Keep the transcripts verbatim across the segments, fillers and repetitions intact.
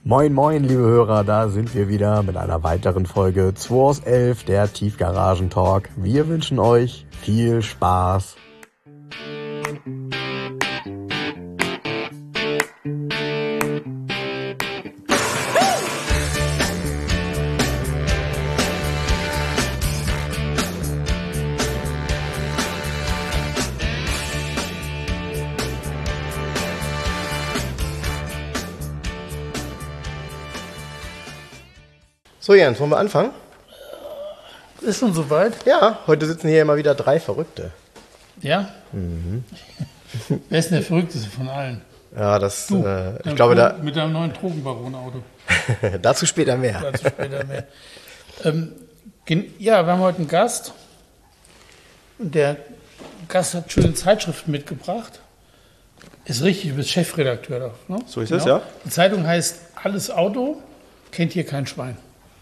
Moin moin, liebe Hörer, da sind wir wieder mit einer weiteren Folge zwei aus elf, der Tiefgaragen-Talk. Wir wünschen euch viel Spaß. So Jens, wollen wir anfangen? Ist schon soweit? Ja, heute sitzen hier immer wieder drei Verrückte. Ja? Mhm. Wer ist denn der Verrückteste von allen? Ja, das, du, äh, ich glaube, da... Mit deinem neuen Drogenbaron-Auto. Dazu später mehr. Dazu später mehr. ähm, ja, wir haben heute einen Gast. Und der Gast hat schöne Zeitschriften mitgebracht. Ist richtig, du bist Chefredakteur da. Ne? So ist genau. es, ja. Die Zeitung heißt Alles Auto, kennt hier kein Schwein.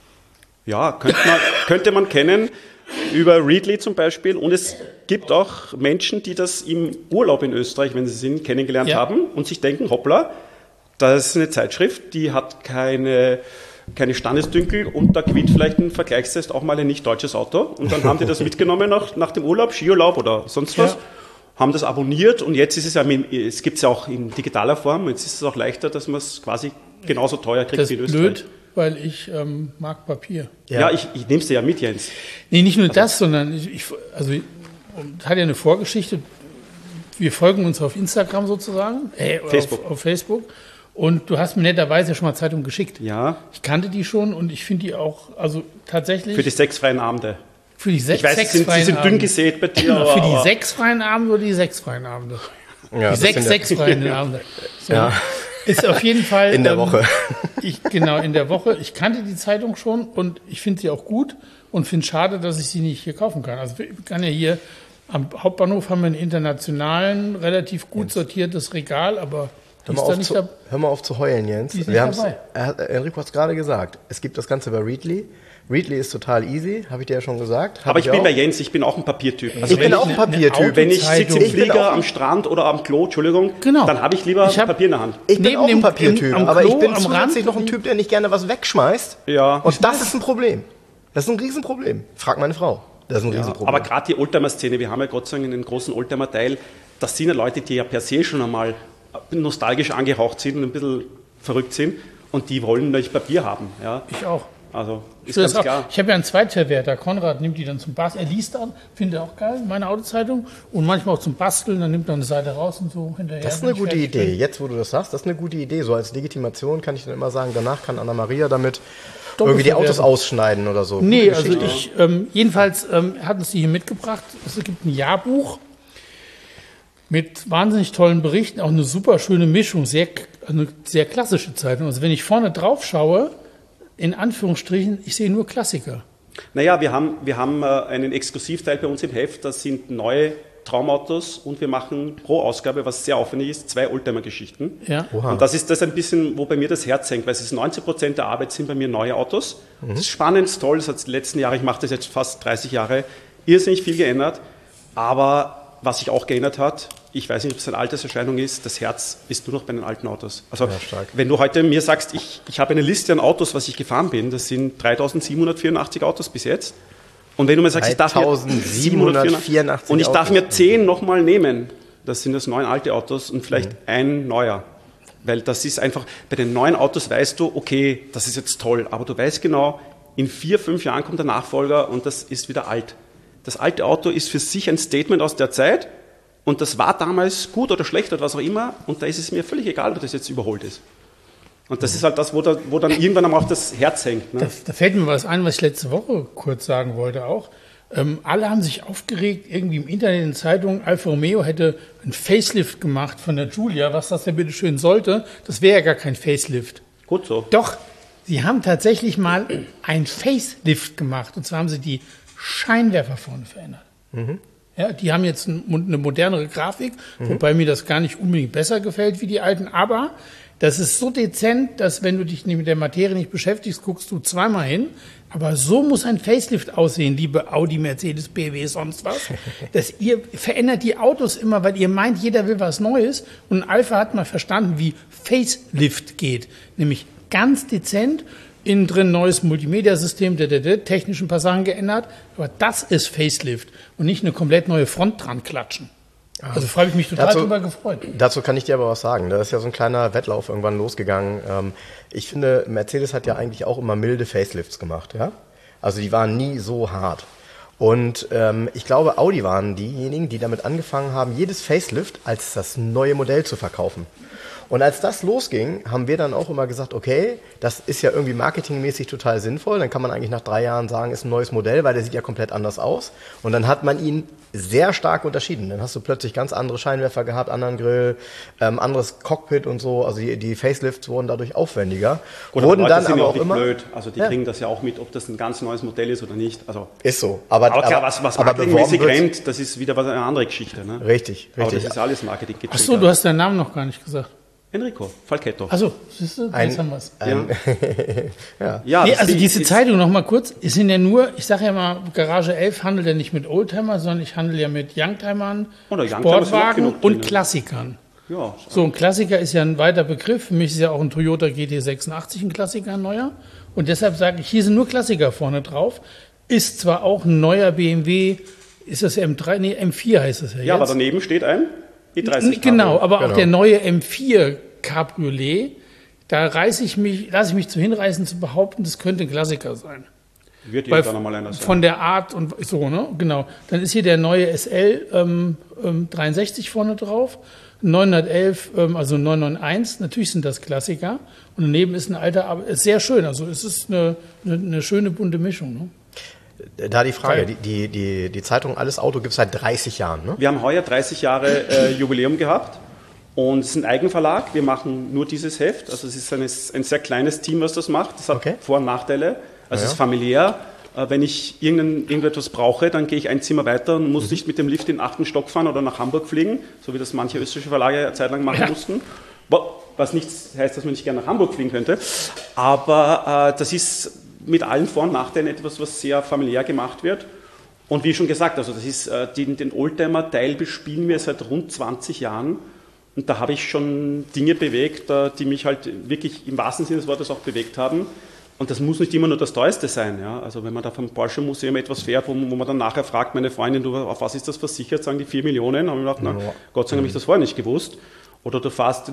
Ja, könnte man, könnte man kennen über Readly zum Beispiel. Und es gibt auch Menschen, die das im Urlaub in Österreich, wenn sie sind, kennengelernt ja. haben und sich denken, hoppla, das ist eine Zeitschrift, die hat keine, keine Standesdünkel und da gewinnt vielleicht ein Vergleichstest auch mal ein nicht deutsches Auto. Und dann haben die das mitgenommen nach, nach dem Urlaub, Skiurlaub oder sonst was, ja. haben das abonniert und jetzt ist es ja, es gibt es ja auch in digitaler Form, jetzt ist es auch leichter, dass man es quasi genauso teuer kriegt das wie in Österreich. Blöd. Weil ich ähm, mag Papier. Ja, ja ich, ich nehme es dir ja mit, Jens. Nee, nicht nur also. das, sondern ich, ich also hat ja eine Vorgeschichte. Wir folgen uns auf Instagram sozusagen, äh, Facebook. Auf, auf Facebook. Und du hast mir netterweise ja schon mal Zeitung geschickt. Ja. Ich kannte die schon und ich finde die auch, also tatsächlich. Für die sechsfreien Abende. Für die sechs, ich weiß, sechs sie sind, sie sind dünn gesät bei dir. Aber, für die sechs freien Abende oder die sechs freien Abende? Ja, die sechs, sechs freien Abende. So. Ja. Ist auf jeden Fall... In der ähm, Woche. Ich, genau, in der Woche. Ich kannte die Zeitung schon und ich finde sie auch gut und finde es schade, dass ich sie nicht hier kaufen kann. Also ich kann ja hier am Hauptbahnhof haben wir einen internationalen, relativ gut sortiertes Regal, aber hör mal, auf zu, hör mal auf zu heulen, Jens. Die ist Wir nicht dabei. Er, Enrico hat es gerade gesagt. Es gibt das Ganze bei Readly. Readly ist total easy, habe ich dir ja schon gesagt. Aber ich, ich bin auch. bei Jens, ich bin auch ein Papiertyp. Also ich bin auch ein Papiertyp. Wenn ich sitze im Flieger, am Strand oder am Klo, Entschuldigung, genau. dann habe ich lieber ich hab, Papier in der Hand. Ich bin Neben auch ein Papiertyp, im, im aber Klo, ich bin am zusätzlich Rand noch ein Typ, der nicht gerne was wegschmeißt. Ja. Und das ist ein Problem. Das ist ein Riesenproblem. Frag meine Frau. Das ist ein ja, Riesenproblem. Aber gerade die Oldtimer-Szene, wir haben ja Gott sei Dank einen großen Oldtimer-Teil, das sind ja Leute, die ja per se schon einmal nostalgisch angehaucht sind und ein bisschen verrückt sind und die wollen natürlich Papier haben. Ja. Ich auch. Also ist ich ganz klar. Ich habe ja einen Zweitverwerter, Konrad nimmt die dann zum Basteln, er liest dann, findet er auch geil, meine Autozeitung und manchmal auch zum Basteln, dann nimmt er eine Seite raus und so hinterher. Das ist eine gute Idee, bin. Jetzt wo du das sagst, das ist eine gute Idee, so als Legitimation kann ich dann immer sagen, danach kann Anna-Maria damit irgendwie die Autos ausschneiden oder so. Nee, also ich, ähm, jedenfalls ähm, hatten sie hier mitgebracht, es gibt ein Jahrbuch mit wahnsinnig tollen Berichten, auch eine super schöne Mischung, sehr, eine sehr klassische Zeitung, also wenn ich vorne drauf schaue, in Anführungsstrichen, ich sehe nur Klassiker. Naja, wir haben, wir haben einen Exklusivteil bei uns im Heft, das sind neue Traumautos und wir machen pro Ausgabe, was sehr aufwendig ist, zwei Oldtimer-Geschichten. Ja. Und das ist das ein bisschen, wo bei mir das Herz hängt, weil es ist neunzig Prozent der Arbeit sind bei mir neue Autos. Mhm. Das ist spannend, ist toll, das hat die letzten Jahre, ich mache das jetzt fast dreißig Jahre, irrsinnig viel geändert, aber was sich auch geändert hat, ich weiß nicht, ob es eine Alterserscheinung ist, das Herz ist nur noch bei den alten Autos. Also ja, wenn du heute mir sagst, ich, ich habe eine Liste an Autos, was ich gefahren bin, das sind dreitausendsiebenhundertvierundachtzig Autos bis jetzt. Und wenn du mir sagst, ich darf mir siebenhundertvierundachtzig und ich darf mir zehn nochmal nehmen, das sind das neun alte Autos und vielleicht mhm. ein neuer. Weil das ist einfach, bei den neuen Autos weißt du, okay, das ist jetzt toll, aber du weißt genau, in vier, fünf Jahren kommt der Nachfolger und das ist wieder alt. Das alte Auto ist für sich ein Statement aus der Zeit und das war damals gut oder schlecht oder was auch immer und da ist es mir völlig egal, ob das jetzt überholt ist. Und das ist halt das, wo, da, wo dann irgendwann auch das Herz hängt. Ne? Da, da fällt mir was ein, was ich letzte Woche kurz sagen wollte auch. Ähm, alle haben sich aufgeregt, irgendwie im Internet, in Zeitungen, Alfa Romeo hätte ein Facelift gemacht von der Giulia, was das denn bitte schön sollte. Das wäre ja gar kein Facelift. Gut so. Doch, sie haben tatsächlich mal ein Facelift gemacht und zwar haben sie die Scheinwerfer vorne verändert. Mhm. Ja, die haben jetzt eine modernere Grafik, mhm. wobei mir das gar nicht unbedingt besser gefällt wie die alten, aber das ist so dezent, dass wenn du dich mit der Materie nicht beschäftigst, guckst du zweimal hin. Aber so muss ein Facelift aussehen, liebe Audi, Mercedes, B M W, sonst was. Dass ihr verändert die Autos immer, weil ihr meint, jeder will was Neues. Und Alfa hat mal verstanden, wie Facelift geht. Nämlich ganz dezent. Innen drin neues Multimedia-System, der, der, der technischen Passagen geändert. Aber das ist Facelift und nicht eine komplett neue Front dran klatschen. Also freue ich mich total dazu, drüber gefreut. Dazu kann ich dir aber was sagen. Da ist ja so ein kleiner Wettlauf irgendwann losgegangen. Ähm, ich finde, Mercedes hat ja eigentlich auch immer milde Facelifts gemacht. Ja? Also die waren nie so hart. Und ähm, ich glaube, Audi waren diejenigen, die damit angefangen haben, jedes Facelift als das neue Modell zu verkaufen. Und als das losging, haben wir dann auch immer gesagt, okay, das ist ja irgendwie marketingmäßig total sinnvoll. Dann kann man eigentlich nach drei Jahren sagen, ist ein neues Modell, weil der sieht ja komplett anders aus. Und dann hat man ihn sehr stark unterschieden. Dann hast du plötzlich ganz andere Scheinwerfer gehabt, anderen Grill, ähm, anderes Cockpit und so. Also die, die Facelifts wurden dadurch aufwendiger. Gut, wurden aber dann sind aber ja auch auch nicht immer blöd. Also die ja. kriegen das ja auch mit, ob das ein ganz neues Modell ist oder nicht. Also ist so. Aber, aber klar, aber, was, was aber marketingmäßig beworben rennt, das ist wieder was eine andere Geschichte. Ne? Richtig, richtig. Aber das ist alles Marketing. Ach so, du hast deinen Namen noch gar nicht gesagt. Enrico Falchetto. Achso, siehst du, Ein- jetzt haben wir es. Ein, ja. Ja, Nee, das also Ding diese ist- Zeitung noch mal kurz, es sind ja nur, ich sage ja mal, Garage elf handelt ja nicht mit Oldtimer, sondern ich handle ja mit Youngtimern, Oder Youngtimer ist auch Sportwagen genug und drin, ne? Klassikern. Ja, So, ein Klassiker ist ja ein weiter Begriff. Für mich ist ja auch ein Toyota G T sechsundachtzig ein Klassiker, ein neuer. Und deshalb sage ich, hier sind nur Klassiker vorne drauf. Ist zwar auch ein neuer B M W, ist das M drei, nee, M vier heißt das ja jetzt. ja, aber daneben steht ein E dreißig. Genau, aber Genau. auch der neue M vier Cabriolet, da reiße ich mich, lasse ich mich zu hinreißen zu behaupten, das könnte ein Klassiker sein. Wird Weil irgendwann nochmal einer sein. von der Art und so, ne? Genau. Dann ist hier der neue S L ähm, ähm, dreiundsechzig vorne drauf, neunhundertelf, ähm, also neunhunderteinundneunzig, natürlich sind das Klassiker. Und daneben ist ein alter, aber ist sehr schön. Also es ist eine, eine, eine schöne bunte Mischung. Ne? Da die Frage, Geil. die, die, die, die Zeitung Alles Auto gibt es seit dreißig Jahren, ne? Wir haben heuer dreißig Jahre äh, Jubiläum gehabt und es ist ein Eigenverlag. Wir machen nur dieses Heft. Also es ist ein, ein sehr kleines Team, was das macht. Das hat Okay. Vor- und Nachteile. Also Ja. es ist familiär. Äh, wenn ich irgendein, irgendetwas brauche, dann gehe ich ein Zimmer weiter und muss nicht mit dem Lift in den achten Stock fahren oder nach Hamburg fliegen, so wie das manche österreichische Verlage eine Zeit lang machen Ja. mussten. Was nicht heißt, dass man nicht gerne nach Hamburg fliegen könnte. Aber äh, das ist mit allen Vor- und Nachteilen etwas, was sehr familiär gemacht wird. Und wie schon gesagt, also das ist, äh, den, den Oldtimer-Teil bespielen wir seit rund zwanzig Jahren. Und da habe ich schon Dinge bewegt, äh, die mich halt wirklich im wahrsten Sinne des Wortes auch bewegt haben. Und das muss nicht immer nur das Teuerste sein. Ja? Also wenn man da vom Porsche Museum etwas fährt, wo, wo man dann nachher fragt, meine Freundin, du, auf was ist das versichert, sagen die vier Millionen. Da habe ich gedacht, na, Ja. Gott sei Dank habe ich das vorher nicht gewusst. Oder du fährst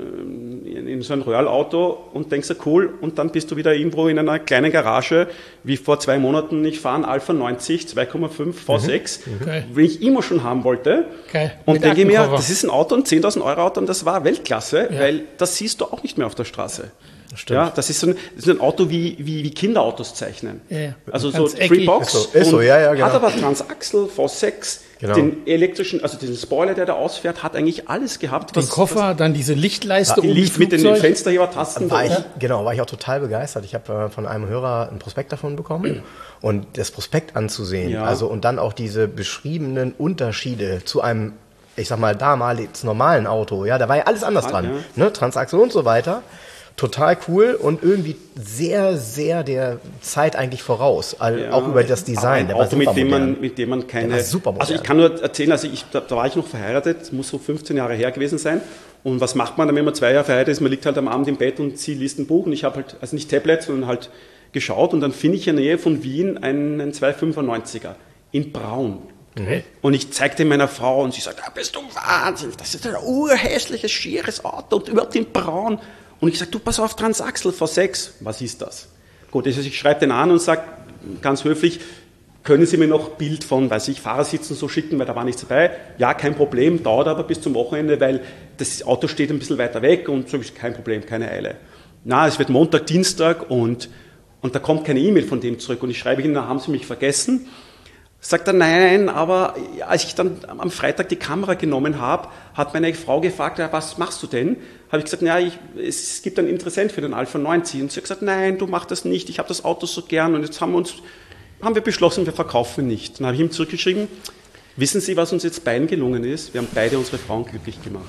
in, in, in so ein Röhrl-Auto und denkst dir, cool, und dann bist du wieder irgendwo in einer kleinen Garage, wie vor zwei Monaten, ich fahre einen Alpha neunzig, zwei Komma fünf V sechs, Geil. den ich immer schon haben wollte. Geil. Und Mit denke mir, Aktenkoffer. das ist ein Auto, ein zehntausend Euro Auto und das war Weltklasse, Ja. weil das siehst du auch nicht mehr auf der Straße. Stimmt. Ja, das ist so ein, das ist ein Auto, wie, wie, wie Kinderautos zeichnen. Ja, ja. Also so Ganz eckig. Three-Box. Ist so, ist so, und ja, ja, genau. Hat aber Transaxle, V sechs, Genau. den elektrischen, also diesen Spoiler, der da ausfährt, hat eigentlich alles gehabt. Den Koffer, dann diese Lichtleiste Die oben Licht im mit den Flugzeug. Fensterhebertasten. War ich, da. genau, war ich auch total begeistert. Ich habe äh, von einem Hörer ein Prospekt davon bekommen und das Prospekt anzusehen, Ja. also und dann auch diese beschriebenen Unterschiede zu einem, ich sag mal, damals normalen Auto, ja, da war ja alles anders Ah, dran, ja. ne, Transachsel und so weiter. Total cool und irgendwie sehr, sehr der Zeit eigentlich voraus, all, Ja, auch über das Design. Ein Der war Auto, mit super dem, man, modern. mit dem man keine. Der war super modern. Also ich kann nur erzählen, also ich, da, da war ich noch verheiratet, muss so fünfzehn Jahre her gewesen sein. Und was macht man dann, wenn man zwei Jahre verheiratet ist? Man liegt halt am Abend im Bett und sie liest ein Buch und ich habe halt, also nicht Tablet, sondern halt geschaut und dann finde ich in der Nähe von Wien einen, einen zwei fünfundneunziger in Braun. Okay. Und ich zeigte meiner Frau und sie sagt, ah, bist du wahnsinnig, das ist ein urhässliches, schieres Auto und überhaupt in Braun. Und ich sage, du, pass auf, Transaxle V sechs, was ist das? Gut, also ich schreibe den an und sage ganz höflich, können Sie mir noch Bild von, weiß ich, Fahrersitzen so schicken, weil da war nichts dabei? Ja, kein Problem, dauert aber bis zum Wochenende, weil das Auto steht ein bisschen weiter weg und so ist kein Problem, keine Eile. Na, es wird Montag, Dienstag und, und da kommt keine E-Mail von dem zurück und ich schreibe Ihnen, haben Sie mich vergessen? Sagt er, nein, aber als ich dann am Freitag die Kamera genommen habe, hat meine Frau gefragt, ja, was machst du denn? Habe ich gesagt, ja, ich, es gibt einen Interessent für den Alpha neunzig. Und sie hat gesagt, nein, du machst das nicht, ich habe das Auto so gern und jetzt haben wir uns, haben wir beschlossen, wir verkaufen nicht. Dann habe ich ihm zurückgeschrieben, wissen Sie, was uns jetzt beiden gelungen ist? Wir haben beide unsere Frauen glücklich gemacht.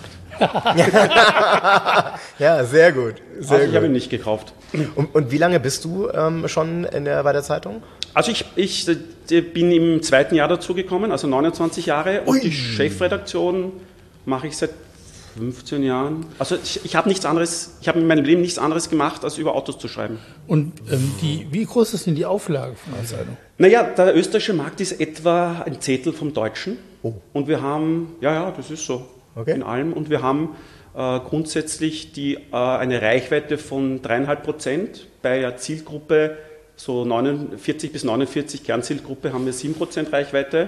Ja, sehr gut. Sehr Also ich habe ihn gut. nicht gekauft. Und, und wie lange bist du ähm, schon in der, bei der Zeitung? Also ich, ich äh, bin im zweiten Jahr dazugekommen, also neunundzwanzig Jahre und Ui. die Chefredaktion mache ich seit fünfzehn Jahren. Also ich, ich habe nichts anderes, ich habe in meinem Leben nichts anderes gemacht, als über Autos zu schreiben. Und ähm, die, wie groß ist denn die Auflage von der Zeitung? Naja, der österreichische Markt ist etwa ein Zehntel vom deutschen. Oh. Und wir haben, ja, ja, das ist so, okay. in allem. Und wir haben äh, grundsätzlich die, äh, eine Reichweite von dreieinhalb Prozent. Bei der Zielgruppe, so neunundvierzig bis neunundvierzig, Kernzielgruppe, haben wir sieben Prozent Reichweite.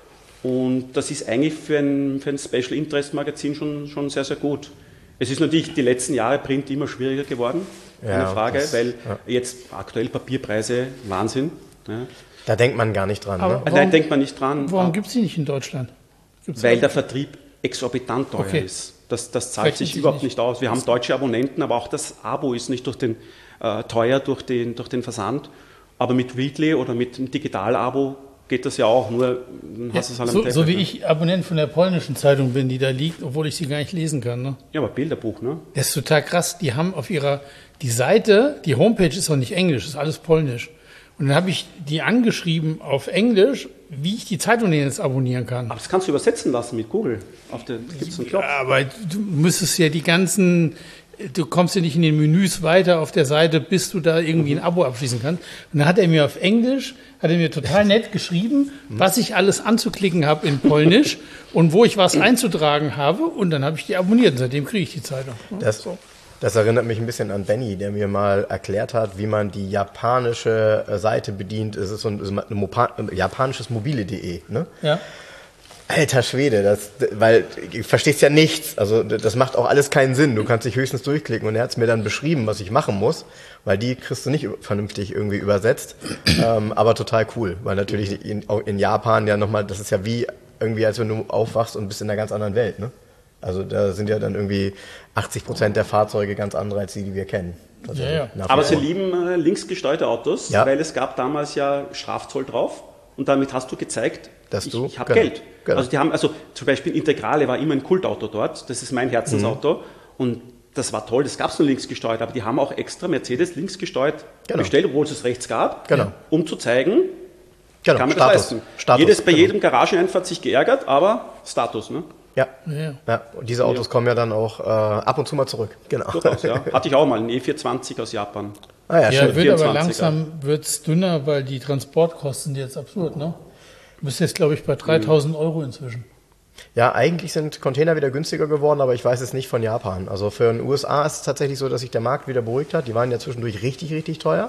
Und das ist eigentlich für ein, für ein Special Interest Magazin schon, schon sehr, sehr gut. Es ist natürlich die letzten Jahre Print immer schwieriger geworden, keine ja, Frage, das, weil ja. jetzt aktuell Papierpreise, Wahnsinn. Ja. Da denkt man gar nicht dran. Aber Ne? warum, Nein, denkt man nicht dran. Warum gibt es die nicht in Deutschland? Gibt's Weil auch? der Vertrieb exorbitant teuer Okay. ist. Das, das zahlt Rechnet sich sich überhaupt nicht. nicht aus. Wir haben deutsche Abonnenten, aber auch das Abo ist nicht durch den, äh, teuer durch den, durch den Versand. Aber mit Weekly oder mit dem Digital-Abo geht das ja auch, nur dann Ja, hast du es halt am so, Tablet, so wie ne? ich Abonnent von der polnischen Zeitung bin, die da liegt, obwohl ich sie gar nicht lesen kann. Ne? Ja, aber Bilderbuch, ne? Das ist total krass. Die haben auf ihrer, die Seite, die Homepage ist auch nicht Englisch, ist alles Polnisch. Und dann habe ich die angeschrieben auf Englisch, wie ich die Zeitung denn jetzt abonnieren kann. Aber das kannst du übersetzen lassen mit Google. Auf der gibt es einen Knopf. Aber du müsstest ja die ganzen, du kommst ja nicht in den Menüs weiter auf der Seite, bis du da irgendwie ein Abo abschließen kannst. Und dann hat er mir auf Englisch, hat er mir total nett geschrieben, was ich alles anzuklicken habe in Polnisch und wo ich was einzutragen habe. Und dann habe ich die abonniert und seitdem kriege ich die Zeitung. Das, das erinnert mich ein bisschen an Benny, der mir mal erklärt hat, wie man die japanische äh, Seite bedient. Es ist so ein, so ein Mopa- japanisches mobile.de, ne? Ja. Alter Schwede, das, weil du verstehst ja nichts. Also das macht auch alles keinen Sinn. Du kannst dich höchstens durchklicken und er hat es mir dann beschrieben, was ich machen muss, weil die kriegst du nicht vernünftig irgendwie übersetzt. ähm, aber total cool, weil natürlich in, in Japan ja nochmal, das ist ja wie irgendwie, als wenn du aufwachst und bist in einer ganz anderen Welt, ne? Also da sind ja dann irgendwie achtzig Prozent der Fahrzeuge ganz andere als die, die wir kennen. Also Ja, ja. nach wie Aber sie vor. lieben äh, linksgesteuerte Autos, Ja. weil es gab damals ja Strafzoll drauf und damit hast du gezeigt, Dass ich, du- ich habe genau. Geld. Genau. Also die haben, also zum Beispiel Integrale war immer ein Kultauto dort, das ist mein Herzensauto Mhm. und das war toll, das gab es nur linksgesteuert, aber die haben auch extra Mercedes linksgesteuert Genau. bestellt, obwohl es es rechts gab, Genau. um zu zeigen, Genau, kann man Status. das leisten. Status, Jedes bei genau. jedem Garageneinfahrt sich geärgert, aber Status, ne? Ja. Ja. ja. Und diese Autos kommen ja dann auch äh, ab und zu mal zurück. Genau. Durchaus, ja. Hatte ich auch mal, einen E vierhundertzwanzig aus Japan. Ah, ja, Ja, schön. wird aber vierundzwanziger. langsam wird's dünner, weil die Transportkosten sind jetzt absurd, ne? Du bist jetzt, glaube ich, bei dreitausend Euro inzwischen. Ja, eigentlich sind Container wieder günstiger geworden, aber ich weiß es nicht von Japan. Also für den U S A ist es tatsächlich so, dass sich der Markt wieder beruhigt hat. Die waren ja zwischendurch richtig, richtig teuer.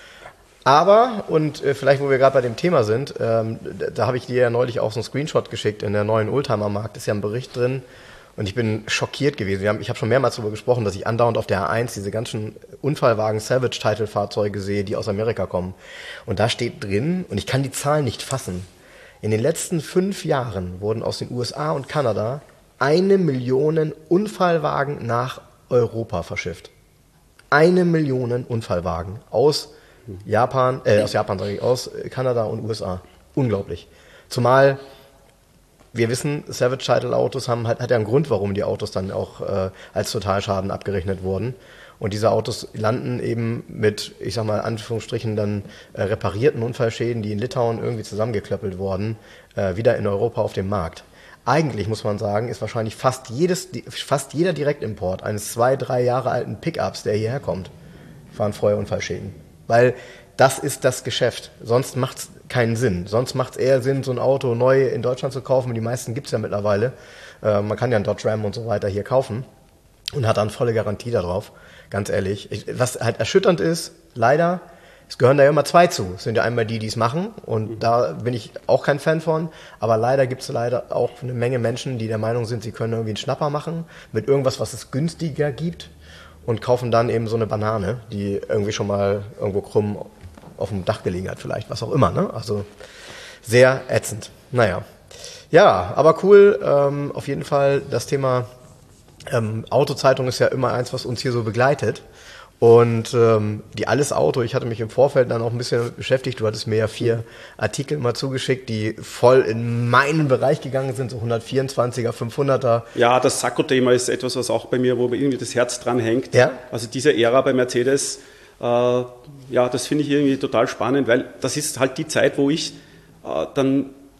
Aber, und äh, vielleicht, wo wir gerade bei dem Thema sind, ähm, da, da habe ich dir ja neulich auch so einen Screenshot geschickt. In der neuen Oldtimer-Markt ist ja ein Bericht drin. Und ich bin schockiert gewesen. Wir haben, ich habe schon mehrmals darüber gesprochen, dass ich andauernd auf der A eins diese ganzen Unfallwagen Salvage-Title-Fahrzeuge sehe, die aus Amerika kommen. Und da steht drin, und ich kann die Zahlen nicht fassen, in den letzten fünf Jahren wurden aus den U S A und Kanada eine Million Unfallwagen nach Europa verschifft. Eine Million Unfallwagen aus Japan, äh, aus Japan sage ich, aus Kanada und U S A. Unglaublich. Zumal wir wissen, Savage Title Autos haben hat, hat ja einen Grund, warum die Autos dann auch äh, als Totalschaden abgerechnet wurden. Und diese Autos landen eben mit, ich sag mal, Anführungsstrichen dann äh, reparierten Unfallschäden, die in Litauen irgendwie zusammengeklöppelt wurden, äh, wieder in Europa auf dem Markt. Eigentlich muss man sagen, ist wahrscheinlich fast jedes, fast jeder Direktimport eines zwei, drei Jahre alten Pickups, der hierher kommt, fahren vorher Unfallschäden. Weil das ist das Geschäft. Sonst macht es keinen Sinn. Sonst macht es eher Sinn, so ein Auto neu in Deutschland zu kaufen. Die meisten gibt es ja mittlerweile. Äh, man kann ja einen Dodge Ram und so weiter hier kaufen und hat dann volle Garantie darauf. Ganz ehrlich. Ich, was halt erschütternd ist, leider, es gehören da ja immer zwei zu. Es sind ja einmal die, die es machen und mhm. da bin ich auch kein Fan von. Aber leider gibt es leider auch eine Menge Menschen, die der Meinung sind, sie können irgendwie einen Schnapper machen mit irgendwas, was es günstiger gibt und kaufen dann eben so eine Banane, die irgendwie schon mal irgendwo krumm auf dem Dach gelegen hat vielleicht, was auch immer. Ne? Also sehr ätzend. Naja. Ja, aber cool. Ähm, auf jeden Fall das Thema ähm, Autozeitung ist ja immer eins, was uns hier so begleitet. Und ähm, die Alles Auto, ich hatte mich im Vorfeld dann auch ein bisschen beschäftigt. Du hattest mir ja vier Artikel mal zugeschickt, die voll in meinen Bereich gegangen sind, so hundertvierundzwanziger, fünfhunderter. Ja, das Sakko-Thema ist etwas, was auch bei mir, wo mir irgendwie das Herz dran hängt. Ja. Also diese Ära bei Mercedes, äh, ja, das finde ich irgendwie total spannend, weil das ist halt die Zeit, wo ich äh, dann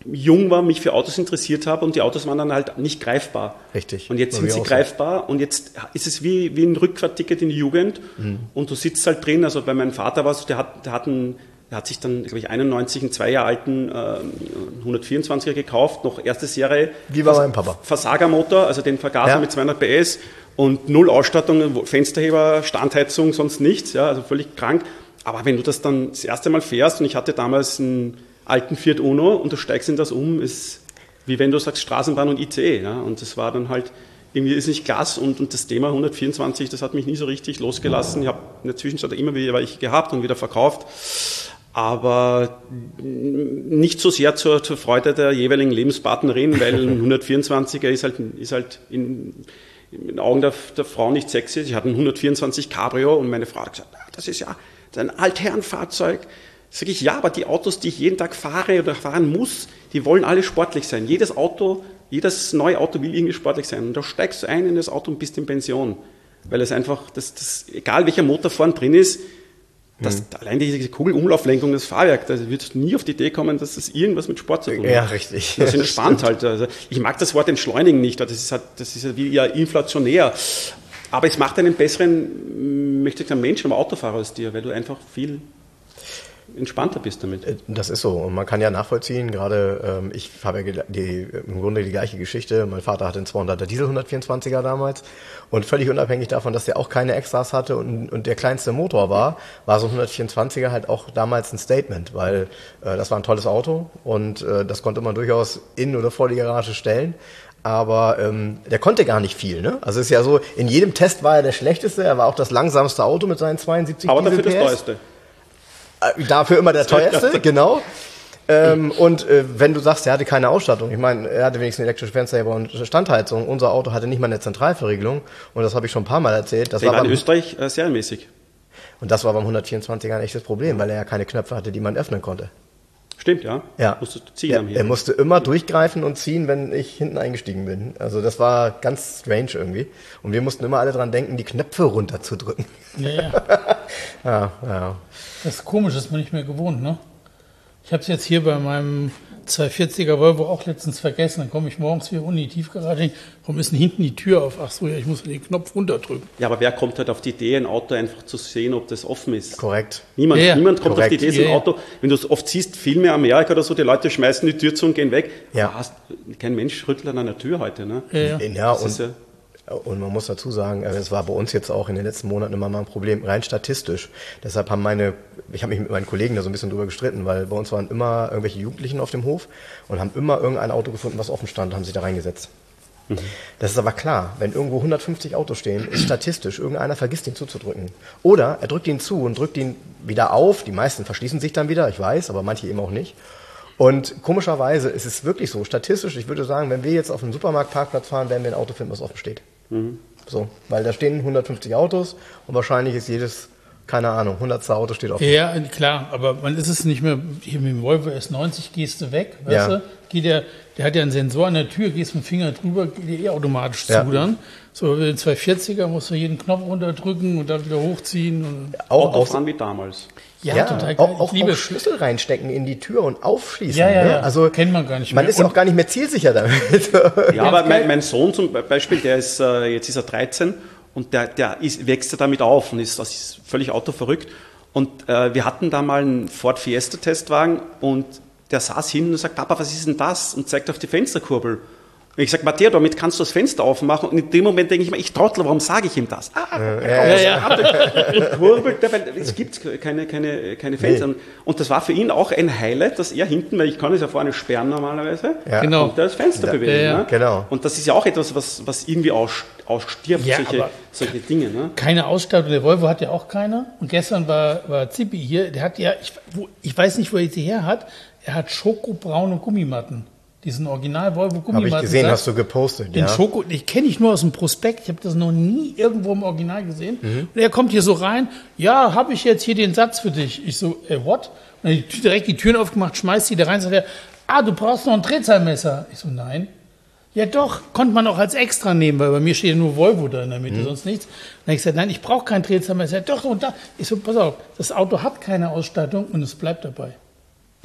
jung war, mich für Autos interessiert habe und die Autos waren dann halt nicht greifbar. Richtig. Und jetzt sind sie greifbar und jetzt ist es wie, wie ein Rückfahrtticket in die Jugend mhm. und du sitzt halt drin. Also bei meinem Vater war es, der hat, der hat, einen, der hat sich dann, glaube ich, einundneunzig einen zwei Jahre alten äh, hundertvierundzwanziger gekauft, noch erste Serie. Wie war mein Papa? Versagermotor, also den Vergaser ja. mit zweihundert P S und null Ausstattung, Fensterheber, Standheizung, sonst nichts, ja, also völlig krank. Aber wenn du das dann das erste Mal fährst und ich hatte damals einen alten Fiat Uno und du steigst in das um, ist wie wenn du sagst Straßenbahn und I C E. Ja? Und das war dann halt, irgendwie ist nicht klasse und, und das Thema hundertvierundzwanzig, das hat mich nie so richtig losgelassen. Ich habe in der Zwischenzeit immer wieder welche gehabt und wieder verkauft, aber nicht so sehr zur, zur Freude der jeweiligen Lebenspartnerin, weil ein hundertvierundzwanziger ist halt, ist halt in, in den Augen der, der Frau nicht sexy. Ich hatte ein hundertvierundzwanzig Cabrio und meine Frau hat gesagt, das ist ja ein Altherrenfahrzeug. Sag ich, ja, aber die Autos, die ich jeden Tag fahre oder fahren muss, die wollen alle sportlich sein. Jedes Auto, jedes neue Auto will irgendwie sportlich sein. Und da steigst du ein in das Auto und bist in Pension. Weil es einfach, das, das, egal welcher Motor vorne drin ist, das, mhm. allein diese Kugelumlauflenkung, das Fahrwerk, da würdest du nie auf die Idee kommen, dass das irgendwas mit Sport zu tun hat. Ja, richtig. Das ist entspannt halt. Also ich mag das Wort entschleunigen nicht, das ist halt, das ist ja wie ja inflationär. Aber es macht einen besseren, möchte ich sagen, Menschen, aber Autofahrer als dir, weil du einfach viel entspannter bist damit. Das ist so. Und man kann ja nachvollziehen, gerade ähm, ich habe ja die, im Grunde die gleiche Geschichte. Mein Vater hatte einen zweihunderter Diesel hundertvierundzwanziger damals und völlig unabhängig davon, dass der auch keine Extras hatte und, und der kleinste Motor war, war so ein hundertvierundzwanziger halt auch damals ein Statement, weil äh, das war ein tolles Auto und äh, das konnte man durchaus in oder vor die Garage stellen. Aber ähm, der konnte gar nicht viel. Ne? Also es ist ja so, in jedem Test war er der schlechteste, er war auch das langsamste Auto mit seinen zweiundsiebzig Aber Diesel dafür P S. das teuerste. Dafür immer der teuerste, genau. Ähm, und äh, wenn du sagst, er hatte keine Ausstattung, ich meine, er hatte wenigstens elektrische Fensterheber und Standheizung, unser Auto hatte nicht mal eine Zentralverriegelung und das habe ich schon ein paar Mal erzählt. Das war, war in Österreich äh, serienmäßig. Und das war beim hundertvierundzwanziger ein echtes Problem, weil er ja keine Knöpfe hatte, die man öffnen konnte. Stimmt, ja. Ja. Musstest du ziehen Ja, am er musste immer durchgreifen und ziehen, wenn ich hinten eingestiegen bin. Also das war ganz strange irgendwie. Und wir mussten immer alle dran denken, die Knöpfe runterzudrücken. Ja, ja. ja, ja. Das ist komisch, das ist man nicht mehr gewohnt, ne? Ich habe es jetzt hier bei meinem zweihundertvierziger Volvo auch letztens vergessen. Dann komme ich morgens wieder unten in die Tiefgarage. Warum ist denn hinten die Tür auf? Ach so, ja, ich muss den Knopf runterdrücken. Ja, aber wer kommt halt auf die Idee, ein Auto einfach zu sehen, ob das offen ist? Korrekt. Niemand, ja, niemand kommt korrekt. auf die Idee, so ein ja, Auto, wenn du es oft siehst, Filme Amerika oder so, die Leute schmeißen die Tür zu und gehen weg. Ja. Hast, kein Mensch rüttelt an einer Tür heute, ne? Ja, ja. Ja, Das und, ist ja, und man muss dazu sagen, es war bei uns jetzt auch in den letzten Monaten immer mal ein Problem, rein statistisch. Deshalb haben meine, ich habe mich mit meinen Kollegen da so ein bisschen drüber gestritten, weil bei uns waren immer irgendwelche Jugendlichen auf dem Hof und haben immer irgendein Auto gefunden, was offen stand, haben sich da reingesetzt. Mhm. Das ist aber klar, wenn irgendwo hundertfünfzig Autos stehen, ist statistisch, irgendeiner vergisst ihn zuzudrücken. Oder er drückt ihn zu und drückt ihn wieder auf, die meisten verschließen sich dann wieder, ich weiß, aber manche eben auch nicht. Und komischerweise ist es wirklich so, statistisch, ich würde sagen, wenn wir jetzt auf einen Supermarktparkplatz fahren, werden wir ein Auto finden, was offen steht. Mhm. So, weil da stehen hundertfünfzig Autos und wahrscheinlich ist jedes, keine Ahnung, hundertste Auto steht offen. Ja, klar, aber man ist es nicht mehr, hier mit dem Volvo S neunzig gehst du weg, weißt Ja. du, geht der, der hat ja einen Sensor an der Tür, gehst mit dem Finger drüber, geht der eh automatisch Ja. zu dann. So, mit dem zweihundertvierziger musst du jeden Knopf runterdrücken und dann wieder hochziehen. Und Auch, Autos auch, an wie damals. ja, ja, total geil. auch, Ich auch, liebe auch Schlüssel reinstecken in die Tür und aufschließen. Ja, ja, ne? ja. Also Kennt man gar nicht Man mehr. ist Und- auch gar nicht mehr zielsicher damit. Ja, aber mein, mein Sohn zum Beispiel, der ist, äh, jetzt ist er dreizehn und der, der ist, wächst ja damit auf und ist, das ist völlig autoverrückt. Und äh, wir hatten da mal einen Ford Fiesta Testwagen und der saß hin und sagt, Papa, was ist denn das? Und zeigt auf die Fensterkurbel. Und ich sage, Matteo, damit kannst du das Fenster aufmachen. Und in dem Moment denke ich mir, ich Trottel, warum sage ich ihm das? Ah, ja, ja, ja. und kurbelt, weil es gibt keine, keine, keine Fenster. Nee. Und das war für ihn auch ein Highlight, dass er hinten, weil ich kann es ja vorne sperren normalerweise, Ja. Genau. und das Fenster Ja, bewegen. ja, ja. Ne? Genau. Und das ist ja auch etwas, was, was irgendwie aus, ausstirbt, Ja, solche, aber- solche Dinge. Ne? Keine Ausstattung, der Volvo hat ja auch keine. Und gestern war, war Zippi hier, der hat ja, ich, wo, ich weiß nicht, wo er sie her hat, er hat schokobraune Gummimatten. Diesen Original Volvo Gummimatten. Habe ich gesehen, Satz. hast du gepostet. Den Ja. Schoko, ich kenne ich nur aus dem Prospekt, ich habe das noch nie irgendwo im Original gesehen. Mhm. Und er kommt hier so rein, ja, habe ich jetzt hier den Satz für dich. Ich so, äh, what? Und er hat direkt die Türen aufgemacht, schmeißt die da rein, sagt er, ah, du brauchst noch ein Drehzahlmesser. Ich so, nein. Ja doch, konnte man auch als extra nehmen, weil bei mir steht ja nur Volvo da in der Mitte, Mhm. sonst nichts. Dann habe ich gesagt, nein, ich brauche kein Drehzahlmesser. Doch, und da. Ich so, pass auf, das Auto hat keine Ausstattung und es bleibt dabei.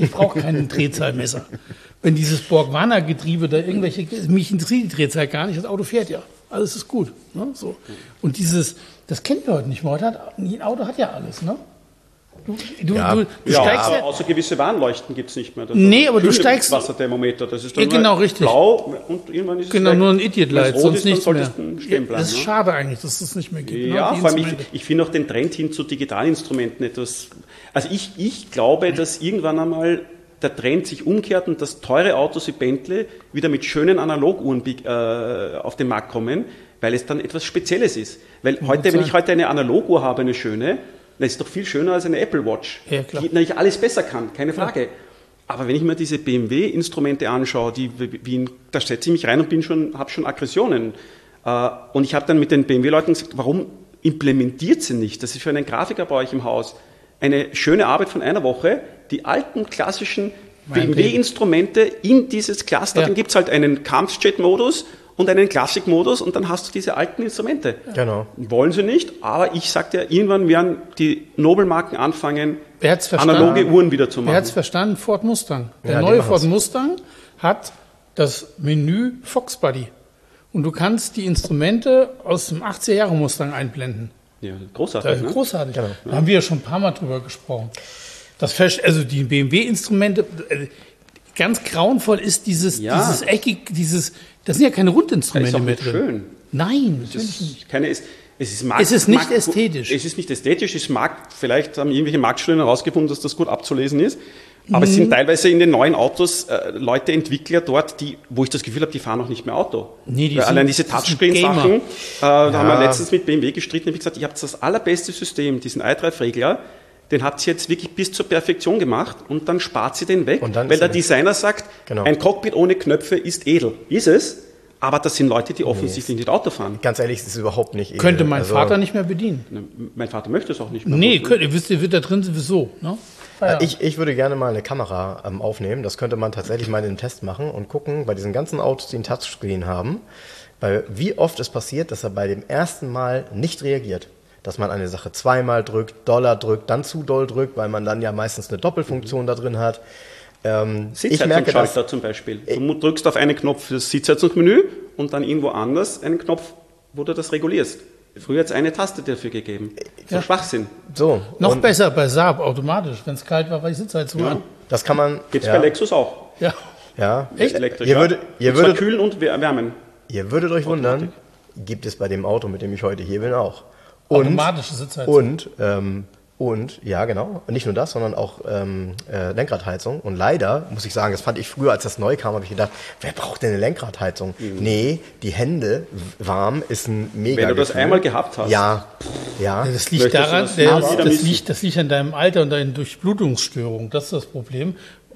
Ich brauche kein Drehzahlmesser. Wenn dieses Borg-Warner-Getriebe da irgendwelche, mich interessiert die Drehzahl gar nicht, das Auto fährt ja. Alles ist gut. Ne? So. Und dieses, das kennen wir heute nicht mehr. Heute hat, ein Auto hat ja alles, ne? Du, du, ja, du, du ja, steigst aber ja, außer gewisse Warnleuchten gibt es nicht mehr. Das nee, aber du steigst... Wasserthermometer, das ist dann ja, genau, nur richtig. blau und irgendwann ist es Genau, weg. nur ein Idiot-Light, sonst ist, nichts mehr. Stehen bleiben, das ist ne? schade eigentlich, dass es das nicht mehr gibt. Ja, ne? vor allem, ich, ich finde auch den Trend hin zu Digitalinstrumenten etwas... Also ich, ich glaube, dass irgendwann einmal der Trend sich umkehrt und dass teure Autos wie Bentley wieder mit schönen Analoguhren äh, auf den Markt kommen, weil es dann etwas Spezielles ist. Weil heute, wenn ich heute eine Analoguhr habe, eine schöne, das ist doch viel schöner als eine Apple Watch, ja, klar. die natürlich alles besser kann, keine Frage. Ja. Aber wenn ich mir diese B M W-Instrumente anschaue, die, wie, da setze ich mich rein und bin schon, habe schon Aggressionen. Und ich habe dann mit den B M W-Leuten gesagt, warum implementiert sie nicht? Das ist für einen Grafiker bei euch im Haus eine schöne Arbeit von einer Woche, die alten klassischen B M W-Instrumente in dieses Cluster, ja. Dann gibt es halt einen Kampfjet-Modus und einen Classic-Modus und dann hast du diese alten Instrumente. Genau. Wollen sie nicht, aber ich sagte ja, irgendwann werden die Nobelmarken anfangen, analoge Uhren wieder zu machen. Wer hat es verstanden? Ford Mustang. Der ja, neue Ford Mustang hat das Menü Fox Buddy. Und du kannst die Instrumente aus dem achtziger Jahre Mustang einblenden. Ja, großartig. Das ist ne? großartig. Genau. Da haben wir ja schon ein paar Mal drüber gesprochen. Das also die B M W-Instrumente, ganz grauenvoll ist dieses, ja. dieses eckig, dieses, das sind ja keine Rundinstrumente mehr drin. Schön. Nein, es ist nicht. Keine, es, es ist, Markt, es ist nicht Markt, ästhetisch. Es ist nicht ästhetisch, es mag, vielleicht haben irgendwelche Marktstudien herausgefunden, dass das gut abzulesen ist. Aber mhm. es sind teilweise in den neuen Autos äh, Leute, Entwickler dort, die, wo ich das Gefühl habe, die fahren auch nicht mehr Auto. Nee, die Weil sind, allein diese Touchscreen-Sachen, äh, ja. da haben wir letztens mit B M W gestritten und ich gesagt, ihr habt das allerbeste System, diesen iDrive-Regler, den habt ihr jetzt wirklich bis zur Perfektion gemacht und dann spart sie den weg, weil der Designer sagt, genau. ein Cockpit ohne Knöpfe ist edel. Ist es, aber das sind Leute, die offensichtlich nee, nicht Auto fahren. Ganz ehrlich, es ist überhaupt nicht edel. Könnte mein also, Vater nicht mehr bedienen. Ne, mein Vater möchte es auch nicht mehr. Nee, könnt, ihr wisst, ihr wird da drin sowieso. Ne? Ja. Ich, ich würde gerne mal eine Kamera ähm, aufnehmen, das könnte man tatsächlich mal in den Test machen und gucken, bei diesen ganzen Autos, die einen Touchscreen haben, weil wie oft es passiert, dass er bei dem ersten Mal nicht reagiert. Dass man eine Sache zweimal drückt, doller drückt, dann zu doll drückt, weil man dann ja meistens eine Doppelfunktion mhm. da drin hat. Ähm, Sitzheizungsschalter zum Beispiel. Du drückst auf einen Knopf für das Sitzheizungsmenü und dann irgendwo anders einen Knopf, wo du das regulierst. Früher hat es eine Taste dafür gegeben. So ja. Schwachsinn. So. Noch besser bei Saab automatisch. Wenn es kalt war, war die Sitzheizung an. Das kann man. Gibt es ja. bei Lexus auch. Ja. Ja. Echt? Elektrisch. Ihr würdet, ihr würdet kühlen und wärmen. Ihr würdet euch wundern, gibt es bei dem Auto, mit dem ich heute hier bin, auch. Und, automatische Sitzheizung. Und, ähm, und, ja genau, und nicht nur das, sondern auch ähm, äh, Lenkradheizung. Und leider, muss ich sagen, das fand ich früher, als das neu kam, habe ich gedacht, wer braucht denn eine Lenkradheizung? Mhm. Nee, die Hände warm ist ein mega Wenn du das Gefühl. einmal gehabt hast. Ja, ja. Das liegt daran, das, das, das, liegt, das liegt an deinem Alter und deinen Durchblutungsstörungen. Das ist das Problem.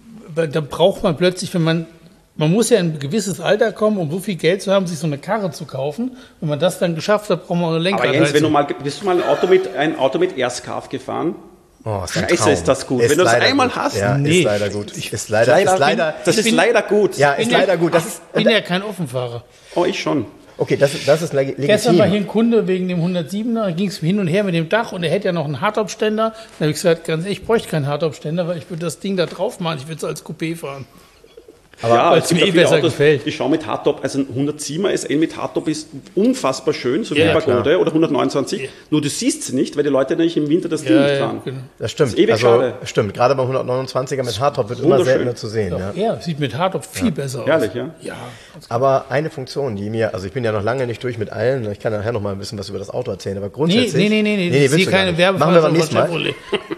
Da braucht man plötzlich, wenn man Man muss ja in ein gewisses Alter kommen, um so viel Geld zu haben, sich so eine Karre zu kaufen. Wenn man das dann geschafft hat, braucht man eine Lenkrad. Aber Jens, wenn du mal, bist du mal ein Auto mit, ein Auto mit Airscarf gefahren? Oh, ist Scheiße, ist das gut. Ist wenn du das einmal gut. hast. Ja, nee. ist leider gut. Ich, ist leider, leider, ist leider, das ist bin, leider gut. Ja, ist leider gut. Das ist, ich bin ja kein Offenfahrer. Oh, ich schon. Okay, das, das ist legitim. Gestern war hier ein Kunde wegen dem hundertsiebener, ging es hin und her mit dem Dach und er hätte ja noch einen Hardtop-Ständer. Dann habe ich gesagt, ganz ehrlich, ich bräuchte keinen Hardtop-Ständer, weil ich würde das Ding da drauf machen, ich würde es als Coupé fahren. Aber ja, weil es mir eh besser Autos, gefällt. Ich schaue mit Hardtop, also ein hundertsiebener S L mit Hardtop ist unfassbar schön, so wie ja, eine Pagode klar. oder hundertneunundzwanzig. Ja. Nur du siehst sie nicht, weil die Leute nämlich im Winter das Ding ja, nicht ja, fahren. Genau. Das stimmt. Das ist ewig also, schade. Stimmt, gerade beim hundertneunundzwanziger mit Hardtop wird immer seltener zu sehen. Ja, ja. ja, sieht mit Hardtop viel ja. besser aus. Ehrlich, ja? Ja. Aber eine Funktion, die mir, also ich bin ja noch lange nicht durch mit allen, ich kann nachher noch mal ein bisschen was über das Auto erzählen, aber grundsätzlich... Nee, nee, nee, nee, nee, nee, ich sehe keine Werbefrage von Chevrolet.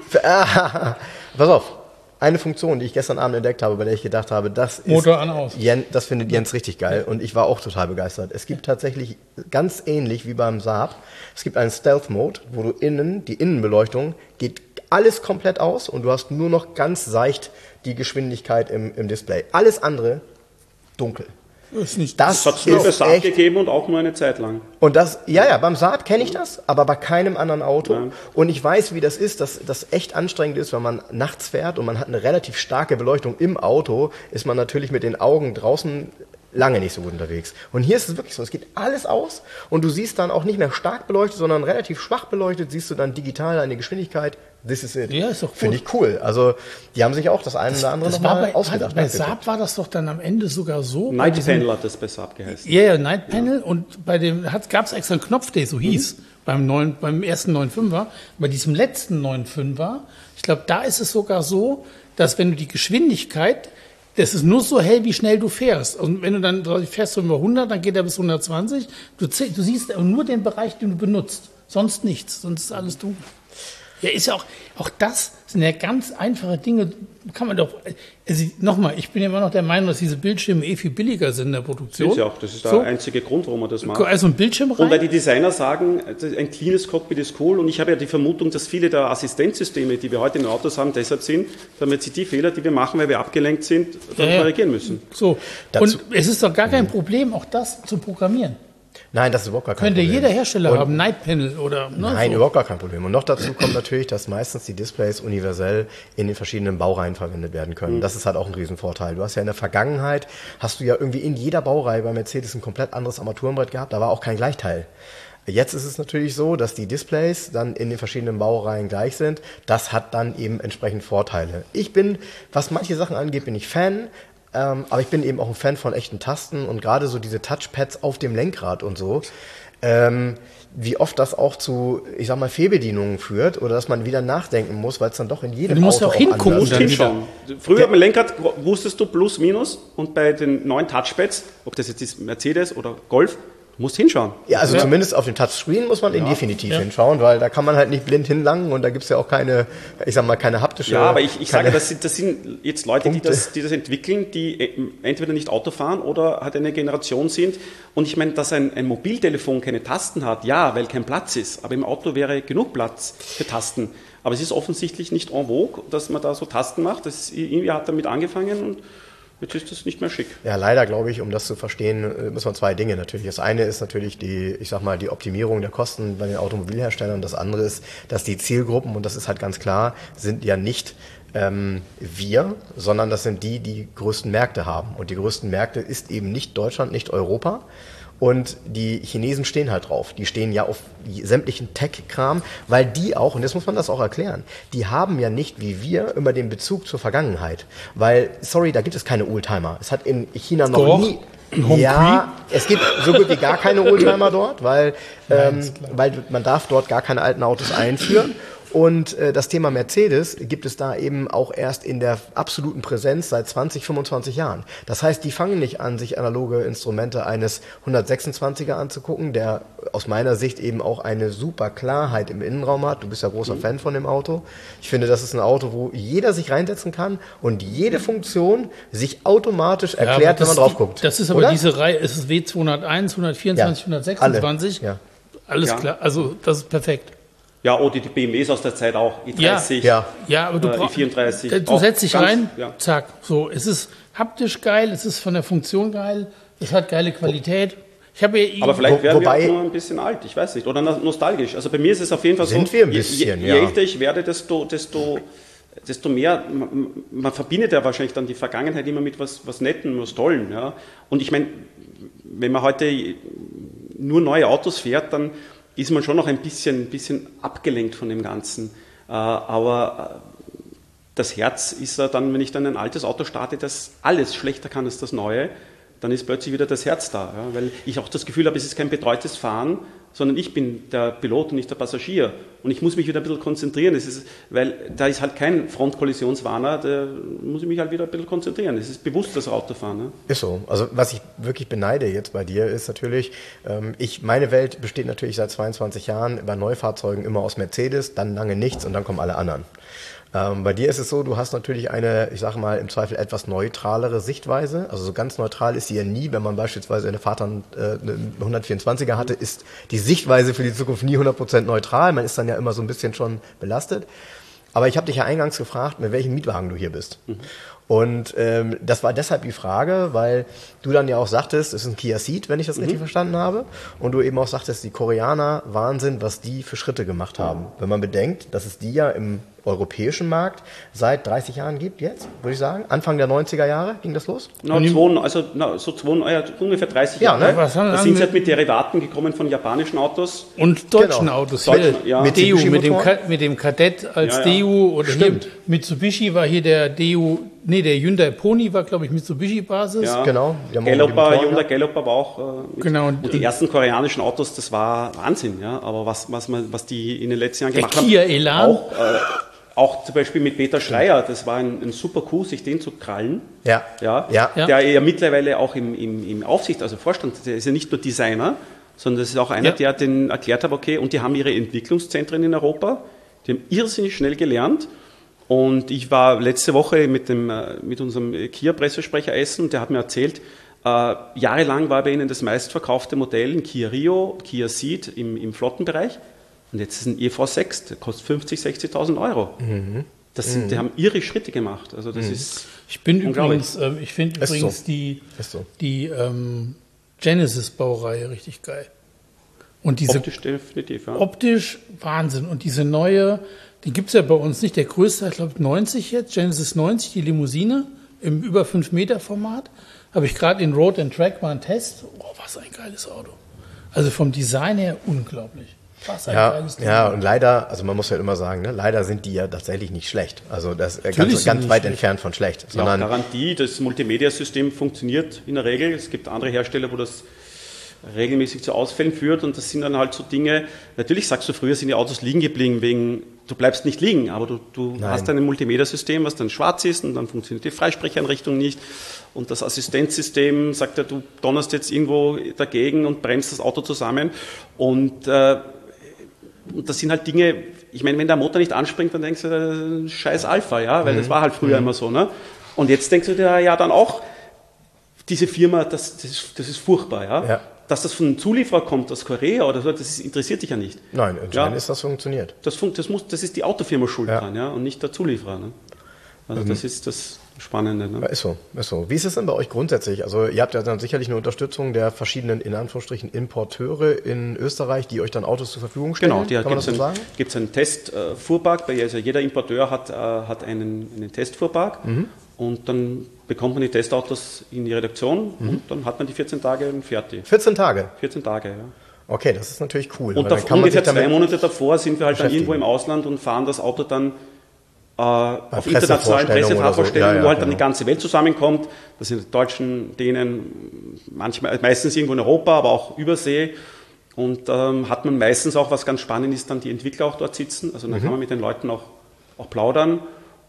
Pass auf. Eine Funktion, die ich gestern Abend entdeckt habe, bei der ich gedacht habe, das ist, Motor an aus. Jens, das findet Jens richtig geil und ich war auch total begeistert. Es gibt tatsächlich ganz ähnlich wie beim Saab, es gibt einen Stealth Mode, wo du innen, die Innenbeleuchtung geht alles komplett aus und du hast nur noch ganz seicht die Geschwindigkeit im, im Display. Alles andere dunkel. Ist nicht, das das hat es nur für Saab gegeben und auch nur eine Zeit lang. Und das, ja, ja, beim Saab kenne ich das, aber bei keinem anderen Auto. Ja. Und ich weiß, wie das ist, dass das echt anstrengend ist, wenn man nachts fährt und man hat eine relativ starke Beleuchtung im Auto, ist man natürlich mit den Augen draußen lange nicht so gut unterwegs. Und hier ist es wirklich so, es geht alles aus und du siehst dann auch nicht mehr stark beleuchtet, sondern relativ schwach beleuchtet, siehst du dann digital eine Geschwindigkeit. This is it. Ja, ist doch gut. Finde ich cool. Also die haben sich auch das eine das, oder andere nochmal bei, ausgedacht. Bei Saab war das doch dann am Ende sogar so. Night diesem, Panel hat das bei Saab geheißen. Ja, yeah, Night Panel ja. Und bei dem gab es extra einen Knopf, der so hieß, mhm. beim, neuen, beim ersten neun fünfer. Bei diesem letzten neun fünfer, ich glaube, da ist es sogar so, dass wenn du die Geschwindigkeit, das ist nur so hell, wie schnell du fährst. Und wenn du dann fährst du über hundert, dann geht er bis hundertzwanzig. Du, du siehst nur den Bereich, den du benutzt. Sonst nichts. Sonst ist alles dunkel. Ja, ist ja auch, auch das sind ja ganz einfache Dinge, kann man doch, also nochmal, ich bin ja immer noch der Meinung, dass diese Bildschirme eh viel billiger sind in der Produktion. Ist ja auch, das ist der so. einzige Grund, warum man das macht. Also ein Bildschirm rein. Und weil die Designer sagen, ein cleanes Cockpit ist cool und ich habe ja die Vermutung, dass viele der Assistenzsysteme, die wir heute in den Autos haben, deshalb sind, damit sie die Fehler, die wir machen, weil wir abgelenkt sind, dann ja, korrigieren müssen. So. Und es ist doch gar kein Problem, auch das zu programmieren. Nein, das ist überhaupt gar kein Könnte Problem. Könnte jeder Hersteller und haben, Night Panel oder... Ne, nein, so. Überhaupt gar kein Problem. Und noch dazu kommt natürlich, dass meistens die Displays universell in den verschiedenen Baureihen verwendet werden können. Mhm. Das ist halt auch ein Riesenvorteil. Du hast ja in der Vergangenheit, hast du ja irgendwie in jeder Baureihe bei Mercedes ein komplett anderes Armaturenbrett gehabt, da war auch kein Gleichteil. Jetzt ist es natürlich so, dass die Displays dann in den verschiedenen Baureihen gleich sind. Das hat dann eben entsprechend Vorteile. Ich bin, was manche Sachen angeht, bin ich Fan. Ähm, aber ich bin eben auch ein Fan von echten Tasten und gerade so diese Touchpads auf dem Lenkrad und so, ähm, wie oft das auch zu, ich sag mal, Fehlbedienungen führt oder dass man wieder nachdenken muss, weil es dann doch in jedem du musst Auto auch hingucken, anders ist. Du musst hinschauen. Früher beim Lenkrad wusstest du plus, minus und bei den neuen Touchpads, ob das jetzt ist Mercedes oder Golf, du musst hinschauen. Ja, also ja. zumindest auf dem Touchscreen muss man ja. definitiv ja. hinschauen, weil da kann man halt nicht blind hinlangen und da gibt's ja auch keine, ich sag mal, keine haptische... Ja, aber ich, ich sage, das sind, das sind jetzt Leute, die das, die das entwickeln, die entweder nicht Auto fahren oder halt eine Generation sind. Und ich meine, dass ein, ein Mobiltelefon keine Tasten hat, ja, weil kein Platz ist, aber im Auto wäre genug Platz für Tasten. Aber es ist offensichtlich nicht en vogue, dass man da so Tasten macht. Das ist, irgendwie hat damit angefangen und jetzt ist das nicht mehr schick. Ja, leider glaube ich, um das zu verstehen, muss man zwei Dinge natürlich. Das eine ist natürlich die, ich sag mal, die Optimierung der Kosten bei den Automobilherstellern. Das andere ist, dass die Zielgruppen, und das ist halt ganz klar, sind ja nicht ähm, wir, sondern das sind die, die größten Märkte haben. Und die größten Märkte ist eben nicht Deutschland, nicht Europa. Und die Chinesen stehen halt drauf. Die stehen ja auf sämtlichen Tech-Kram, weil die auch, und jetzt muss man das auch erklären, die haben ja nicht wie wir immer den Bezug zur Vergangenheit. Weil, sorry, da gibt es keine Oldtimer. Es hat in China noch Doch. nie... Ja, es gibt so gut wie gar keine Oldtimer dort, weil, ähm, weil man darf dort gar keine alten Autos einführen. Und äh, das Thema Mercedes gibt es da eben auch erst in der absoluten Präsenz seit zwanzig, fünfundzwanzig Jahren. Das heißt, die fangen nicht an, sich analoge Instrumente eines hundertsechsundzwanziger anzugucken, der aus meiner Sicht eben auch eine super Klarheit im Innenraum hat. Du bist ja großer Fan von dem Auto. Ich finde, das ist ein Auto, wo jeder sich reinsetzen kann und jede Funktion sich automatisch erklärt, ja, wenn man drauf guckt. Das ist aber oder? Diese Reihe, es ist W zweihunderteins, hundertvierundzwanzig, ja, hundertsechsundzwanzig. Ja. Alles ja. klar, also das ist perfekt. Ja, oder die B M Ws aus der Zeit auch, i dreißig, ja, ja, aber du äh, i vierunddreißig. Du setzt dich rein, ja. zack, so. Es ist haptisch geil, es ist von der Funktion geil, es hat geile Qualität. Ich habe ja aber vielleicht werden wobei, wir auch nur ein bisschen alt, ich weiß nicht, oder nostalgisch. Also bei mir ist es auf jeden Fall sind so, wir ein bisschen, je, je, je ja. älter ich werde, desto, desto, desto mehr, man, man verbindet ja wahrscheinlich dann die Vergangenheit immer mit was, was Netten, was Tollen. Ja. Und ich meine, wenn man heute nur neue Autos fährt, dann ist man schon noch ein bisschen, bisschen abgelenkt von dem Ganzen. Aber das Herz ist dann, wenn ich dann ein altes Auto starte, das alles schlechter kann als das neue, dann ist plötzlich wieder das Herz da. Ja? Weil ich auch das Gefühl habe, es ist kein betreutes Fahren, sondern ich bin der Pilot und nicht der Passagier. Und ich muss mich wieder ein bisschen konzentrieren. Es ist, weil da ist halt kein Frontkollisionswarner, da muss ich mich halt wieder ein bisschen konzentrieren. Es ist bewusst das Autofahren. Ne? Ist so. Also was ich wirklich beneide jetzt bei dir ist natürlich, ähm, ich, meine Welt besteht natürlich seit zweiundzwanzig Jahren bei Neufahrzeugen immer aus Mercedes, dann lange nichts und dann kommen alle anderen. Ähm, bei dir ist es so, du hast natürlich eine, ich sage mal, im Zweifel etwas neutralere Sichtweise. Also so ganz neutral ist sie ja nie. Wenn man beispielsweise eine Fahrt an äh, eine hundertvierundzwanziger hatte, ist die Sichtweise für die Zukunft nie hundert Prozent neutral. Man ist dann ja immer so ein bisschen schon belastet. Aber ich habe dich ja eingangs gefragt, mit welchem Mietwagen du hier bist. Mhm. Und ähm, das war deshalb die Frage, weil du dann ja auch sagtest, es ist ein Kia Ceed, wenn ich das mhm. richtig verstanden habe. Und du eben auch sagtest, die Koreaner, Wahnsinn, was die für Schritte gemacht haben. Wenn man bedenkt, dass es die ja im europäischen Markt seit dreißig Jahren gibt jetzt, würde ich sagen. Anfang der neunziger Jahre ging das los? Na, zwei, also na, so zwei, ja, ungefähr dreißig ja, Jahre. Ne? Was haben, da sind sie halt mit Derivaten gekommen von japanischen Autos. Und deutschen genau. Autos. Deutschen, ja. Mit D U, mit dem, mit dem Kadett als ja, ja. D U. Oder Stimmt. Hier, Mitsubishi war hier der D U, nee, der Hyundai Pony war, glaube ich, Mitsubishi-Basis. Ja. Genau. Galloper, Hyundai Galloper war auch. Äh, mit, genau. Und die ersten koreanischen Autos, das war Wahnsinn. Ja. Aber was, was, man, was die in den letzten Jahren der gemacht Kia haben. Elan. Auch, äh, Auch zum Beispiel mit Peter Schreier, das war ein, ein super Coup, sich den zu krallen. Ja. Ja, Ja. Der ja mittlerweile auch im, im, im Aufsicht, also Vorstand, der ist ja nicht nur Designer, sondern das ist auch einer, Ja. der den erklärt hat, okay, und die haben ihre Entwicklungszentren in Europa, die haben irrsinnig schnell gelernt. Und ich war letzte Woche mit, dem, mit unserem Kia-Pressesprecher essen und der hat mir erzählt, äh, jahrelang war bei ihnen das meistverkaufte Modell ein Kia Rio, Kia Ceed im, im Flottenbereich. Und jetzt ist ein E V sechs, der kostet fünfzig, sechzigtausend Euro. Mhm. Das sind, mhm. die haben ihre Schritte gemacht. Also das mhm. ist ich bin übrigens, äh, ich finde übrigens so. die, so. die ähm, Genesis-Baureihe richtig geil. Und diese optisch definitiv, ja. Optisch Wahnsinn. Und diese neue, die gibt es ja bei uns nicht. Der größte, ich glaube neunzig jetzt, Genesis neunzig, die Limousine im über fünf Meter Format. Habe ich gerade in Road and Track mal einen Test. Oh, was ein geiles Auto. Also vom Design her unglaublich. Was ein Ja, geiles Ding. ja, und leider, also man muss ja immer sagen, ne, leider sind die ja tatsächlich nicht schlecht. Also das ist ganz, ganz nicht weit schlecht. entfernt von schlecht. Ja, Sondern Garantie, das Multimedia-System funktioniert in der Regel. Es gibt andere Hersteller, wo das regelmäßig zu Ausfällen führt und das sind dann halt so Dinge, natürlich sagst du, früher sind die Autos liegen geblieben wegen, du bleibst nicht liegen, aber du, du hast ein Multimedia-System, was dann schwarz ist und dann funktioniert die Freisprecheinrichtung nicht und das Assistenzsystem sagt ja, du donnerst jetzt irgendwo dagegen und bremst das Auto zusammen und äh, Und das sind halt Dinge, ich meine, wenn der Motor nicht anspringt, dann denkst du, äh, scheiß Alpha, ja, weil mhm. das war halt früher mhm. immer so, ne? Und jetzt denkst du dir ja dann auch, diese Firma, das, das, das ist furchtbar, ja? Ja. Dass das von einem Zulieferer kommt, aus Korea oder so, das ist, interessiert dich ja nicht. Nein, entscheidend ja? ist, dass das funktioniert. Das, fun das, muss, das ist die Autofirma schuld ja. dran, ja, und nicht der Zulieferer, ne? Also mhm. das ist das Spannende. Ne? Ja, ist so, ist so. Wie ist es denn bei euch grundsätzlich? Also ihr habt ja dann sicherlich eine Unterstützung der verschiedenen, in Anführungsstrichen, Importeure in Österreich, die euch dann Autos zur Verfügung stellen. Genau, die kann man das so ein, sagen? Gibt es einen Testfuhrpark, also jeder Importeur hat, äh, hat einen, einen Testfuhrpark mhm. und dann bekommt man die Testautos in die Redaktion mhm. und dann hat man die vierzehn Tage fertig. vierzehn Tage? vierzehn Tage, ja. Okay, das ist natürlich cool. Und da, ungefähr zwei Monate davor sind wir halt dann irgendwo im Ausland und fahren das Auto dann äh, auf internationalen Pressefahrvorstellungen, so. ja, ja, wo halt genau. dann die ganze Welt zusammenkommt. Das sind Deutschen, denen manchmal, meistens irgendwo in Europa, aber auch Übersee. Und ähm, hat man meistens auch, was ganz spannend ist, dann die Entwickler auch dort sitzen. Also dann mhm. kann man mit den Leuten auch, auch plaudern.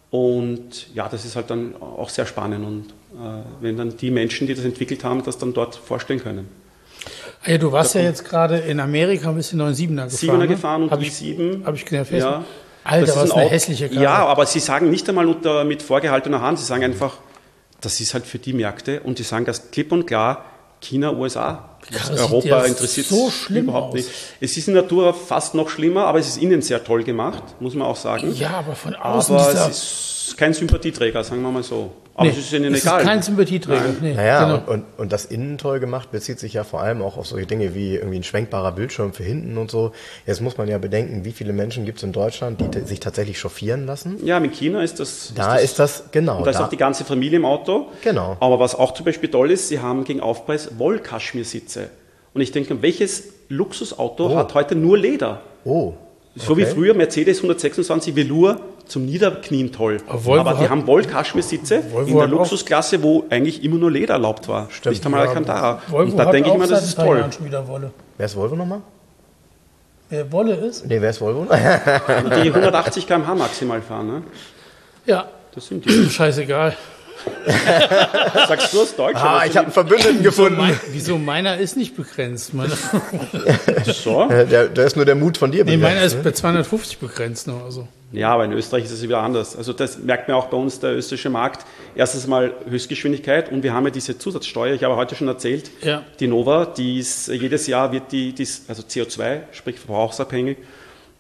Und ja, das ist halt dann auch sehr spannend. Und äh, wenn dann die Menschen, die das entwickelt haben, das dann dort vorstellen können. Ja, du warst ja jetzt gerade in Amerika ein bisschen neun siebener gefahren. siebener gefahren und hab i sieben. Habe ich gedacht, ja. Alter, was eine hässliche Karre. Ja, aber sie sagen nicht einmal unter, mit vorgehaltener Hand, sie sagen einfach, das ist halt für die Märkte und sie sagen das klipp und klar, China, U S A. Europa ja interessiert so schlimm überhaupt aus. nicht. Es ist in der Natur fast noch schlimmer, aber es ist innen sehr toll gemacht, muss man auch sagen. Ja, aber von außen aber dieser... es ist kein Sympathieträger, sagen wir mal so. Aber nee, es ist ihnen es egal. Ist kein Sympathieträger. Nee, naja, genau. und, und, und das innen toll gemacht bezieht sich ja vor allem auch auf solche Dinge wie irgendwie ein schwenkbarer Bildschirm für hinten und so. Jetzt muss man ja bedenken, wie viele Menschen gibt es in Deutschland, die sich tatsächlich chauffieren lassen. Ja, mit China ist das... Da ist das, ist das genau. Und da ist da. auch die ganze Familie im Auto. Genau. Aber was auch zum Beispiel toll ist, sie haben gegen Aufpreis Wollkaschmirsitze. Und ich denke, welches Luxusauto oh. hat heute nur Leder? Oh. So okay. wie früher Mercedes hundertsechsundzwanzig Velour zum Niederknien toll. Aber, Aber die hat, haben Wollkaschmirsitze in der Luxusklasse, wo eigentlich immer nur Leder erlaubt war. Stimmt. Nicht einmal Alcantara. Volvo und da hat denke ich immer, das seit ist ein paar toll. Jahren schon wieder Wolle. Wer ist Volvo nochmal? Wer Wolle ist? Nee, wer ist Volvo? Die hundertachtzig Kilometer pro Stunde maximal fahren. Ne? Ja. Das sind die. Scheißegal. Sagst du aus Deutschland? Ah, ich habe einen Verbündeten gefunden. Wieso, mein, wieso meiner ist nicht begrenzt? Meiner, so? Der, der ist nur der Mut von dir nee, begrenzt. meiner ist ne? bei zweihundertfünfzig begrenzt noch. Also. Ja, aber in Österreich ist es wieder anders. Also das merkt man auch bei uns, der österreichische Markt. Erstens mal Höchstgeschwindigkeit und wir haben ja diese Zusatzsteuer, ich habe heute schon erzählt, ja. die Nova, die ist, jedes Jahr wird die, die ist, also C O zwei, sprich verbrauchsabhängig,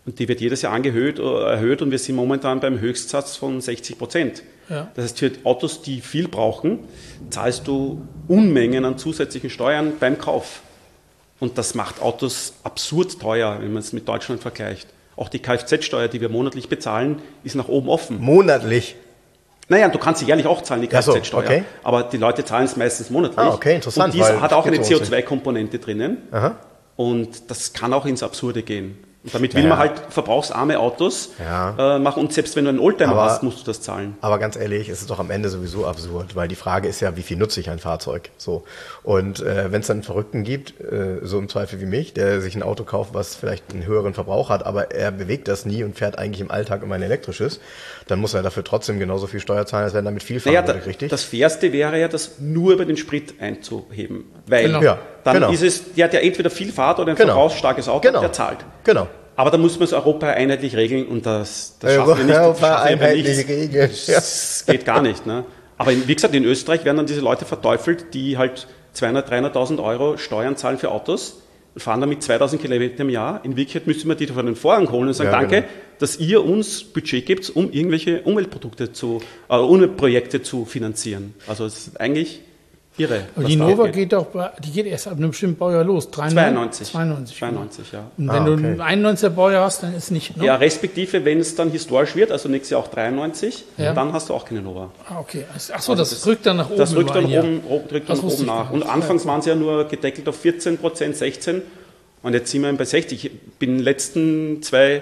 Und die wird jedes Jahr angehört, erhöht und wir sind momentan beim Höchstsatz von sechzig Prozent. Ja. Das heißt, für Autos, die viel brauchen, zahlst du Unmengen an zusätzlichen Steuern beim Kauf. Und das macht Autos absurd teuer, wenn man es mit Deutschland vergleicht. Auch die Kfz-Steuer, die wir monatlich bezahlen, ist nach oben offen. Monatlich? Naja, du kannst sie jährlich auch zahlen, die Kfz-Steuer. So, okay. Aber die Leute zahlen es meistens monatlich. Ah, okay, interessant. Und die hat auch eine C O zwei Komponente drinnen. Aha. Und das kann auch ins Absurde gehen. Und damit will ja. man halt verbrauchsarme Autos ja. äh, machen. Und selbst wenn du einen Oldtimer aber, hast, musst du das zahlen. Aber ganz ehrlich, es ist doch am Ende sowieso absurd, weil die Frage ist ja, wie viel nutze ich ein Fahrzeug? So. Und äh, wenn es dann einen Verrückten gibt, äh, so im Zweifel wie mich, der sich ein Auto kauft, was vielleicht einen höheren Verbrauch hat, aber er bewegt das nie und fährt eigentlich im Alltag immer ein elektrisches, dann muss er dafür trotzdem genauso viel Steuer zahlen, als wenn er damit viel fahren naja, würde, da, richtig? Das Fairste wäre ja, das nur über den Sprit einzuheben. Weil genau. ja, dann genau. ist es, der hat ja entweder viel Fahrt oder ein genau. verbrauchsstarkes Auto, genau. der zahlt. Genau. Aber da muss man es Europa einheitlich regeln und das, das schaffen wir nicht. Europa Das schaffen wir einheitlich nicht. regeln. Das geht gar nicht. Ne? Aber wie gesagt, in Österreich werden dann diese Leute verteufelt, die halt zweihunderttausend, dreihunderttausend Euro Steuern zahlen für Autos und fahren damit zweitausend Kilometer im Jahr. In Wirklichkeit müsste man die von den Vorhang holen und sagen, ja, danke, genau. dass ihr uns Budget gibt, um irgendwelche Umweltprodukte zu, äh, Umweltprojekte zu finanzieren. Also es ist eigentlich irre. Aber die Nova geht doch, die geht erst ab einem bestimmten Baujahr los. zweiundneunzig. zweiundneunzig, zweiundneunzig, ja. Und wenn ah, okay. du einen einundneunziger Baujahr hast, dann ist nicht, ne? Ja, respektive, wenn es dann historisch wird, also nächstes Jahr auch dreiundneunzig, ja. dann hast du auch keine Nova. Ah, okay. Achso, das, das rückt dann nach oben. Das rückt dann ein, oben, ja. rückt dann oben nach. Und anfangs waren sie ja nur gedeckelt auf vierzehn Prozent, sechzehn und jetzt sind wir bei sechzig. Ich bin in den letzten zwei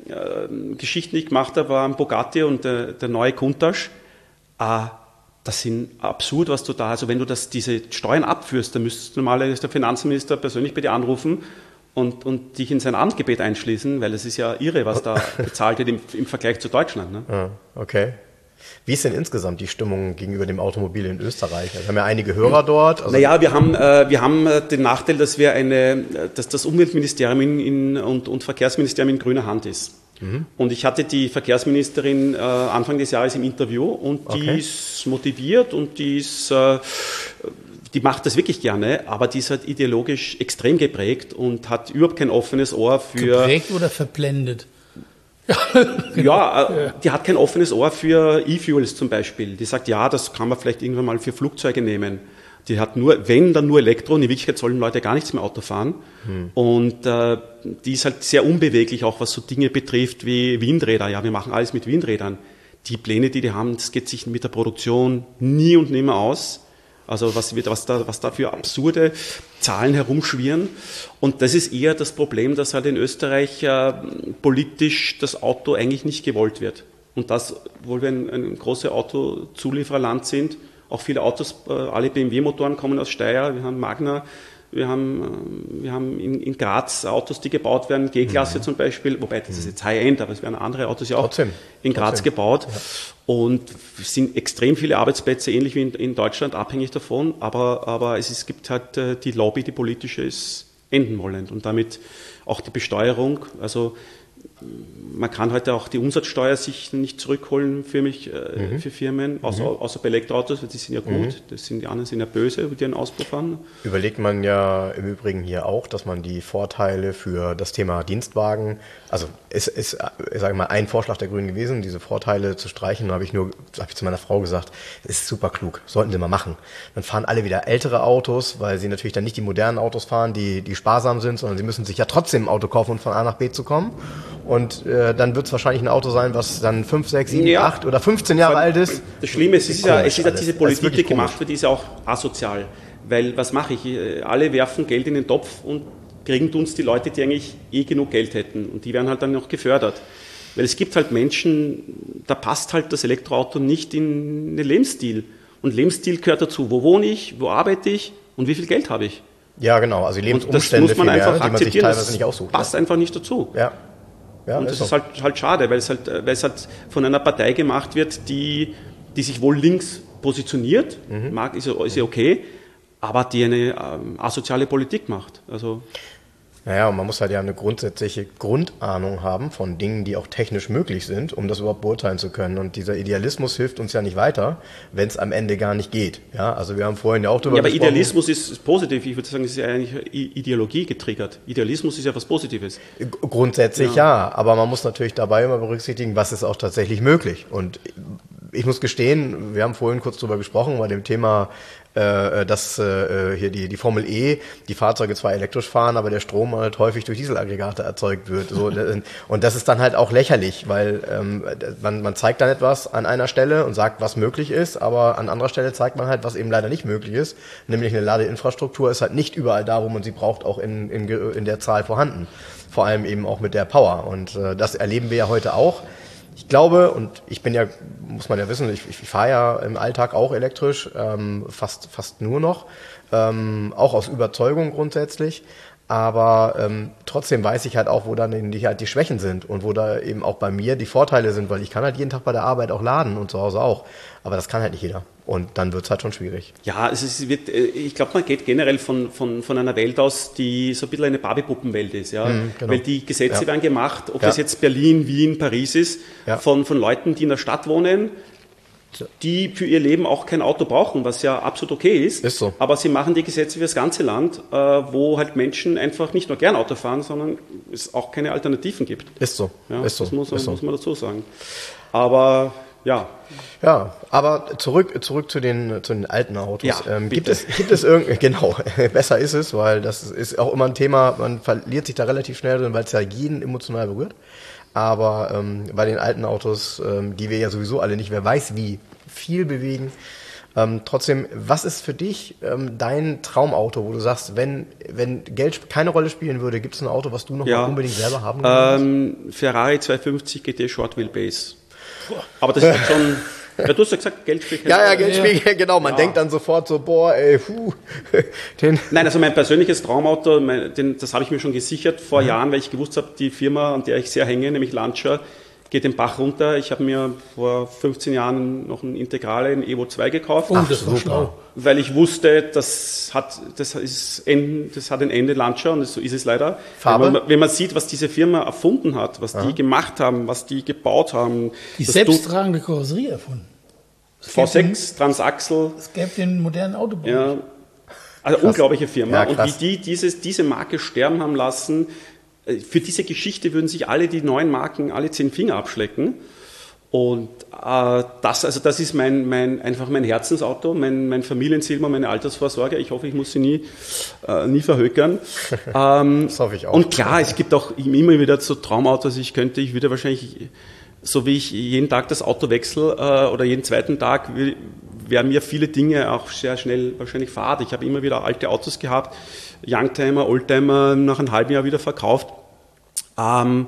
äh, Geschichten, die ich gemacht habe, waren Bugatti und der, der neue Countach. Äh, Das sind absurd, was du da, also wenn du das, diese Steuern abführst, dann müsstest du normalerweise der Finanzminister persönlich bei dir anrufen und, und dich in sein Amtsgebet einschließen, weil es ist ja irre, was da bezahlt wird im, im Vergleich zu Deutschland. Ne? Ah, okay. Wie ist denn insgesamt die Stimmung gegenüber dem Automobil in Österreich? Wir haben ja einige Hörer dort. Also naja, wir haben, äh, wir haben den Nachteil, dass wir eine, dass das Umweltministerium in, in, und, und Verkehrsministerium in grüner Hand ist. Mhm. Und ich hatte die Verkehrsministerin äh, Anfang des Jahres im Interview und die okay. ist motiviert und die ist, äh, die macht das wirklich gerne, aber die ist halt ideologisch extrem geprägt und hat überhaupt kein offenes Ohr für... Geprägt oder verblendet? Ja, äh, die hat kein offenes Ohr für E-Fuels zum Beispiel. Die sagt, ja, das kann man vielleicht irgendwann mal für Flugzeuge nehmen. Die hat nur, wenn, dann nur Elektro und in Wirklichkeit sollen Leute gar nichts mehr Auto fahren. Hm. Und äh, die ist halt sehr unbeweglich, auch was so Dinge betrifft wie Windräder. Ja, wir machen alles mit Windrädern. Die Pläne, die die haben, das geht sich mit der Produktion nie und nimmer aus. Also was, wird, was, da, was da für absurde Zahlen herumschwirren. Und das ist eher das Problem, dass halt in Österreich äh, politisch das Auto eigentlich nicht gewollt wird. Und das, obwohl wir ein, ein großes Autozuliefererland sind, auch viele Autos, äh, alle B M W-Motoren kommen aus Steyr, wir haben Magna, wir haben, äh, wir haben in, in Graz Autos, die gebaut werden, G-Klasse mhm. zum Beispiel, wobei das ist jetzt High-End, aber es werden andere Autos ja auch Trotzdem. in Graz Trotzdem. gebaut. Ja. Und es sind extrem viele Arbeitsplätze, ähnlich wie in, in Deutschland, abhängig davon, aber, aber es, es gibt halt äh, die Lobby, die politische ist enden wollend und damit auch die Besteuerung, also man kann heute auch die Umsatzsteuer sich nicht zurückholen für mich, äh, mhm. für Firmen, außer, mhm. außer bei Elektroautos, die sind ja gut, mhm. das sind, die anderen sind ja böse, die einen Auspuff haben. Überlegt man ja im Übrigen hier auch, dass man die Vorteile für das Thema Dienstwagen, also es ist, ich sage mal, ein Vorschlag der Grünen gewesen, diese Vorteile zu streichen, da habe ich nur, habe ich zu meiner Frau gesagt, das ist super klug, sollten sie mal machen. Dann fahren alle wieder ältere Autos, weil sie natürlich dann nicht die modernen Autos fahren, die, die sparsam sind, sondern sie müssen sich ja trotzdem ein Auto kaufen, um von A nach B zu kommen. Und äh, dann wird es wahrscheinlich ein Auto sein, was dann fünf, sechs, sieben, ja. acht oder fünfzehn Jahre alt ist. Das Schlimme ist, es ist ja, es ist ja diese Politik, die gemacht komisch. wird, die ist ja auch asozial. Weil, was mache ich? Alle werfen Geld in den Topf und kriegen uns die Leute, die eigentlich eh genug Geld hätten. Und die werden halt dann noch gefördert. Weil es gibt halt Menschen, da passt halt das Elektroauto nicht in den Lebensstil. Und Lebensstil gehört dazu. Wo wohne ich? Wo arbeite ich? Und wie viel Geld habe ich? Ja, genau. Also die Lebensumstände, und das muss man einfach mehr, die man sich teilweise nicht aussucht. Passt ja. einfach nicht dazu. Ja. Ja, und das ist ist halt, halt schade, weil es, halt, weil es halt von einer Partei gemacht wird, die, die sich wohl links positioniert, mhm. mag, ist, ist ja okay, aber die eine ähm, asoziale Politik macht. Also Naja, und man muss halt ja eine grundsätzliche Grundahnung haben von Dingen, die auch technisch möglich sind, um das überhaupt beurteilen zu können. Und dieser Idealismus hilft uns ja nicht weiter, wenn es am Ende gar nicht geht. Ja, also wir haben vorhin ja auch darüber gesprochen. Ja, aber gesprochen. Idealismus ist positiv. Ich würde sagen, es ist ja eigentlich Ideologie getriggert. Idealismus ist ja was Positives. Grundsätzlich ja. ja, aber man muss natürlich dabei immer berücksichtigen, was ist auch tatsächlich möglich. Und ich muss gestehen, wir haben vorhin kurz darüber gesprochen, bei dem Thema, äh, dass äh, hier die, die Formel E, die Fahrzeuge zwar elektrisch fahren, aber der Strom halt häufig durch Dieselaggregate erzeugt wird. So, und das ist dann halt auch lächerlich, weil ähm, man, man zeigt dann etwas an einer Stelle und sagt, was möglich ist, aber an anderer Stelle zeigt man halt, was eben leider nicht möglich ist. Nämlich eine Ladeinfrastruktur ist halt nicht überall da, wo man sie braucht, auch in, in, in der Zahl vorhanden. Vor allem eben auch mit der Power. Und äh, das erleben wir ja heute auch. Ich glaube, und ich bin ja, muss man ja wissen, ich, ich fahre ja im Alltag auch elektrisch, ähm, fast fast nur noch, ähm, auch aus Überzeugung grundsätzlich. Aber ähm, trotzdem weiß ich halt auch, wo dann die, halt die Schwächen sind und wo da eben auch bei mir die Vorteile sind, weil ich kann halt jeden Tag bei der Arbeit auch laden und zu Hause auch. Aber das kann halt nicht jeder. Und dann wird es halt schon schwierig. Ja, es ist, wird, ich glaube, man geht generell von, von, von einer Welt aus, die so ein bisschen eine Barbie-Puppenwelt ist. Ja? Mhm, genau. Weil die Gesetze Ja. werden gemacht, ob Ja. das jetzt Berlin, Wien, Paris ist, Ja. von, von Leuten, die in der Stadt wohnen, die für ihr Leben auch kein Auto brauchen, was ja absolut okay ist. Ist so. Aber sie machen die Gesetze für das ganze Land, äh, wo halt Menschen einfach nicht nur gern Auto fahren, sondern es auch keine Alternativen gibt. Ist so. Ja, ist so. Das muss, ist so. muss man dazu sagen. Aber ja, Ja, aber zurück zurück zu den zu den alten Autos. Ja, ähm, gibt bitte. es gibt es irgend genau besser ist es, weil das ist auch immer ein Thema. Man verliert sich da relativ schnell drin, weil es ja jeden emotional berührt. Aber ähm, bei den alten Autos, ähm, die wir ja sowieso alle nicht, wer weiß wie viel bewegen. Ähm, trotzdem, was ist für dich ähm, dein Traumauto, wo du sagst, wenn wenn Geld keine Rolle spielen würde, gibt es ein Auto, was du noch Ja. mal unbedingt selber haben würdest? ähm, Ferrari zweihundertfünfzig G T Short Wheelbase. Aber das ist schon, ja, du hast ja gesagt, Geld spielt keine Ja, ja, Rolle. Geldspiegel, genau. Man Ja. denkt dann sofort so, boah, ey, puh, den. Nein, also mein persönliches Traumauto, mein, den, das habe ich mir schon gesichert vor Mhm. Jahren, weil ich gewusst habe, die Firma, an der ich sehr hänge, nämlich Lancia, geht den Bach runter. Ich habe mir vor fünfzehn Jahren noch einen Integrale, einen Evo zwei gekauft, Oh, das war schlau. weil ich wusste, das hat, das ist, End, das hat ein Ende Lancia und so ist es leider. Farbe? Wenn man, wenn man sieht, was diese Firma erfunden hat, was die gemacht haben, was die gebaut haben, Die das selbsttragende Karosserie erfunden. V sechs, Transaxle, Es gäbe den modernen Autobau. ja, also unglaubliche Firma. Ja, und krass. wie die dieses, diese Marke sterben haben lassen, äh, für diese Geschichte würden sich alle die neuen Marken alle zehn Finger abschlecken. Und äh, das, also das ist mein, mein, einfach mein Herzensauto, mein, mein Familiensilber, meine Altersvorsorge. Ich hoffe, ich muss sie nie, äh, nie verhökern. Ähm, Das hoffe ich auch. Und klar, es gibt auch immer wieder so Traumautos. Ich könnte, ich würde wahrscheinlich, so wie ich jeden Tag das Auto wechsle äh, oder jeden zweiten Tag, wür- wären mir viele Dinge auch sehr schnell wahrscheinlich fad. Ich habe immer wieder alte Autos gehabt, Youngtimer, Oldtimer, nach einem halben Jahr wieder verkauft. Ähm,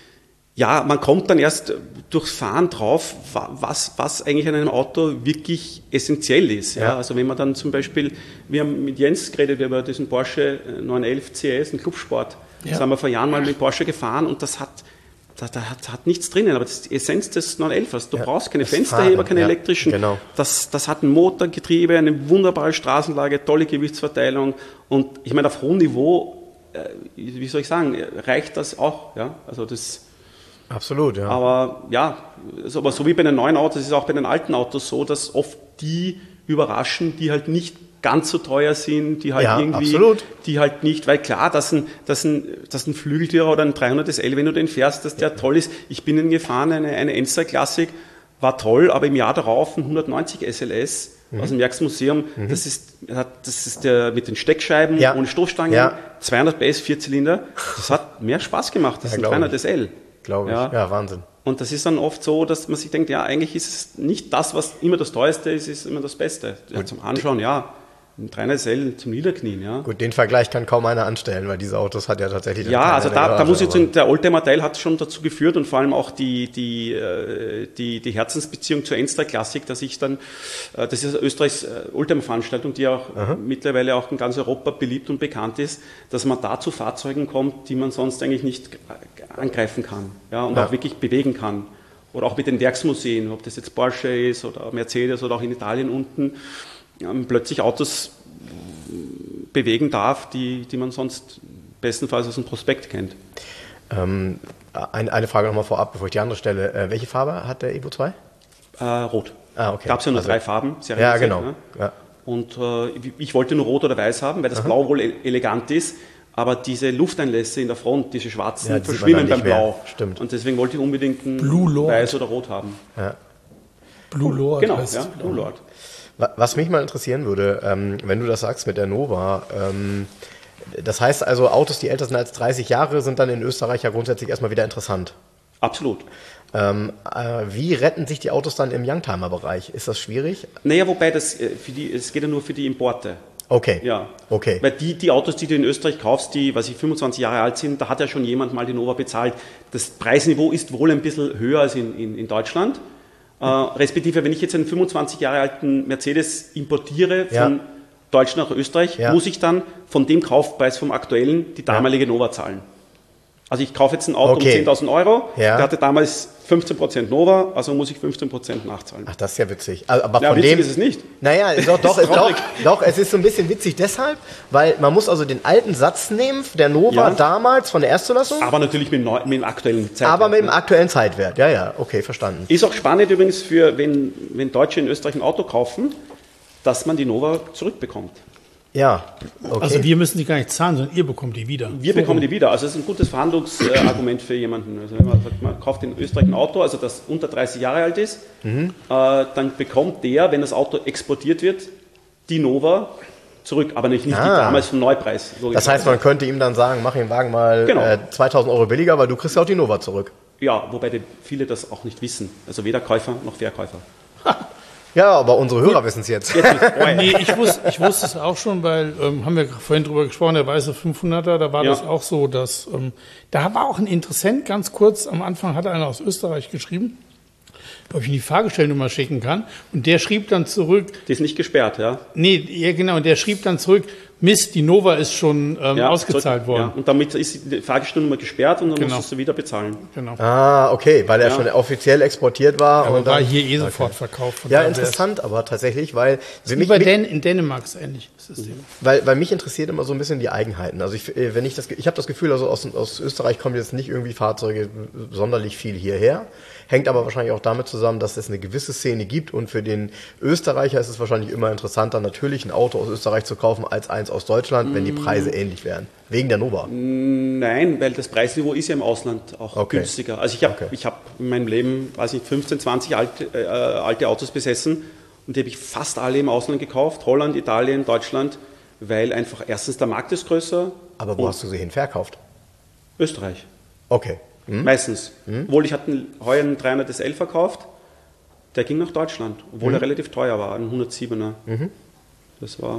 ja, man kommt dann erst durchs Fahren drauf, wa- was, was eigentlich an einem Auto wirklich essentiell ist. Ja? Ja. Also wenn man dann zum Beispiel, wir haben mit Jens geredet über diesen Porsche neun elf C S, einen Clubsport. Das Ja. haben wir vor Jahren mal mit Porsche gefahren und das hat, da, da hat, hat nichts drinnen, aber das ist die Essenz des neun elf. Du Ja, brauchst keine das Fensterheber, Fahren, keine ja, elektrischen. genau. Das, das hat ein Motorgetriebe, eine wunderbare Straßenlage, tolle Gewichtsverteilung und ich meine, auf hohem Niveau, äh, wie soll ich sagen, reicht das auch. Ja? Also das, Absolut, ja. aber ja, also, aber so wie bei den neuen Autos ist es auch bei den alten Autos so, dass oft die überraschen, die halt nicht ganz so teuer sind, die halt Ja, irgendwie, absolut. die halt nicht, weil klar, dass ein, dass ein, dass ein Flügeltürer oder ein dreihundert S L, wenn du den fährst, dass der toll ist. Ich bin ihn gefahren, eine, eine Enster Classic, war toll, aber im Jahr darauf ein hundertneunzig S L S aus dem Werksmuseum, das ist, das ist der mit den Steckscheiben, Ja. ohne Stoßstangen, Ja. zweihundert P S, Vierzylinder, das hat mehr Spaß gemacht, das Ja, ist ein glaub dreihundert ich. S L. Glaube ich. Ja. Ja, Wahnsinn. Und das ist dann oft so, dass man sich denkt, ja, eigentlich ist es nicht das, was immer das Teuerste ist, ist immer das Beste. Ja, zum Anschauen, ja. Ein dreihundert S L zum Niederknien, ja. Gut, den Vergleich kann kaum einer anstellen, weil diese Autos hat ja tatsächlich... Ja, keiner also in der da, da Garage, muss ich aber- sagen, der Oldtimer-Teil hat schon dazu geführt und vor allem auch die, die, äh, die, die Herzensbeziehung zur Enster Classic, dass ich dann, äh, das ist Österreichs äh, Oldtimer-Veranstaltung, die auch mittlerweile auch in ganz Europa beliebt und bekannt ist, dass man da zu Fahrzeugen kommt, die man sonst eigentlich nicht angreifen kann, ja, und Ja. auch wirklich bewegen kann. Oder auch mit den Werksmuseen, ob das jetzt Porsche ist oder Mercedes oder auch in Italien unten, ähm, plötzlich Autos bewegen darf, die, die man sonst bestenfalls aus dem Prospekt kennt. Ähm, eine, eine Frage nochmal vorab, bevor ich die andere stelle. Äh, welche Farbe hat der Evo zwei? Äh, rot. Ah, okay. Gab es ja nur also, drei Farben. Ja, genau. Ne? Ja. Und äh, ich wollte nur rot oder weiß haben, weil das Aha. Blau wohl elegant ist. Aber diese Lufteinlässe in der Front, diese schwarzen, ja, die verschwimmen beim Blau. Stimmt. Und deswegen wollte ich unbedingt ein Blue weiß oder rot haben. Ja. Blue Lord. Genau, ja, Blue Lord. Was mich mal interessieren würde, ähm, wenn du das sagst mit der Nova, ähm, das heißt also, Autos, die älter sind als dreißig Jahre, sind dann in Österreich ja grundsätzlich erstmal wieder interessant. Absolut. Ähm, äh, wie retten sich die Autos dann im Youngtimer-Bereich? Ist das schwierig? Naja, wobei das für die, es geht ja nur für die Importe. Okay. Ja. Okay. Weil die, die Autos, die du in Österreich kaufst, die, was ich fünfundzwanzig Jahre alt sind, da hat ja schon jemand mal die Nova bezahlt. Das Preisniveau ist wohl ein bisschen höher als in, in, in Deutschland. Äh, respektive, wenn ich jetzt einen fünfundzwanzig Jahre alten Mercedes importiere von ja. Deutschland nach Österreich, ja. muss ich dann von dem Kaufpreis vom aktuellen die damalige ja. Nova zahlen. Also ich kaufe jetzt ein Auto okay. um zehntausend Euro, ja. der hatte damals fünfzehn Prozent Nova, also muss ich fünfzehn Prozent nachzahlen. Ach, das ist ja witzig. Aber ja, von witzig dem ist es nicht. Naja, doch, doch, ist doch, doch, es ist so ein bisschen witzig deshalb, weil man muss also den alten Satz nehmen, der Nova ja. damals von der Erstzulassung. Aber natürlich mit dem, neu, mit dem aktuellen Zeitwert. Aber mit dem aktuellen Zeitwert, ja, ja, okay, verstanden. Ist auch spannend übrigens, für wenn, wenn Deutsche in Österreich ein Auto kaufen, dass man die Nova zurückbekommt. Ja, okay. Also wir müssen die gar nicht zahlen, sondern ihr bekommt die wieder. Wir bekommen die wieder. Also das ist ein gutes Verhandlungsargument für jemanden. Also wenn man sagt, man kauft in Österreich ein Auto, also das unter dreißig Jahre alt ist, mhm. äh, dann bekommt der, wenn das Auto exportiert wird, die Nova zurück, aber nicht, nicht ah. die damals vom Neupreis. So das heißt, man könnte ihm dann sagen, mach den Wagen mal genau. äh, zweitausend Euro billiger, weil du kriegst ja auch die Nova zurück. Ja, wobei die, viele das auch nicht wissen. Also weder Käufer noch Verkäufer. Ja, aber unsere Hörer wissen es jetzt. Nee, ich wusste, ich wusste es auch schon, weil, ähm, haben wir vorhin drüber gesprochen, der weiße fünfhunderter, da war ja. das auch so, dass, ähm, da war auch ein Interessent, ganz kurz, am Anfang hat einer aus Österreich geschrieben, ob ich ihm die Fahrgestellnummer schicken kann, und der schrieb dann zurück. Die ist nicht gesperrt, ja? Nee, ja genau, und der schrieb dann zurück, Mist, die Nova ist schon ähm, ja, ausgezahlt zurück, worden. Ja. Und damit ist die Fahrgestellnummer gesperrt und dann genau. musst du wieder bezahlen. Genau. Ah, okay, weil er ja. schon offiziell exportiert war. Ja, aber und war dann, hier eh sofort okay. verkauft. Ja, interessant, aber tatsächlich, weil... Wie mich, bei Dan, in Dänemark ist ähnlich. System. Weil, weil mich interessiert immer so ein bisschen die Eigenheiten. Also ich, wenn ich das, ich habe das Gefühl, also aus, aus Österreich kommen jetzt nicht irgendwie Fahrzeuge sonderlich viel hierher. Hängt aber wahrscheinlich auch damit zusammen, dass es eine gewisse Szene gibt und für den Österreicher ist es wahrscheinlich immer interessanter, natürlich ein Auto aus Österreich zu kaufen als eins aus Deutschland, wenn die Preise ähnlich wären. Wegen der Nova? Nein, weil das Preisniveau ist ja im Ausland auch okay. günstiger. Also ich habe okay. ich hab in meinem Leben, weiß nicht, fünfzehn, zwanzig alte, äh, alte Autos besessen und die habe ich fast alle im Ausland gekauft, Holland, Italien, Deutschland, weil einfach erstens der Markt ist größer. Aber wo hast du sie hin verkauft? Österreich. Okay. Hm? Meistens. Hm? Obwohl ich hatte heuer einen dreihundert S L verkauft, der ging nach Deutschland, obwohl hm. er relativ teuer war, ein hundertsiebener. Mhm. Das war...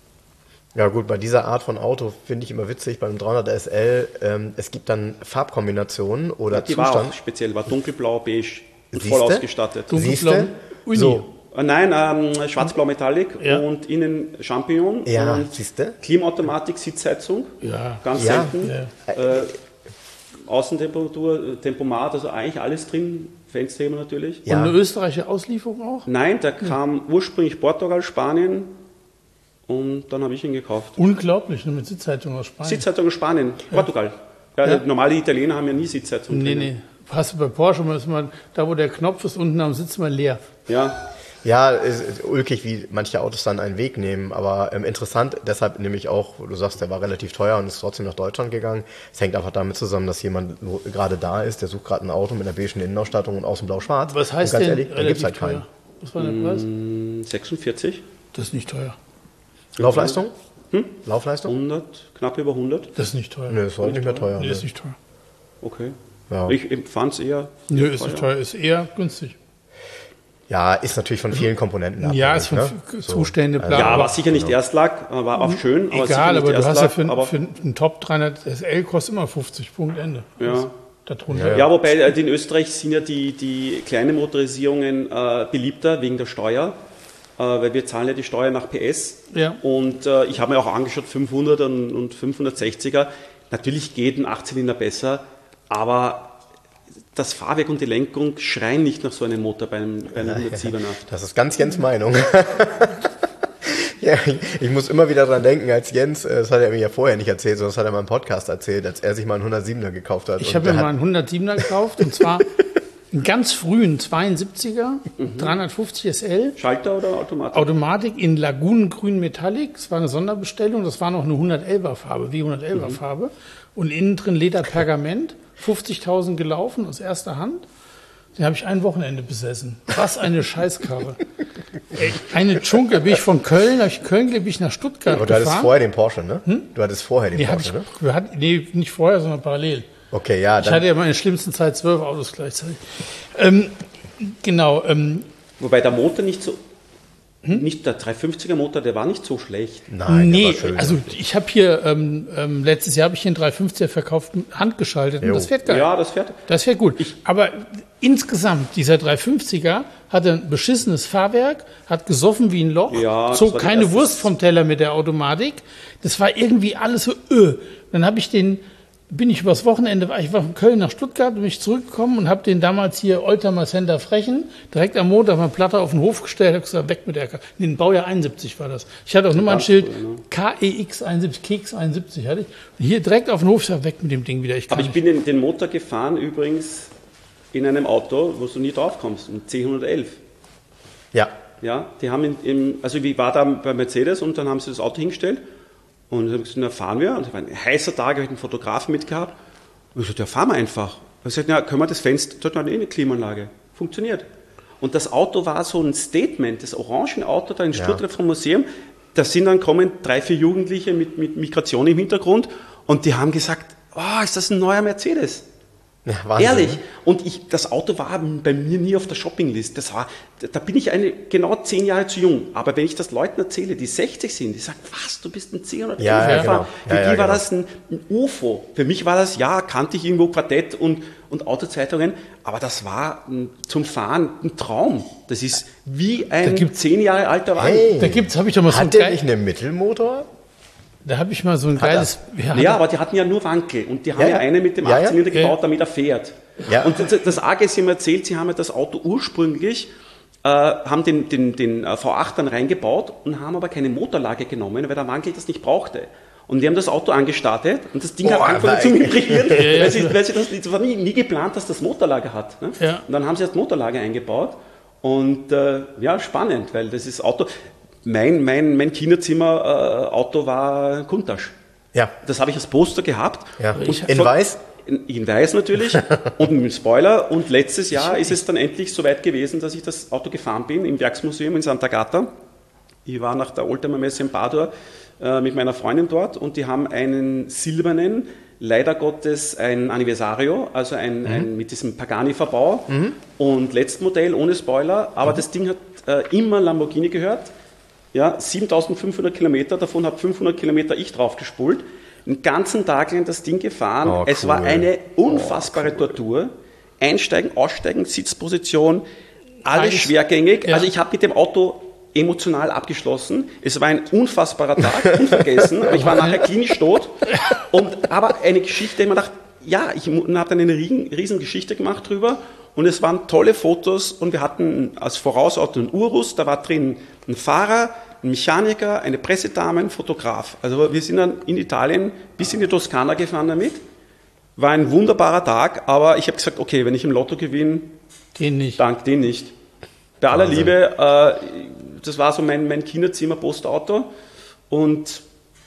Ja gut, bei dieser Art von Auto finde ich immer witzig, beim dreihundert S L, ähm, es gibt dann Farbkombinationen oder ja, die Zustand. War auch speziell, war dunkelblau, beige und Siehste? voll ausgestattet. Dunkelblau, Uni. So. Äh, nein, ähm, schwarz-blau Metallic ja. und innen Champignon. Ja, und siehste? Klimaautomatik, Sitzheizung, ja. ganz ja. selten. Ja. Äh, Außentemperatur, Tempomat, also eigentlich alles drin, Fensterheber natürlich. Ja. Und eine österreichische Auslieferung auch? Nein, der kam ursprünglich Portugal, Spanien und dann habe ich ihn gekauft. Unglaublich, nur mit Sitzheizung aus Spanien. Sitzheizung aus Spanien, ja. Portugal. Ja, ja. Normale Italiener haben ja nie Sitzheizung. Nee, nee. Hast du bei Porsche, ist man, da wo der Knopf ist, unten am Sitz mal leer. Ja. Ja, ist, ist ulkig, wie manche Autos dann einen Weg nehmen, aber ähm, interessant, deshalb nämlich auch, du sagst, der war relativ teuer und ist trotzdem nach Deutschland gegangen. Es hängt einfach damit zusammen, dass jemand gerade da ist, der sucht gerade ein Auto mit einer beigen Innenausstattung und außen blau-schwarz. Was heißt und ganz denn ehrlich, da gibt's halt teuer? keinen. Was war der Preis? sechsundvierzig. Das ist nicht teuer. Laufleistung? Hm? Laufleistung? hundert, knapp über hundert. Das ist nicht teuer. Nö, ist heute nicht mehr teuer. Nee, ne? ist nicht teuer. Okay. Ja. Ich fand es eher Nö, ist nicht teuer, ist eher günstig. Ja, ist natürlich von vielen Komponenten abhängig. Ja, ist von ne? Zustände, bla. Ja, war sicher nicht Erstlack, war auch schön. Aber egal, aber du hast ja für, aber für einen Top dreihundert S L kostet immer fünfzig, Punkt, Ende. Ja. Darunter. Ja, ja, wobei in Österreich sind ja die, die kleinen Motorisierungen äh, beliebter wegen der Steuer, äh, weil wir zahlen ja die Steuer nach P S. Ja. Und äh, ich habe mir auch angeschaut, fünfhundert und, und fünfhundertsechziger. Natürlich geht ein achtzylinder besser, aber das Fahrwerk und die Lenkung schreien nicht nach so einem Motor bei einem, bei einem hundertsiebener. Das ist ganz Jens Meinung. Ja, ich muss immer wieder dran denken, als Jens, das hat er mir ja vorher nicht erzählt, sondern das hat er mal im Podcast erzählt, als er sich mal einen hundertsiebener gekauft hat. Ich habe mir mal einen hundertsiebener gekauft und zwar einen ganz frühen zweiundsiebziger, mhm. dreihundertfünfzig S L. Schalter oder Automatik? Automatik in Lagunengrün Metallic. Das war eine Sonderbestellung. Das war noch eine hundertelfer Farbe, wie hundertelfer mhm. Farbe. Und innen drin Lederpergament. fünfzigtausend gelaufen aus erster Hand. Den habe ich ein Wochenende besessen. Was eine Scheißkarre. Ey, eine Tschunke, bin ich von Köln, habe ich Köln, bin ich nach Stuttgart Aber du gefahren. hattest vorher den Porsche, ne? Hm? Du hattest vorher den nee, Porsche, ich, ne? Wir hatten, nee, nicht vorher, sondern parallel. Okay, ja. Ich Dann hatte ja in meiner schlimmsten Zeit zwölf Autos gleichzeitig. Ähm, genau. Ähm, Wobei der Motor nicht so, hm? nicht der dreihundertfünfziger Motor, der war nicht so schlecht. Nein, nee, der war schön. Also ich habe hier, ähm, ähm, letztes Jahr habe ich hier einen dreihundertfünfziger verkauft, handgeschaltet. Und das fährt geil. Ja, das fährt. Das fährt gut. Ich, Aber insgesamt, dieser dreihundertfünfziger hatte ein beschissenes Fahrwerk, hat gesoffen wie ein Loch, ja, zog keine Wurst vom Teller mit der Automatik. Das war irgendwie alles so, öh. Dann habe ich den, bin ich übers Wochenende, ich war von Köln nach Stuttgart, bin ich zurückgekommen und habe den damals hier Oldtimer Center Frechen direkt am Montag mal Platte auf den Hof gestellt, habe gesagt, weg mit der K. Nee, Baujahr einundsiebzig war das. Ich hatte auch Nummernschild K E X einundsiebzig, Keks einundsiebzig hatte ich. Und hier direkt auf den Hof, ich sag, weg mit dem Ding wieder. Ich kann Aber ich nicht. bin den, den Motor gefahren übrigens in einem Auto, wo du nie drauf kommst, ein C hundertelf. Ja. Ja, die haben in, im, also ich war da bei Mercedes und dann haben sie das Auto hingestellt. Und ich habe gesagt, na, fahren wir. Und es war ein heißer Tag, habe ich einen Fotografen mitgehabt. Und ich sagte, ja, fahren wir einfach. Und ich sagte, ja, können wir das Fenster, dort war eh eine Klimaanlage. Funktioniert. Und das Auto war so ein Statement, das orange Auto da in Stuttgart ja. vom Museum. Da sind dann kommen drei, vier Jugendliche mit, mit Migration im Hintergrund und die haben gesagt, oh, ist das ein neuer Mercedes? Ja, Wahnsinn, ehrlich. Ne? Und ich, das Auto war bei mir nie auf der Shoppinglist. Das war, da bin ich eine, genau zehn Jahre zu jung. Aber wenn ich das Leuten erzähle, die sechzig sind, die sagen, was, du bist ein C hundertelf ja, ja, genau. Für ja, die ja, war genau. das ein, ein U F O. Für mich war das, ja, kannte ich irgendwo Quartett und, und Autozeitungen, aber das war ein, zum Fahren ein Traum. Das ist wie ein zehn Jahre alter Wagen. Hey, da gibt's, habe ich doch mal so Hat der nicht einen Mittelmotor? Da habe ich mal so ein Hat geiles... Ja, ja, aber die hatten ja nur Wankel und die haben ja, ja, ja eine mit dem ja, achtzylinder ja. gebaut, damit er fährt. Ja. Und das, das Arge ist, sie haben erzählt, sie haben ja das Auto ursprünglich, äh, haben den, den, den V acht dann reingebaut und haben aber keine Motorlage genommen, weil der Wankel das nicht brauchte. Und die haben das Auto angestartet und das Ding oh, hat angefangen zu vibrieren, ja, ja. weil, sie, weil sie das, das war nie, nie geplant, dass das Motorlage hat. Ne? Ja. Und dann haben sie das Motorlage eingebaut und äh, ja, spannend, weil das ist Auto, mein, mein, mein Kinderzimmer-Auto äh, war Countach. Ja. Das habe ich als Poster gehabt. Ja. Und in von, weiß? In, in weiß natürlich und mit Spoiler. Und letztes Jahr ist es dann endlich soweit gewesen, dass ich das Auto gefahren bin im Werksmuseum in Santa Agata. Ich war nach der Oldtimer Messe in Padua äh, mit meiner Freundin dort und die haben einen silbernen, leider Gottes ein Anniversario, also ein, mhm. ein mit diesem Pagani-Verbau mhm. und Letztmodell ohne Spoiler. Aber mhm. das Ding hat äh, immer Lamborghini gehört. Ja, siebentausendfünfhundert Kilometer, davon habe fünfhundert Kilometer ich draufgespult. Den ganzen Tag lang das Ding gefahren. Oh, es cool. war eine unfassbare oh, cool. Tortur. Einsteigen, aussteigen, Sitzposition, alles schwergängig. Ja. Also ich habe mit dem Auto emotional abgeschlossen. Es war ein unfassbarer Tag, unvergessen. Ich war nachher klinisch tot. Und, aber eine Geschichte, ich mir dachte, ja, ich habe dann eine riesen, riesen Geschichte gemacht drüber. Und es waren tolle Fotos und wir hatten als Vorausauto einen Urus, da war drin ein Fahrer, ein Mechaniker, eine Pressedame, ein Fotograf. Also wir sind dann in Italien bis in die Toskana gefahren damit. War ein wunderbarer Tag, aber ich habe gesagt, okay, wenn ich im Lotto gewinne, den nicht. dank den nicht. Bei aller Wahnsinn. Liebe, äh, das war so mein, mein Kinderzimmer-Postauto und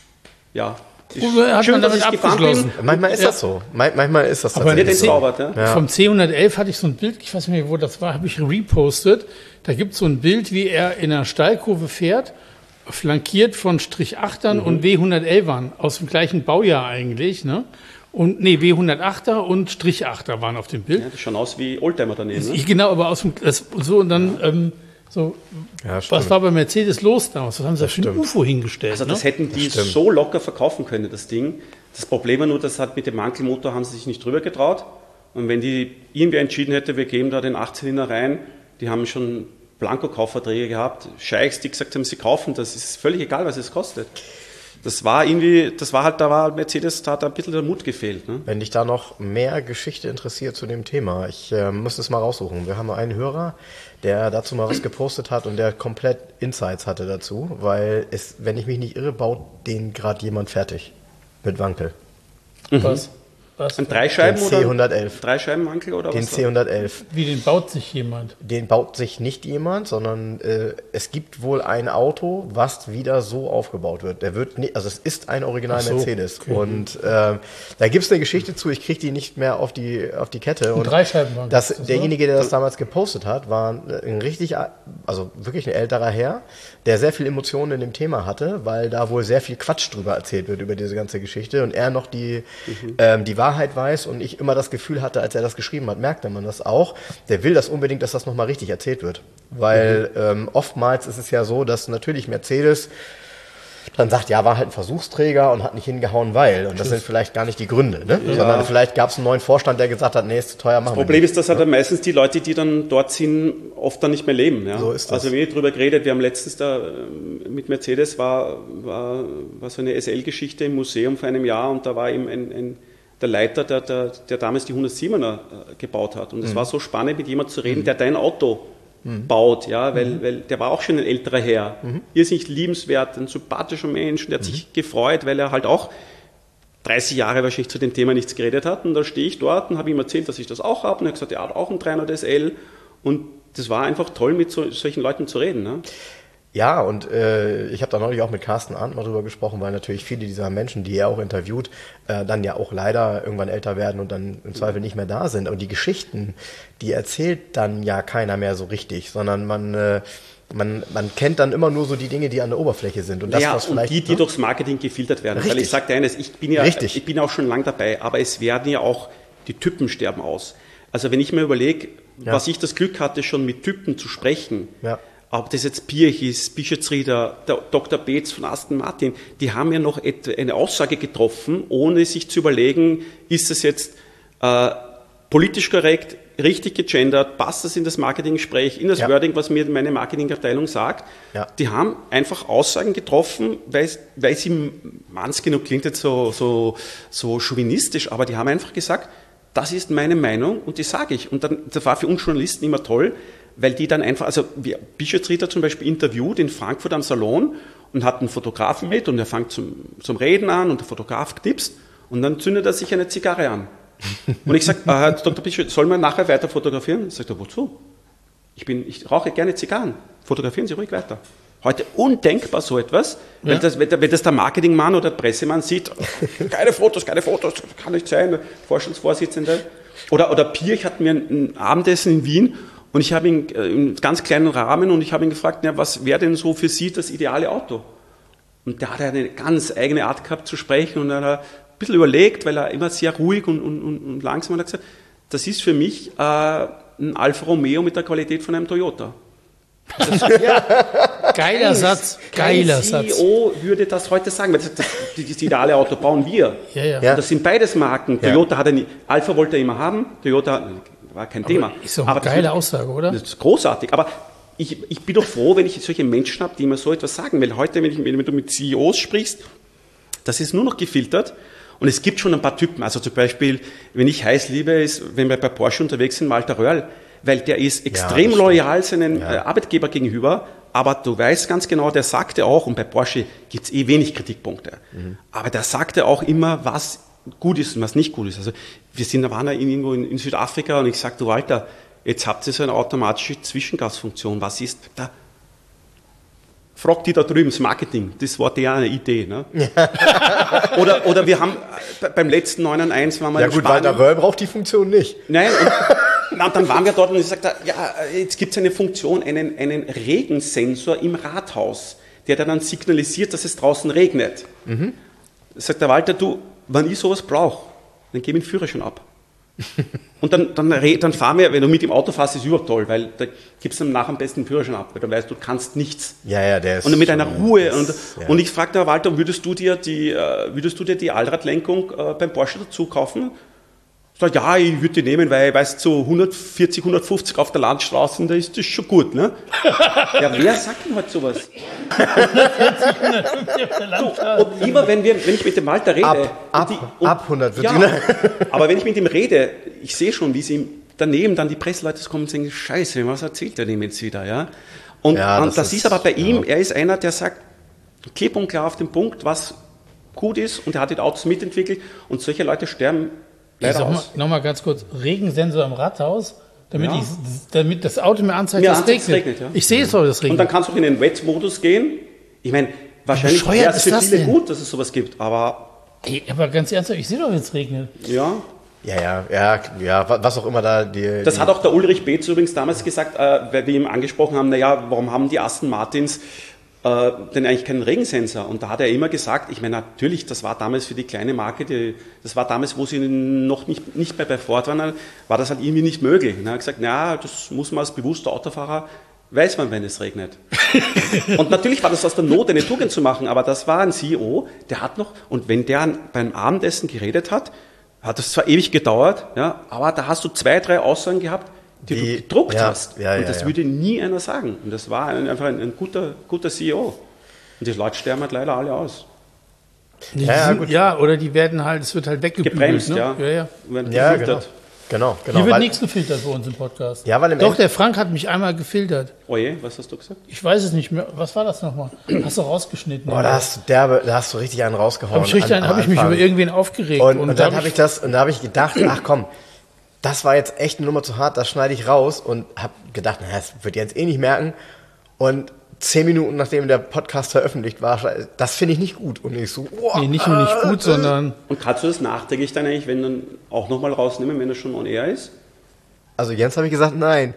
ja, hat schön, man dass damit ich gefahren abgeschlossen. bin. Manchmal ist Ja. das so. Manchmal ist das Aber Wird tatsächlich so. entzaubert, ja? Ja. Vom C hundertelf hatte ich so ein Bild, ich weiß nicht mehr, wo das war, habe ich repostet. Da gibt es so ein Bild, wie er in einer Steilkurve fährt, flankiert von Strich achtern mhm. und W hundertelfern aus dem gleichen Baujahr eigentlich, ne? Und nee, W hundertachter und Strich achter waren auf dem Bild. Ja, das schaut aus wie Oldtimer daneben. Ne? Ich, genau, aber aus dem das, so und dann ähm, so. Ja, stimmt. Was war bei Mercedes los damals? Was haben sie da für ein stimmt. U F O hingestellt? Also das ne? hätten die Das stimmt. so locker verkaufen können, das Ding. Das Problem war nur, das hat mit dem Wankelmotor haben sie sich nicht drüber getraut. Und wenn die irgendwie entschieden hätte, wir geben da den Achtzylinder rein, die haben schon Blanko-Kaufverträge gehabt, Scheichs, die gesagt haben, sie kaufen, das ist völlig egal, was es kostet. Das war irgendwie, das war halt, da war Mercedes, da hat ein bisschen der Mut gefehlt. Ne? Wenn dich da noch mehr Geschichte interessiert zu dem Thema, ich äh, muss es mal raussuchen. Wir haben einen Hörer, der dazu mal was gepostet hat und der komplett Insights hatte dazu, weil es, wenn ich mich nicht irre, baut den gerade jemand fertig mit Wankel. Mhm. Was? Was? Ein Dreischeiben Den oder? C hundertelf. Dreischeibenwankel oder Den was? C hundertelf. Wie, den baut sich jemand? Den baut sich nicht jemand, sondern äh, es gibt wohl ein Auto, was wieder so aufgebaut wird. Der wird nicht, also es ist ein Original Ach so, Mercedes. okay. Und äh, da gibt es eine Geschichte zu, ich kriege die nicht mehr auf die, auf die Kette. Und Dreischeibenwankel. das, ist das, derjenige, der das damals gepostet hat, war ein richtig, also wirklich ein älterer Herr, der sehr viel Emotionen in dem Thema hatte, weil da wohl sehr viel Quatsch drüber erzählt wird, über diese ganze Geschichte. Und er noch die, mhm. ähm, die Wahrheit weiß und ich immer das Gefühl hatte, als er das geschrieben hat, merkte man das auch. Der will das unbedingt, dass das nochmal richtig erzählt wird. Weil mhm. ähm, oftmals ist es ja so, dass natürlich Mercedes dann sagt, ja, war halt ein Versuchsträger und hat nicht hingehauen, weil. Und das sind vielleicht gar nicht die Gründe, ne? Ja. Sondern vielleicht gab es einen neuen Vorstand, der gesagt hat, nee, ist zu teuer, machen wir Das Problem nicht. ist, dass halt dann meistens die Leute, die dann dort sind, oft dann nicht mehr leben. Ja? So ist das. Also wir haben darüber geredet, wir haben letztens da mit Mercedes, war, war, war so eine S L-Geschichte im Museum vor einem Jahr und da war eben ein, ein der Leiter, der, der, der damals die hundertsiebener gebaut hat. Und es mhm. war so spannend, mit jemandem zu reden, mhm. der dein Auto mhm. baut, ja, weil, mhm. weil der war auch schon ein älterer Herr. Mhm. Irrsinnig liebenswert, ein sympathischer Mensch, der hat mhm. sich gefreut, weil er halt auch dreißig Jahre wahrscheinlich zu dem Thema nichts geredet hat. Und da stehe ich dort und habe ihm erzählt, dass ich das auch habe. Und er hat gesagt, er hat auch einen dreihundert S L. Und das war einfach toll, mit so, solchen Leuten zu reden. Ne? Ja, und äh, ich habe da neulich auch mit Carsten Arndt mal drüber gesprochen, weil natürlich viele dieser Menschen, die er auch interviewt, äh, dann ja auch leider irgendwann älter werden und dann im Zweifel nicht mehr da sind. Und die Geschichten, die erzählt dann ja keiner mehr so richtig, sondern man äh, man man kennt dann immer nur so die Dinge, die an der Oberfläche sind. Und das, ja, was und vielleicht, die, die ne? durchs Marketing gefiltert werden. Richtig. Weil ich sage dir eines, ich bin ja Richtig. ich bin auch schon lang dabei, aber es werden ja auch, die Typen sterben aus. Also wenn ich mir überlege, Ja. was ich das Glück hatte, schon mit Typen zu sprechen, Ja. ob das jetzt Pirch ist, Bischofsrieder, der Doktor Beetz von Aston Martin, die haben ja noch eine Aussage getroffen, ohne sich zu überlegen, ist es jetzt äh, politisch korrekt, richtig gegendert, passt das in das Marketinggespräch, in das Ja. Wording, was mir meine Marketingabteilung sagt. Ja. Die haben einfach Aussagen getroffen, weil, weil sie, manns genug klingt jetzt so, so, so chauvinistisch, aber die haben einfach gesagt, das ist meine Meinung und die sage ich. Und dann, das war für uns Journalisten immer toll, weil die dann einfach, also Bischofsrieder zum Beispiel interviewt in Frankfurt am Salon und hat einen Fotografen mit und er fängt zum, zum Reden an und der Fotograf knipst und dann zündet er sich eine Zigarre an. Und ich sage, äh, Herr Doktor Bischof, soll man nachher weiter fotografieren? Sagt er, wozu? Ich, bin, ich rauche gerne Zigarren. Fotografieren Sie ruhig weiter. Heute undenkbar so etwas, ja. wenn, das, wenn, der, wenn das der Marketingmann oder der Pressemann sieht, keine Fotos, keine Fotos, kann nicht sein, Vorstandsvorsitzende. Oder, oder Pirch hat mir ein Abendessen in Wien und ich habe ihn äh, im ganz kleinen Rahmen und ich habe ihn gefragt, na, was wäre denn so für Sie das ideale Auto? Und der hat eine ganz eigene Art gehabt zu sprechen und er hat ein bisschen überlegt, weil er immer sehr ruhig und, und, und langsam hat gesagt, das ist für mich äh, ein Alfa Romeo mit der Qualität von einem Toyota. Das, ja, geiler kein, Satz, geiler kein C E O Satz. würde das heute sagen, weil das, das, das ideale Auto bauen wir. Ja, ja. Ja. Das sind beides Marken. Ja. Toyota hat eine, Alpha wollte er immer haben, Toyota war kein Aber Thema. Ist doch eine Aber geile das, Aussage, oder? Das ist großartig. Aber ich, ich bin doch froh, wenn ich solche Menschen habe, die immer so etwas sagen. Weil heute, wenn, ich, wenn du mit C E Os sprichst, das ist nur noch gefiltert. Und es gibt schon ein paar Typen. Also zum Beispiel, wenn ich heiß liebe, ist, wenn wir bei Porsche unterwegs sind, Walter Röhrl. Weil der ist extrem ja, loyal seinem ja. Arbeitgeber gegenüber, aber du weißt ganz genau, der sagte auch, und bei Porsche gibt es eh wenig Kritikpunkte, mhm. aber der sagte auch immer, was gut ist und was nicht gut ist. Also wir sind, da waren ja irgendwo in, in Südafrika und ich sagte, du Walter, jetzt habt ihr so eine automatische Zwischengasfunktion, was ist da? Fragt die da drüben, das Marketing, das war deren Idee. Ne? oder, oder wir haben beim letzten neun eins waren wir Ja in gut, Spanien. Walter Röhrl braucht die Funktion nicht. Nein, und, na, und dann waren wir dort und ich sagte, ja, jetzt gibt es eine Funktion, einen, einen Regensensor im Rathaus, der dann signalisiert, dass es draußen regnet. Mhm. Sagt der Walter, du, wenn ich sowas brauche, dann gebe ich den Führerschein ab. Und dann, dann, dann fahren wir, wenn du mit dem Auto fährst, ist es überhaupt toll, weil da gibst du dann nach am besten den Führerschein ab, weil du weißt, du kannst nichts. Ja, ja, der ist und dann mit einer Ruhe. Das, und, ja. und ich fragte Herr Walter, würdest du dir die, würdest du dir die Allradlenkung äh, beim Porsche dazu kaufen? Sag, ja, ich würde die nehmen, weil, weißt du, so hundertvierzig, hundertfünfzig auf der Landstraße, da ist das schon gut, ne? Ja, wer sagt denn halt sowas? hundertvierzig, hundertfünfzig auf der Landstraße. Und immer, wenn, wir, wenn ich mit dem Walter rede... Ab, ab, und die, und, ab hundertvierzig. Ja, aber wenn ich mit ihm rede, ich sehe schon, wie sie ihm daneben dann die Presseleute kommen und sagen, Scheiße, was erzählt der dem jetzt wieder, ja? Und, ja, und das, das ist, ist aber bei ihm, ja. er ist einer, der sagt, klipp und klar auf den Punkt, was gut ist, und er hat die Autos mitentwickelt, und solche Leute sterben leider Nochmal aus. noch mal ganz kurz, Regensensor im Rathaus, damit, Ja. ich, damit das Auto mir anzeigt, Mir dass es anzeigt, regnet. es regnet, ja. Ich sehe es doch, dass es Und regnet. dann kannst du auch in den Wet-Modus gehen. Ich meine, wahrscheinlich bescheuert wäre es ist für das viele denn? gut, dass es sowas gibt, aber Ey, aber ganz ernsthaft, ich sehe doch, wenn es regnet. ja. Ja, ja, ja, ja, wa- was auch immer da die. Das die hat auch der Ulrich Beetz übrigens damals gesagt, äh, weil wir ihm angesprochen haben, naja, warum haben die Aston Martins äh, denn eigentlich keinen Regensensor? Und da hat er immer gesagt, ich meine, natürlich, das war damals für die kleine Marke, die, das war damals, wo sie noch nicht, nicht mehr bei Ford waren, war das halt irgendwie nicht möglich. Und er hat gesagt, naja, das muss man als bewusster Autofahrer, weiß man, wenn es regnet. Und natürlich war das aus der Not, eine Tugend zu machen, aber das war ein C E O, der hat noch, und wenn der beim Abendessen geredet hat, hat das zwar ewig gedauert, ja, aber da hast du zwei, drei Aussagen gehabt, die, Die- du gedruckt ja, hast. ja, und ja, das ja. würde nie einer sagen. Und das war ein, einfach ein, ein guter, guter C E O. Und die Leute sterben halt leider alle aus. Die Ja, ja, sind, gut. ja, oder die werden halt, es wird halt weggebügelt. Gebremst, ne? ja. ja, ja. Werden ja, genau. gefiltert. Genau, genau. Hier wird weil- nichts gefiltert bei uns im Podcast. Ja, weil im Doch, End- der Frank hat mich einmal gefiltert. Oje, was hast du gesagt? Ich weiß es nicht mehr. Was war das nochmal? Hast du rausgeschnitten? Boah, da hast du derbe, da hast du richtig einen rausgehauen. Habe ich, richtig- an- am hab ich mich Anfang. über irgendwen aufgeregt. Und, und, da dann hab habe ich das, und da habe ich gedacht, ach komm, das war jetzt echt eine Nummer zu hart, das schneide ich raus und habe gedacht, na, das wird jetzt eh nicht merken. Und zehn Minuten nachdem der Podcast veröffentlicht war, das finde ich nicht gut. Und ich so, oh, Nee, nicht nur nicht gut, sondern Und kannst du das nachträglich dann eigentlich, wenn dann auch nochmal rausnehmen, wenn er schon on air ist? Also Jens habe ich gesagt, nein.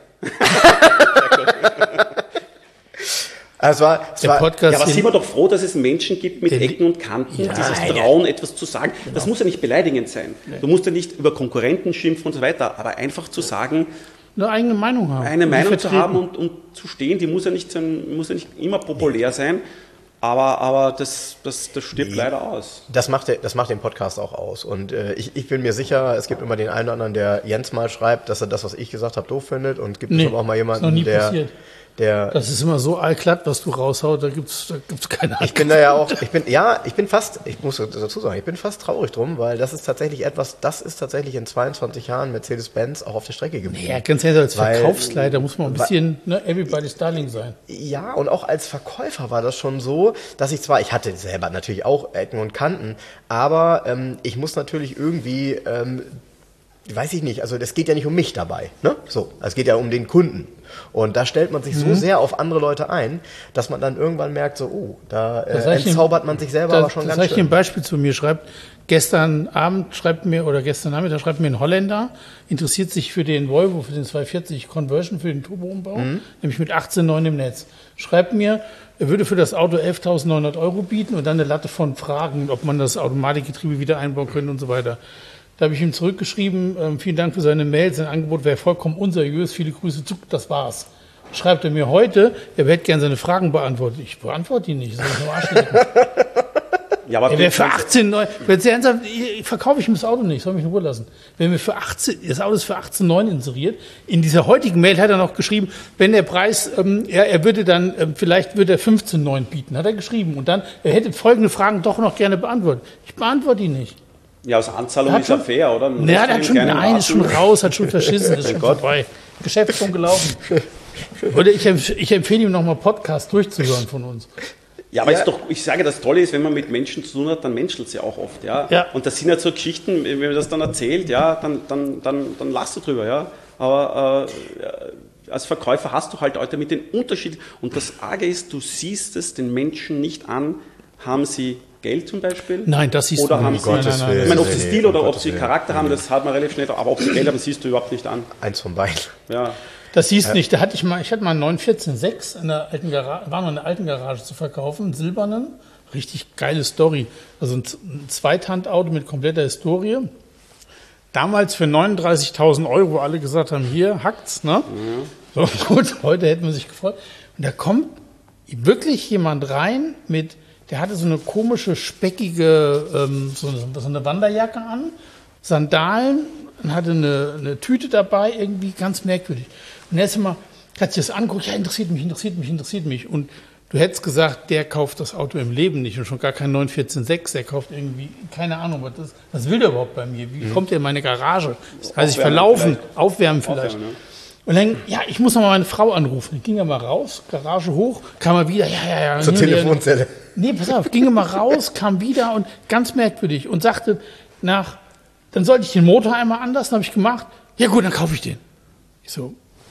Also es war, es der war, Podcast. Ja, aber den- sind wir doch froh, dass es Menschen gibt mit Den- Ecken und Kanten, Ja, die sich ja. trauen, etwas zu sagen. Das muss ja nicht beleidigend sein. Du musst ja nicht über Konkurrenten schimpfen und so weiter, aber einfach zu sagen, eine eigene Meinung haben. eine und die Meinung zu vertreten. haben und, und zu stehen, die muss ja nicht, sein, muss ja nicht immer populär sein, aber, aber das, das, das stirbt leider aus. das macht, der, das macht den Podcast auch aus. Und äh, ich, ich bin mir sicher, es gibt immer den einen oder anderen, der Jens mal schreibt, dass er das, was ich gesagt habe, doof findet. Und gibt Nee, es aber auch mal ist noch jemanden, nie der, passiert. der Das ist immer so allglatt, was du raushaut, da gibt's, da gibt's keine Ich bin da ja auch, ich bin, ja, ich bin fast, ich muss dazu sagen, ich bin fast traurig drum, weil das ist tatsächlich etwas, das ist tatsächlich in zweiundzwanzig Jahren Mercedes-Benz auch auf der Strecke geblieben. Ja, ganz ehrlich, als Weil- Verkaufsleiter muss man ein bisschen ne, everybody's darling sein. Ja, und auch als Verkäufer war das schon so, dass ich zwar, ich hatte selber natürlich auch Ecken und Kanten, aber ähm, ich muss natürlich irgendwie, ähm, weiß ich nicht, also das geht ja nicht um mich dabei, ne? So, es geht ja um den Kunden. Und da stellt man sich so sehr auf andere Leute ein, dass man dann irgendwann merkt, so, oh, da Das äh, sag ich dir- entzaubert man sich selber Da, aber schon das ganz sag ich dir schön. ein Beispiel zu mir. Schreibt gestern Abend schreibt mir oder gestern Nachmittag schreibt mir ein Holländer, interessiert sich für den Volvo, für den zweihundertvierzig Conversion, für den Turboumbau, Mhm. nämlich mit achtzehn Komma neun im Netz. Schreibt mir, er würde für das Auto elftausendneunhundert Euro bieten und dann eine Latte von Fragen, ob man das Automatikgetriebe wieder einbauen könnte und so weiter. Da habe ich ihm zurückgeschrieben, ähm, vielen Dank für seine Mail, sein Angebot wäre vollkommen unseriös, viele Grüße, zuck, das war's. Schreibt er mir heute, er hätte gerne seine Fragen beantwortet. Ich beantworte die nicht, soll ich nur Arsch lecken. Ja, aber Er wäre für achtzehn, neun, wenn Sie ernsthaft, ich- verkaufe ich ihm das Auto nicht, soll mich in Ruhe lassen. Wenn wir für achtzehn, das Auto ist für achtzehn Komma neun inseriert. In dieser heutigen Mail hat er noch geschrieben, wenn der Preis, ähm, er, er würde dann, ähm, vielleicht würde er fünfzehn Komma neun bieten, hat er geschrieben. Und dann, er hätte folgende Fragen doch noch gerne beantwortet. Ich beantworte die nicht. Ja, aus Anzahlung Hat ist ja schon- fair, oder? Ne, er hat schon, nein, ist schon raus, hat schon verschissen, ist schon Gott. vorbei. Geschäft ist schon gelaufen. Oder ich, empf- ich empfehle ihm nochmal Podcast durchzuhören von uns. Ja, aber Ja. Ist doch, ich sage, das Tolle ist, wenn man mit Menschen zu tun hat, dann menschelt es ja auch oft, ja? Ja. Und das sind ja so Geschichten, wenn man das dann erzählt, ja, dann, dann, dann, dann lachst du drüber, ja. Aber äh, als Verkäufer hast du halt heute mit den Unterschied. Und das Arge ist, du siehst es den Menschen nicht an, haben sie Geld zum Beispiel? Nein, das siehst Oder du haben nicht. sie, Nein, nein, nein. ich meine, ob sie Nee, Stil um oder ob Gottes sie Willen. Charakter haben, das hat man relativ schnell, aber ob sie Geld haben, siehst du überhaupt nicht an. Eins von beiden. Ja. Das siehst nicht, da hatte ich mal, ich hatte mal einen neun vierzehn sechs in der alten Garage, war noch in der alten Garage zu verkaufen, einen silbernen, richtig geile Story. Also ein, Z- ein Zweithandauto mit kompletter Historie. Damals für neununddreißigtausend Euro, wo alle gesagt haben, hier hackt's, ne? So gut, heute hätten wir sich gefreut. Und da kommt wirklich jemand rein mit, der hatte so eine komische, speckige, ähm, so, eine, so eine Wanderjacke an, Sandalen, und hatte eine, eine Tüte dabei, irgendwie ganz merkwürdig. Und er ist immer, hat sich das angeguckt, ja, interessiert mich, interessiert mich, interessiert mich. Und du hättest gesagt, der kauft das Auto im Leben nicht und schon gar kein neun vierzehn sechs, der kauft irgendwie, keine Ahnung, was, das, was will der überhaupt bei mir? Wie mhm. kommt der in meine Garage? Das heißt, ich verlaufen, vielleicht. aufwärmen vielleicht. Aufwärmen, ne? Und dann, ja, ich muss noch mal meine Frau anrufen. Dann ging er mal raus, Garage hoch, kam er wieder, ja, ja, ja. Zur Telefonzelle. Nee, pass auf, ging er mal raus, kam wieder und ganz merkwürdig und sagte nach, dann sollte ich den Motor einmal anlassen, habe ich gemacht. Ja gut, dann kaufe ich den. Ich so,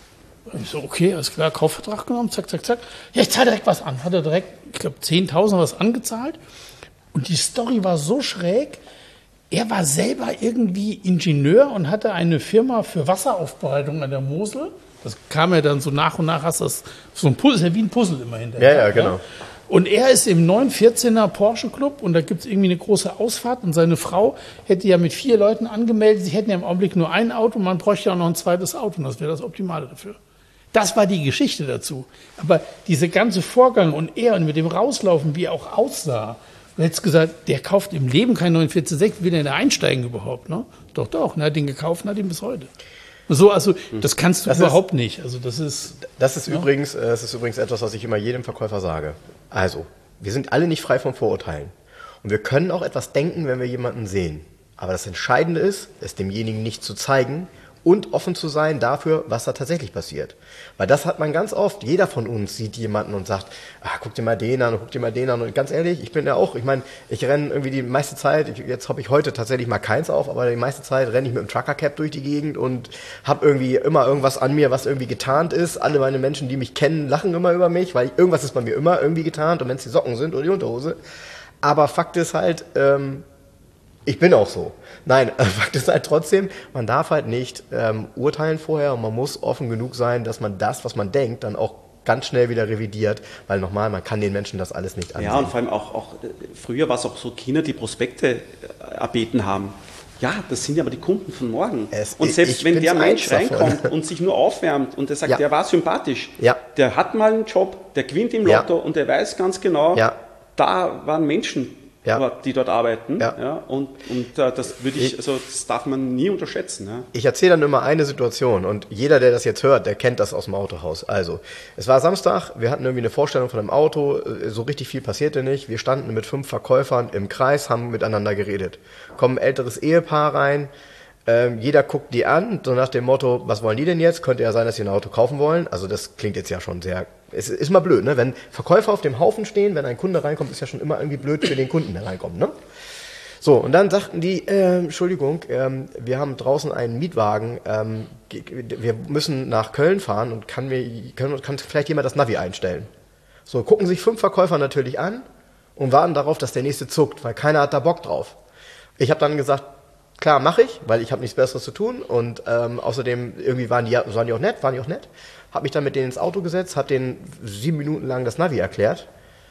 ich so, okay, alles klar, Kaufvertrag genommen, zack, zack, zack. Ja, ich zahle direkt was an. Hat er direkt, ich glaube, zehntausend was angezahlt. Und die Story war so schräg. Er war selber irgendwie Ingenieur und hatte eine Firma für Wasseraufbereitung an der Mosel. Das kam ja dann so nach und nach, hast das so ein Puzzle, ist ja wie ein Puzzle immer hinterher. Ja, ja, genau. Und er ist im neun vierzehner Porsche Club und da gibt es irgendwie eine große Ausfahrt und seine Frau hätte ja mit vier Leuten angemeldet. Sie hätten ja im Augenblick nur ein Auto, man bräuchte ja auch noch ein zweites Auto und das wäre das Optimale dafür. Das war die Geschichte dazu. Aber dieser ganze Vorgang und er und mit dem Rauslaufen, wie er auch aussah, du hättest gesagt, der kauft im Leben kein neun vierzehn sechs, will der da einsteigen überhaupt? Ne? Doch, doch, er hat den gekauft und hat ihn bis heute. So, also das kannst du das überhaupt ist, nicht. Also das ist, das ist ja. übrigens, das ist übrigens etwas, was ich immer jedem Verkäufer sage. Also, wir sind alle nicht frei von Vorurteilen. Und wir können auch etwas denken, wenn wir jemanden sehen. Aber das Entscheidende ist, es demjenigen nicht zu zeigen und offen zu sein dafür, was da tatsächlich passiert. Weil das hat man ganz oft. Jeder von uns sieht jemanden und sagt, ah, guck dir mal den an und guck dir mal den an. Und ganz ehrlich, ich bin ja auch, ich meine, ich renne irgendwie die meiste Zeit, ich, jetzt habe ich heute tatsächlich mal keins auf, aber die meiste Zeit renne ich mit einem Trucker-Cap durch die Gegend und habe irgendwie immer irgendwas an mir, was irgendwie getarnt ist. Alle meine Menschen, die mich kennen, lachen immer über mich, weil irgendwas ist bei mir immer irgendwie getarnt und wenn es die Socken sind oder die Unterhose. Aber Fakt ist halt, ähm, ich bin auch so. Nein, Fakt ist halt trotzdem, man darf halt nicht ähm, urteilen vorher und man muss offen genug sein, dass man das, was man denkt, dann auch ganz schnell wieder revidiert, weil nochmal, man kann den Menschen das alles nicht ansehen. Ja, und vor allem auch, auch früher war es auch so, Kinder, die Prospekte erbeten haben. Ja, das sind ja aber die Kunden von morgen. Es, und selbst wenn der Mensch reinkommt und sich nur aufwärmt und der sagt, ja. der war sympathisch, ja. der hat mal einen Job, der gewinnt im Lotto ja. und der weiß ganz genau, ja. da waren Menschen, ja. die dort arbeiten. Ja. Ja, und und äh, das würde ich, also das darf man nie unterschätzen. Ja. Ich erzähle dann immer eine Situation und jeder, der das jetzt hört, der kennt das aus dem Autohaus. Also, es war Samstag, wir hatten irgendwie eine Vorstellung von einem Auto, so richtig viel passierte nicht. Wir standen mit fünf Verkäufern im Kreis, haben miteinander geredet. Kommt ein älteres Ehepaar rein, ähm, jeder guckt die an, so nach dem Motto, was wollen die denn jetzt? Könnte ja sein, dass sie ein Auto kaufen wollen. Also das klingt jetzt ja schon sehr, es ist mal blöd, ne? Wenn Verkäufer auf dem Haufen stehen, wenn ein Kunde reinkommt, ist ja schon immer irgendwie blöd für den Kunden, der reinkommt, ne? So, und dann sagten die, äh, Entschuldigung, ähm, wir haben draußen einen Mietwagen, ähm, wir müssen nach Köln fahren und kann mir, kann, kann vielleicht jemand das Navi einstellen? So, gucken sich fünf Verkäufer natürlich an und warten darauf, dass der nächste zuckt, weil keiner hat da Bock drauf. Ich habe dann gesagt, klar, mache ich, weil ich habe nichts Besseres zu tun und ähm, außerdem irgendwie waren die, waren die auch nett, waren die auch nett. Habe mich dann mit denen ins Auto gesetzt, habe denen sieben Minuten lang das Navi erklärt.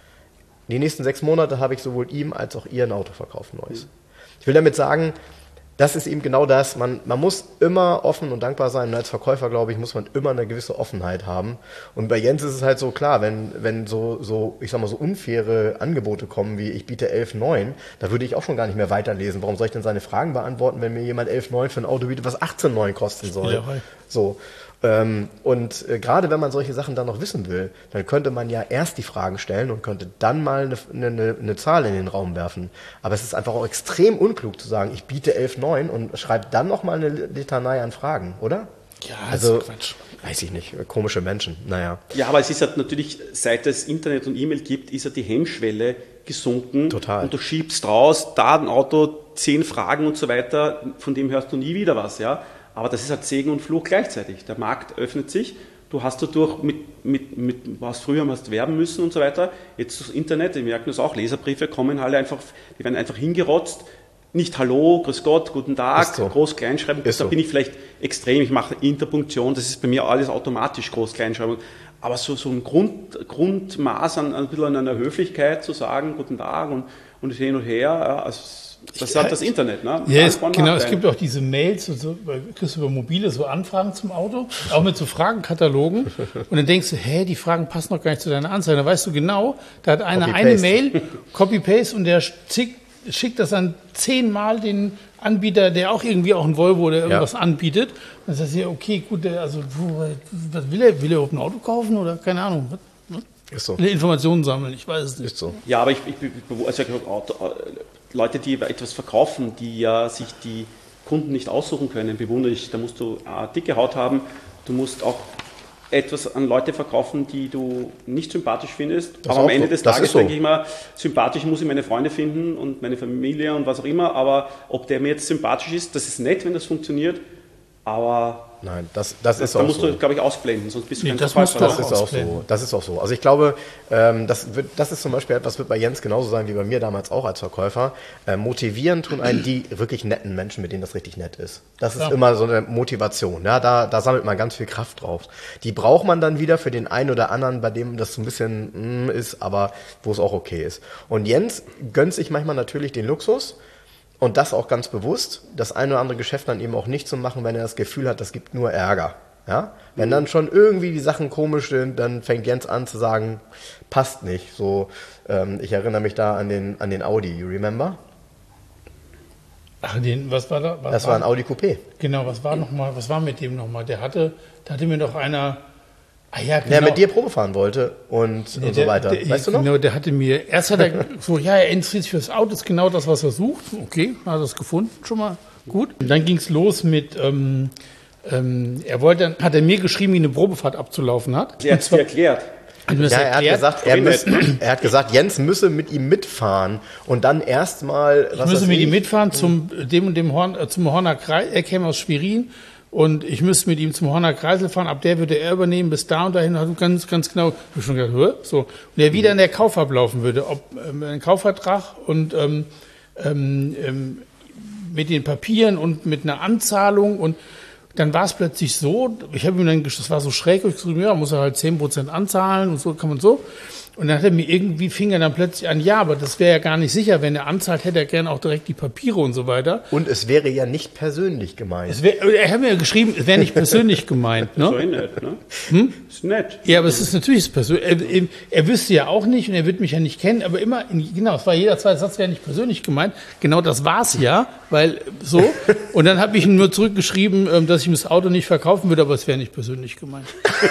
Die nächsten sechs Monate habe ich sowohl ihm als auch ihr ein Auto verkauft, neues. Ich will damit sagen, das ist eben genau das. Man, man muss immer offen und dankbar sein. Und als Verkäufer, glaube ich, muss man immer eine gewisse Offenheit haben. Und bei Jens ist es halt so klar, wenn, wenn so, so, ich sag mal, so unfaire Angebote kommen wie ich biete elf neun, da würde ich auch schon gar nicht mehr weiterlesen. Warum soll ich denn seine Fragen beantworten, wenn mir jemand elf neun für ein Auto bietet, was achtzehn neun kosten soll? So. Ähm, und äh, gerade wenn man solche Sachen dann noch wissen will, dann könnte man ja erst die Fragen stellen und könnte dann mal eine, eine, eine Zahl in den Raum werfen. Aber es ist einfach auch extrem unklug zu sagen, ich biete elf neun und schreibe dann noch mal eine Litanei an Fragen, oder? Ja, also das ist Quatsch. Weiß ich nicht, komische Menschen, naja. Ja, aber es ist halt natürlich, seit es Internet und E-Mail gibt, ist ja die Hemmschwelle gesunken. Total. Und du schiebst raus, da ein Auto, zehn Fragen und so weiter, von dem hörst du nie wieder was, ja. Aber das ist halt Segen und Fluch gleichzeitig. Der Markt öffnet sich, du hast dadurch mit, mit, mit was früher hast werben müssen und so weiter. Jetzt das Internet, wir merken das auch, Leserbriefe kommen alle einfach, die werden einfach hingerotzt. Nicht Hallo, Grüß Gott, Guten Tag, so. Groß-Kleinschreiben. Da so. Bin ich vielleicht extrem, ich mache Interpunktion, das ist bei mir alles automatisch Groß-Kleinschreibung. Aber so, so ein Grund, Grundmaß an, ein bisschen an einer Höflichkeit zu sagen, Guten Tag und, und hin und her, also das hat das Internet, ne? Ja, es, genau, es gibt auch diese Mails, und so, du kriegst über mobile so Anfragen zum Auto, auch mit so Fragenkatalogen. Und dann denkst du, hä, die Fragen passen doch gar nicht zu deiner Anzeige. Dann weißt du genau, da hat einer eine Mail, Copy-Paste und der zig schickt das dann zehnmal den Anbieter, der auch irgendwie auch ein Volvo oder irgendwas Ja. anbietet. Dann sagst du ja, okay, gut, der, also wo, was will er? Will er überhaupt ein Auto kaufen oder keine Ahnung? Was, was? Ist so. Will er Informationen sammeln? Ich weiß es nicht. Ist so. Ja, aber ich, ich, ich also Auto, Leute, die etwas verkaufen, die ja sich die Kunden nicht aussuchen können, bewundere ich. Da musst du äh, dicke Haut haben, du musst auch etwas an Leute verkaufen, die du nicht sympathisch findest. Das aber am auch Ende so. des Das Tages ist so. denke ich immer, sympathisch muss ich meine Freunde finden und meine Familie und was auch immer, aber ob der mir jetzt sympathisch ist, das ist nett, wenn das funktioniert, aber Nein, das, das ist da auch musst so. du, glaube ich, ausblenden, sonst bist du Nee, kein das musst du Verkäufer. Das ist auch ausblenden. so. Das ist auch so. Also ich glaube, ähm, das, wird, das ist zum Beispiel etwas, wird bei Jens genauso sein wie bei mir damals auch als Verkäufer. Äh, motivieren tun einen die wirklich netten Menschen, mit denen das richtig nett ist. Das ist Ja. immer so eine Motivation. Ja, da, da sammelt man ganz viel Kraft drauf. Die braucht man dann wieder für den einen oder anderen, bei dem das so ein bisschen mm, ist, aber wo es auch okay ist. Und Jens gönnt sich manchmal natürlich den Luxus. Und das auch ganz bewusst, das eine oder andere Geschäft dann eben auch nicht zu machen, wenn er das Gefühl hat, das gibt nur Ärger. Ja? Wenn dann schon irgendwie die Sachen komisch sind, dann fängt Jens an zu sagen, passt nicht. So, ähm, ich erinnere mich da an den, an den Audi, you remember? Ach, den, was war da? Was Das war ein Audi Coupé. Genau, was war noch mal, was war mit dem nochmal? Der hatte, da hatte mir doch einer, ah ja, genau. Der mit dir Probe fahren wollte und, Nee, und so der- weiter. Der, weißt du noch? Genau, der hatte mir, erst hat er so, ja, er interessiert sich fürs Auto, ist genau das, was er sucht. Okay, hat er es gefunden, schon mal gut. Und dann ging es los mit, ähm, ähm, er wollte, hat er mir geschrieben, wie eine Probefahrt abzulaufen hat. Er hat es dir erklärt. hat mir das Ja, er hat, erklärt. gesagt, er, Komm müß, mit. er hat gesagt, Jens müsse mit ihm mitfahren und dann erstmal. Ich müsste mit ihm mitfahren zum dem und dem Horn, äh, zum Horner Kreisel. Er käme aus Schwerin und ich müsste mit ihm zum Horner Kreisel fahren. Ab der würde er übernehmen, bis da und dahin. Also ganz, ganz genau. Ich habe schon gedacht, hä? So. Und er wieder in der Kauf ablaufen würde, ob ähm, ein Kaufvertrag und ähm, ähm, ähm, mit den Papieren und mit einer Anzahlung und dann war es plötzlich so, ich habe ihm dann, das war so schräg, ich habe gesagt, ja, muss er halt zehn Prozent anzahlen und so kann man so. Und dann hat er mir irgendwie, fing er dann plötzlich an, ja, aber das wäre ja gar nicht sicher, wenn er anzahlt, hätte er gerne auch direkt die Papiere und so weiter. Und es wäre ja nicht persönlich gemeint. Es wär, er hat mir geschrieben, es wäre nicht persönlich gemeint, So ne? eh nett, ne? Hm? Ist nett. Ja, aber es ist natürlich persönlich. Er, er, er wüsste ja auch nicht und er wird mich ja nicht kennen, aber immer, in, genau, es war jeder zweite Satz wäre nicht persönlich gemeint. Genau das war's ja, weil so. Und dann habe ich ihm nur zurückgeschrieben, ähm, dass ich ihm das Auto nicht verkaufen würde, aber es wäre nicht persönlich gemeint.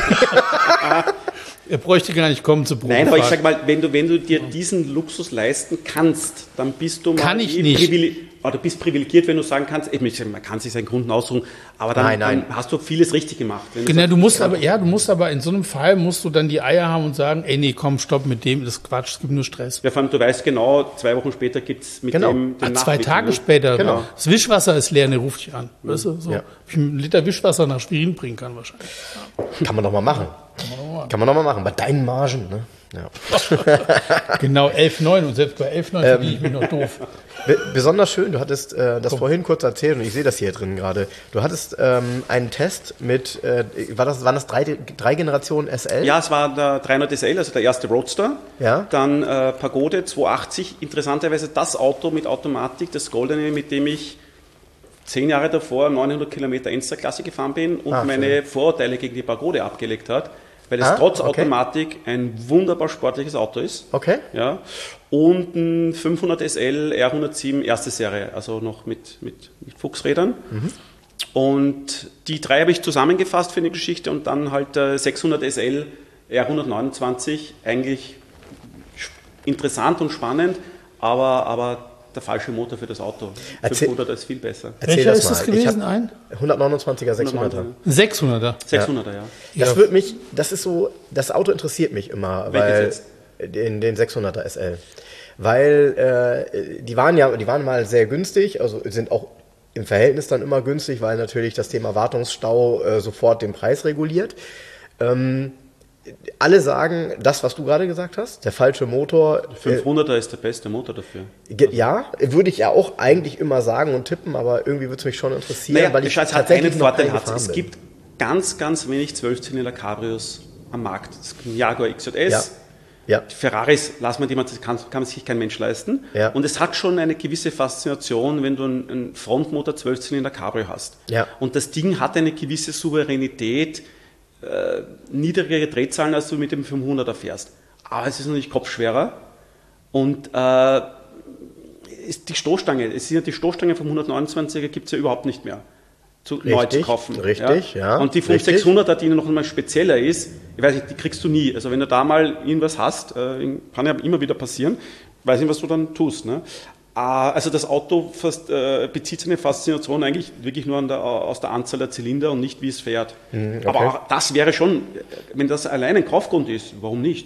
Er bräuchte gar nicht kommen zur Probefahrt. Nein, aber ich sag mal, wenn du, wenn du dir diesen Luxus leisten kannst, dann bist du mal Kann ich eh nicht. privile- oder bist privilegiert, wenn du sagen kannst, ich, man kann sich seinen Kunden aussuchen, aber dann, Nein, nein. dann hast du vieles richtig gemacht. Wenn Genau, sagst, du musst aber, ja, du musst aber in so einem Fall musst du dann die Eier haben und sagen, ey, nee, komm, stopp mit dem, das ist Quatsch, es gibt nur Stress. ja, vor allem, du weißt genau, zwei Wochen später gibt es mit Genau. dem den Ah, zwei Nachmieten, Tage ne? später, Genau. das Wischwasser ist leer, ne, ruft dich an. Weißt du, so. Ja. Ob ich einen Liter Wischwasser nach Schwerin bringen kann wahrscheinlich. Kann man doch mal machen. Kann man doch mal machen. Bei deinen Margen, ne? Ja. Genau, elf Komma neun und selbst bei elf Komma neun verdiene ich mich noch doof. Be- Besonders schön, du hattest äh, das vorhin kurz erzählt und ich sehe das hier drin gerade. Du hattest ähm, einen Test mit, äh, war das, waren das drei, drei Generationen S L? Ja, es war der dreihundert S L, also der erste Roadster. Ja. Dann äh, Pagode zweihundertachtzig, interessanterweise das Auto mit Automatik, das Goldene, mit dem ich zehn Jahre davor neunhundert Kilometer Enster-Klasse gefahren bin und Ah, meine Vorurteile gegen die Pagode abgelegt hat, weil es Ah, trotz okay. Automatik ein wunderbar sportliches Auto ist. Okay. Ja. Und ein fünfhundert S L R hundertsieben erste Serie, also noch mit, mit, mit Fuchsrädern. Und die drei habe ich zusammengefasst für eine Geschichte und dann halt äh, sechshundert S L R hundertneunundzwanzig, eigentlich sp- interessant und spannend, aber, aber der falsche Motor für das Auto. Erzähl- fünfhundert ist viel besser. Erzähl Welcher das ist das mal. gewesen? Ich hab Ein? hundertneunundzwanziger sechshunderter. sechshunderter. sechshunderter, ja. Das Ja. wird mich, das ist so, das Auto interessiert mich immer, Welches weil jetzt? den, den sechshunderter S L, weil äh, die waren ja, die waren mal sehr günstig, also sind auch im Verhältnis dann immer günstig, weil natürlich das Thema Wartungsstau äh, sofort den Preis reguliert. Ähm, alle sagen das, was du gerade gesagt hast, der falsche Motor. Äh, fünfhunderter ist der beste Motor dafür. ge- ja, würde ich ja auch eigentlich immer sagen und tippen, aber irgendwie würde es mich schon interessieren, Naja, weil der ich Scheiß hat tatsächlich einen noch Vorteil. keinen Hat. gefahren Es bin. gibt ganz, ganz wenig zwölfzylinder Cabrios am Markt. Das ist ein Jaguar X J S. Ja. Ja. Ferraris, lass mal jemand, das kann, kann sich kein Mensch leisten. Ja. Und es hat schon eine gewisse Faszination, wenn du einen, einen Frontmotor zwölfzylinder Cabrio hast. Ja. Und das Ding hat eine gewisse Souveränität, äh, niedrigere Drehzahlen, als du mit dem fünfhunderter fährst. Aber es ist natürlich kopfschwerer. Und äh, ist die Stoßstange, es sind ja die Stoßstange vom hundertneunundzwanziger gibt es ja überhaupt nicht mehr. Zu, richtig, neu zu kaufen. Richtig, ja. ja und die fünf sechshunderter, die noch einmal spezieller ist, ich weiß nicht, die kriegst du nie. Also wenn du da mal irgendwas hast, äh, kann ja immer wieder passieren, weiß nicht, was du dann tust. Ne? Also das Auto fast, äh, bezieht seine Faszination eigentlich wirklich nur an der, aus der Anzahl der Zylinder und nicht, wie es fährt. Mhm, okay. Aber auch das wäre schon, wenn das allein ein Kaufgrund ist, warum nicht?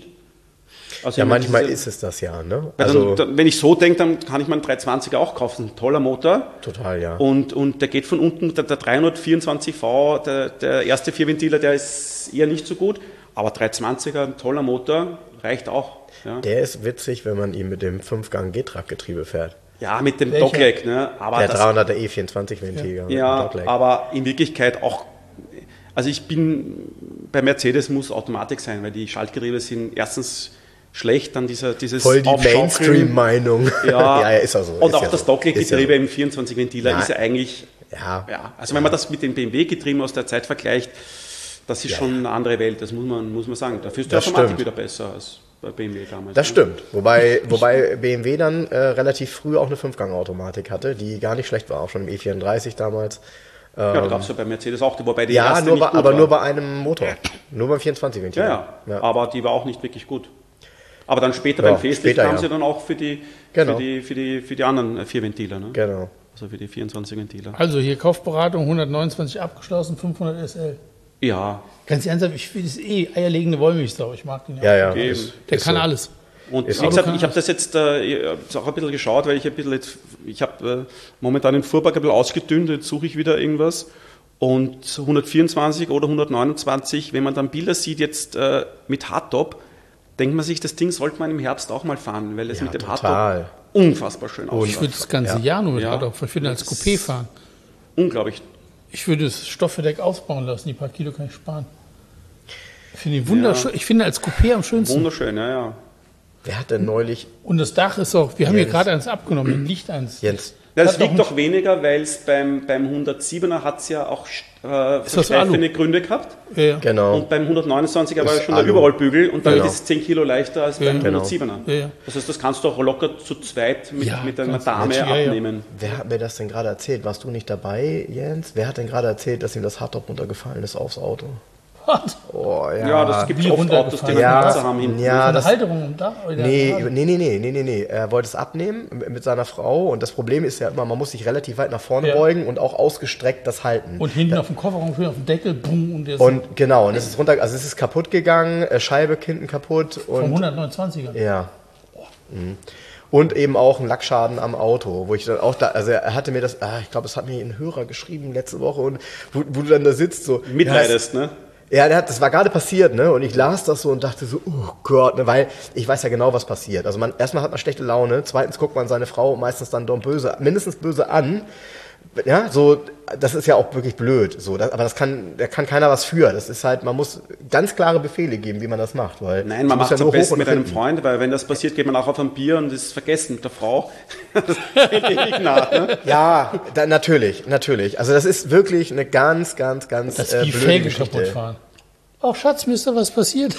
Also ja, manchmal diese, ist es das ja. Ne? Also, dann, wenn ich so denke, dann kann ich meinen dreihundertzwanziger auch kaufen. Ein toller Motor. Total, ja. Und, und der geht von unten, der, der dreihundertvierundzwanzig V, der, der erste Vierventiler, der ist eher nicht so gut. Aber dreihundertzwanziger, ein toller Motor, reicht auch. Ja. Der ist witzig, wenn man ihn mit dem fünf-Gang G-Track-Getriebe fährt. Ja, mit dem Dogleg. Ne? Aber der dreihunderter E vierundzwanzig Ventil. Ja, ja aber in Wirklichkeit auch. Also ich bin, bei Mercedes muss Automatik sein, weil die Schaltgetriebe sind erstens schlecht, dann dieser, dieses voll die Mainstream-Meinung. Ja, ja, ist also. Und ist auch ja das so. Dogleg-Getriebe ja so. im vierundzwanzig Ventiler ja. ist ja eigentlich, ja. ja. Also wenn man das mit den B M W-Getrieben aus der Zeit vergleicht, das ist ja. schon eine andere Welt, das muss man, muss man sagen. Dafür ist die Automatik stimmt. wieder besser als bei B M W damals. Das stimmt, wobei, wobei B M W dann äh, relativ früh auch eine fünf-Gang-Automatik hatte, die gar nicht schlecht war, auch schon im E vierunddreißig damals. Ja, da gab es ja bei Mercedes auch, wobei die ja, erste nur nicht bei, gut aber war. nur bei einem Motor, nur beim vierundzwanzig Ventil. Ja, ja, ja, aber die war auch nicht wirklich gut. Aber dann später ja, beim Facelift kamen ja. sie dann auch für die, genau. für die, für die, für die anderen vier Ventiler. Ne? Genau. Also für die vierundzwanzig Ventiler. Also hier Kaufberatung hundertneunundzwanzig abgeschlossen, fünfhundert S L. Ja. Ganz ernsthaft, ich finde es eh eierlegende Wollmilchsau, ich mag den ja. Ja, ja. ist, der ist kann so. alles. Und ist wie gesagt, ich habe das jetzt äh, auch ein bisschen geschaut, weil ich ein bisschen jetzt, ich habe äh, momentan den Fuhrpark ein bisschen ausgedünnt, jetzt suche ich wieder irgendwas. Und hundertvierundzwanzig oder hundertneunundzwanzig, wenn man dann Bilder sieht jetzt äh, mit Hardtop, denkt man sich, das Ding sollte man im Herbst auch mal fahren, weil es ja, mit dem total. Hardtop unfassbar schön aussieht. Ich würde das ganze ja. Jahr nur mit ja. Hardtop, ich würde als Coupé fahren. Unglaublich. Ich würde das Stoffverdeck ausbauen lassen, die paar Kilo kann ich sparen. Ich finde ihn wunderschön, ja. ich finde als Coupé am schönsten. Wunderschön, ja, ja. Wer hat denn neulich... Und das Dach ist auch, wir haben Jens. hier gerade eins abgenommen, ein Licht eins. Jens. Ja, das liegt doch weniger, weil es beim, beim hundertsiebener hat es ja auch äh, versteifende Gründe gehabt. Ja. Genau. Und beim hundertneunundzwanziger war ja schon Alu. der Überrollbügel und damit genau. ist es zehn Kilo leichter als beim ja. hundertsiebener. Ja, ja. Das heißt, das kannst du auch locker zu zweit mit, ja, mit einer Dame ja, abnehmen. Ja. Wer hat mir das denn gerade erzählt? Warst du nicht dabei, Jens? Wer hat denn gerade erzählt, dass ihm das Hardtop runtergefallen ist aufs Auto? Oh, ja. ja, das gibt es oft Autos, die ja, eine haben hinten. Ja, eine das, Halterung im Dach? Oder nee, nee, nee, nee, nee, nee, nee. Er wollte es abnehmen mit seiner Frau und das Problem ist ja immer, man muss sich relativ weit nach vorne ja. beugen und auch ausgestreckt das halten. Und hinten da, auf dem Kofferraum, schön auf dem Deckel, boom. Und, der und genau, und es ist runter, also es ist kaputt gegangen, Scheibe hinten kaputt. Und, vom hundertneunundzwanziger? Ja. Mhm. Und eben auch ein Lackschaden am Auto, wo ich dann auch da, also er hatte mir das, ah, ich glaube, es hat mir ein Hörer geschrieben letzte Woche und wo, wo du dann da sitzt so. Mitleidest, ne? Ja, der hat, das war gerade passiert, ne? Und ich las das so und dachte so, oh Gott, ne? Weil ich weiß ja genau, was passiert. Also man, erstmal hat man schlechte Laune, zweitens guckt man seine Frau meistens dann doch böse, mindestens böse an. Ja, so, das ist ja auch wirklich blöd, so, das, aber das kann, da kann keiner was für. Das ist halt, man muss ganz klare Befehle geben, wie man das macht, weil. Nein, man macht es ja am besten mit einem hinten. Freund, weil wenn das passiert, geht man auch auf ein Bier und ist vergessen mit der Frau. Das geht nicht nach, ne? Ja, da, natürlich, natürlich. Also das ist wirklich eine ganz, ganz, ganz das äh, die blöde Felge Geschichte. kaputt fahren. Ach Schatz, mir ist da was passiert.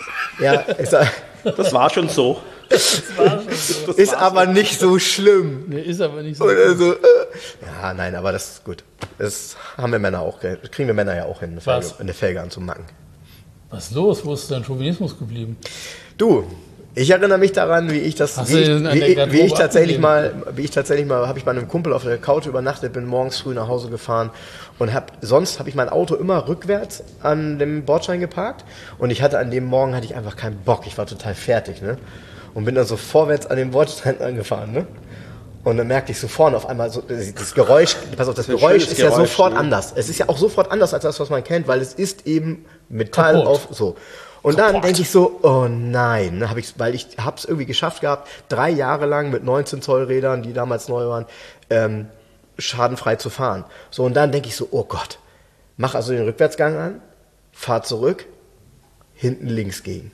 Ja, ich sag, das war schon so. Das war schon so. Das ist war aber so. nicht so schlimm. Nee, ist aber nicht so. Oder so, äh. Ja, nein, aber das ist gut. Das haben wir Männer auch, das kriegen wir Männer ja auch hin, eine Felge, Was? eine Felge anzumacken. Was ist los? Wo ist dein Chauvinismus geblieben? Du, ich erinnere mich daran, wie ich das, Hast wie du ich, den an wie, der ich, Garderobe wie ich tatsächlich abgegeben? mal, wie ich tatsächlich mal, habe ich bei einem Kumpel auf der Couch übernachtet, bin morgens früh nach Hause gefahren und hab, sonst habe ich mein Auto immer rückwärts an dem Bordstein geparkt und ich hatte an dem Morgen hatte ich einfach keinen Bock, ich war total fertig, ne? Und bin dann so vorwärts an dem Bordstein angefahren, ne? Und dann merkte ich so vorne auf einmal so, das Geräusch, pass auf, das, Das ist ein Geräusch schönes ist ja Geräusch, sofort ne? anders. Es ist ja auch sofort anders als das, was man kennt, weil es ist eben Metall Kaputt. auf, so. Und dann denke ich so, oh nein, ne, hab ich, weil ich habe es irgendwie geschafft gehabt, drei Jahre lang mit neunzehn Zoll Rädern, die damals neu waren, ähm, schadenfrei zu fahren. So, und dann denke ich so, oh Gott, mach also den Rückwärtsgang an, fahr zurück, hinten links gegen.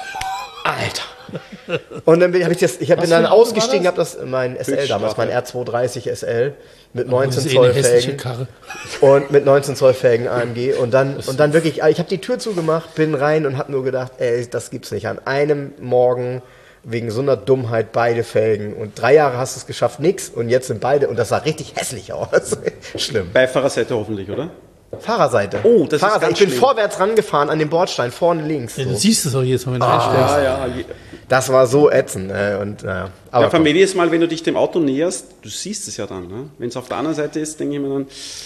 Alter. Und dann bin, hab ich das, ich hab, bin für dann ein Auto ausgestiegen, war habe das, mein S L Höchststrafe. damals, mein R zweihundertdreißig S L mit Das neunzehn ist eh Zoll eine hässliche Felgen Karre. und mit neunzehn Zoll Felgen A M G und dann und dann wirklich, ich habe die Tür zugemacht, bin rein und habe nur gedacht, ey, das gibt's nicht. An einem Morgen wegen so einer Dummheit beide Felgen. Und drei Jahre hast du es geschafft, nix. Und jetzt sind beide, und das sah richtig hässlich aus. Schlimm. Beifahrerseite hoffentlich, oder? Fahrerseite. Oh, das Fahrerseite. ist ganz Ich bin schlimm. vorwärts rangefahren an den Bordstein, vorne links. Ja, So. du siehst es auch jetzt mal, wenn du Ah. einsteigst. Ja, ja. Das war so ätzend. Äh, und, naja. Aber Ja, komm. vor allem jedes Mal, wenn du dich dem Auto näherst, du siehst es ja dann. Ne? Wenn es auf der anderen Seite ist, denke ich mir dann,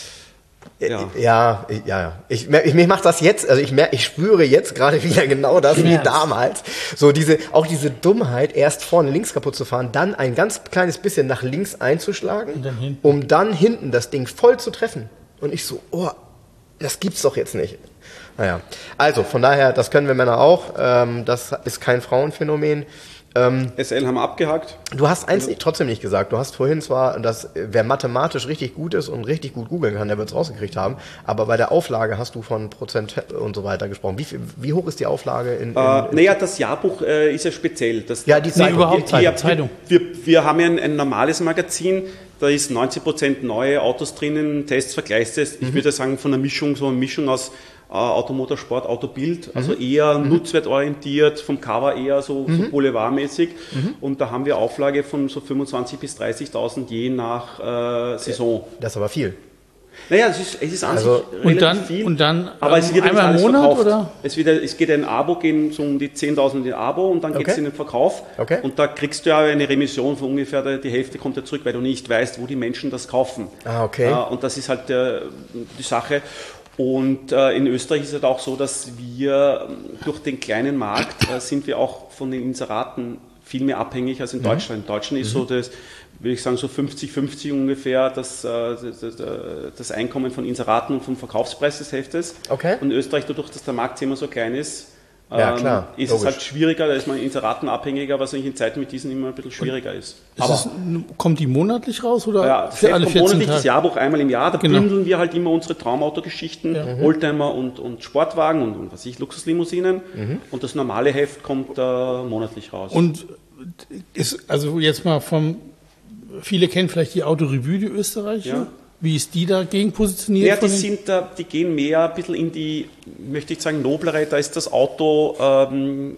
ja. Ja, ich- ja, ja. Ich, mer- ich, mich macht das jetzt, also ich, mer- ich spüre jetzt gerade wieder genau das wie Schmerz. damals. So diese, auch diese Dummheit, erst vorne links kaputt zu fahren, dann ein ganz kleines bisschen nach links einzuschlagen, Und dann hinten. um dann hinten das Ding voll zu treffen. Und ich so, oh, das gibt's doch jetzt nicht. Naja, also von daher, das können wir Männer auch. Ähm, das ist kein Frauenphänomen. Ähm, S L haben wir abgehakt. Du hast eins nicht, trotzdem nicht gesagt. Du hast vorhin zwar, dass äh, wer mathematisch richtig gut ist und richtig gut googeln kann, der wird es rausgekriegt haben. Aber bei der Auflage hast du von Prozent und so weiter gesprochen. Wie, viel, wie hoch ist die Auflage in? in, Äh, in naja, das Jahrbuch äh, ist ja speziell. Das, ja, die Nee, Zeitung. überhaupt die, Zeitung. Zeitung. Wir, wir haben ja ein, ein normales Magazin, da ist neunzig Prozent neue Autos drinnen, Tests, Vergleichstests. Ich würde sagen, von einer Mischung, so eine Mischung aus äh, Automotorsport, Autobild, also eher nutzwertorientiert, vom Cover eher so, so boulevardmäßig. Und da haben wir Auflage von so fünfundzwanzigtausend bis dreißigtausend je nach äh, Saison. Das ist aber viel. Naja, es ist, es ist an Also- sich Und relativ dann- viel. und dann, aber ähm, es wird nicht einmal im alles Monat, verkauft. oder? Es, wird, es geht ein Abo, gehen so um die zehntausend in Abo und dann geht es Okay. in den Verkauf. Okay. Und da kriegst du ja eine Remission von ungefähr, die Hälfte kommt ja zurück, weil du nicht weißt, wo die Menschen das kaufen. Ah, okay. Ja, und das ist halt äh, die Sache. Und äh, in Österreich ist es halt auch so, dass wir ähm, durch den kleinen Markt äh, sind wir auch von den Inseraten viel mehr abhängig als in Mhm. Deutschland. In Deutschland ist so das, würde ich sagen, so fünfzig fünfzig ungefähr das, äh, das, das, das Einkommen von Inseraten und vom Verkaufspreis des Heftes. Okay. Und in Österreich, dadurch, dass der Markt immer so klein ist, Ja, klar, ist logisch. es halt schwieriger, da ist man inseratenabhängiger, was eigentlich in Zeiten mit diesen immer ein bisschen schwieriger ist. Ist es, kommt die monatlich raus oder Ja, das für Heft alle kommt vierzehn monatlich, das Tage? Jahrbuch einmal im Jahr, da Genau. bündeln wir halt immer unsere Traumautogeschichten, Oldtimer und, und Sportwagen und, und was weiß ich, Luxuslimousinen. Und das normale Heft kommt äh, monatlich raus. Und ist, also jetzt mal vom, viele kennen vielleicht die Autorevue, die Österreicher. Ja. Wie ist die dagegen positioniert? Ja, die, von den- sind, äh, die gehen mehr ein bisschen in die, möchte ich sagen, noblere, da ist das Auto, ähm,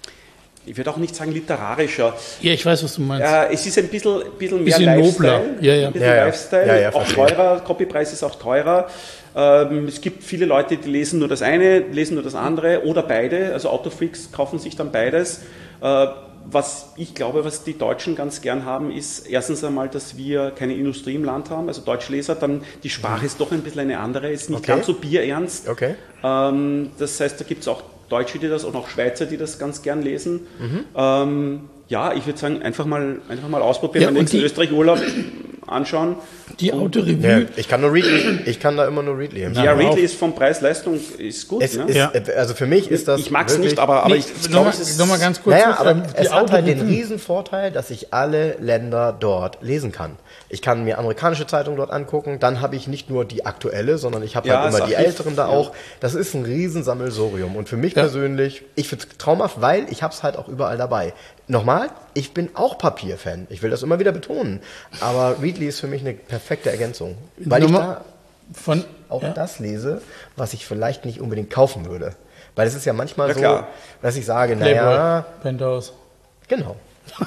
ich würde auch nicht sagen literarischer. Ja, ich weiß, was du meinst. Äh, es ist ein bisschen, bisschen mehr Bisschen Lifestyle. nobler. Ja, ja. Ein bisschen Ja, ja. Lifestyle, Ja, ja, auch verstehe. teurer, Copypreis ist auch teurer. Ähm, es gibt viele Leute, die lesen nur das eine, lesen nur das andere oder beide. Also Autofreaks kaufen sich dann beides. Äh, was ich glaube, was die Deutschen ganz gern haben, ist erstens einmal, dass wir keine Industrie im Land haben, also Deutschleser, dann die Sprache ist doch ein bisschen eine andere, ist nicht Okay. ganz so bierernst. Okay. Ähm, das heißt, da gibt es auch Deutsche, die das und auch Schweizer, die das ganz gern lesen. Mhm. Ähm, ja, ich würde sagen, einfach mal, einfach mal ausprobieren, Ja, beim und nächsten die- Österreich-Urlaub anschauen. Die Ja, Autorevue, ich kann nur Readly, ich kann da immer nur Readly empfehlen. Ja, hör auf. Readly ist vom Preis-Leistung ist gut. Es ne? ist, Ja. also für mich ist das ich mag es wirklich- nicht, aber, aber nee, ich, ich nochmal glaube, es ist... noch mal ganz kurz. Naja, noch, aber ähm, es hat halt den Autorevue- riesen Vorteil, dass ich alle Länder dort lesen kann. Ich kann mir amerikanische Zeitungen dort angucken, dann habe ich nicht nur die aktuelle, sondern ich habe Ja, halt immer ist die auch älteren da ja. auch. Das ist ein Riesensammelsurium und für mich Ja. persönlich, ich finde es traumhaft, weil ich habe es halt auch überall dabei. Nochmal, ich bin auch Papierfan, ich will das immer wieder betonen, aber Readly ist für mich eine perfekte Ergänzung, weil ich Nochmal- da von, auch ja. das lese, was ich vielleicht nicht unbedingt kaufen würde. Weil es ist ja manchmal Ja, so, klar. dass ich sage, Playboy, naja, Penthouse. genau.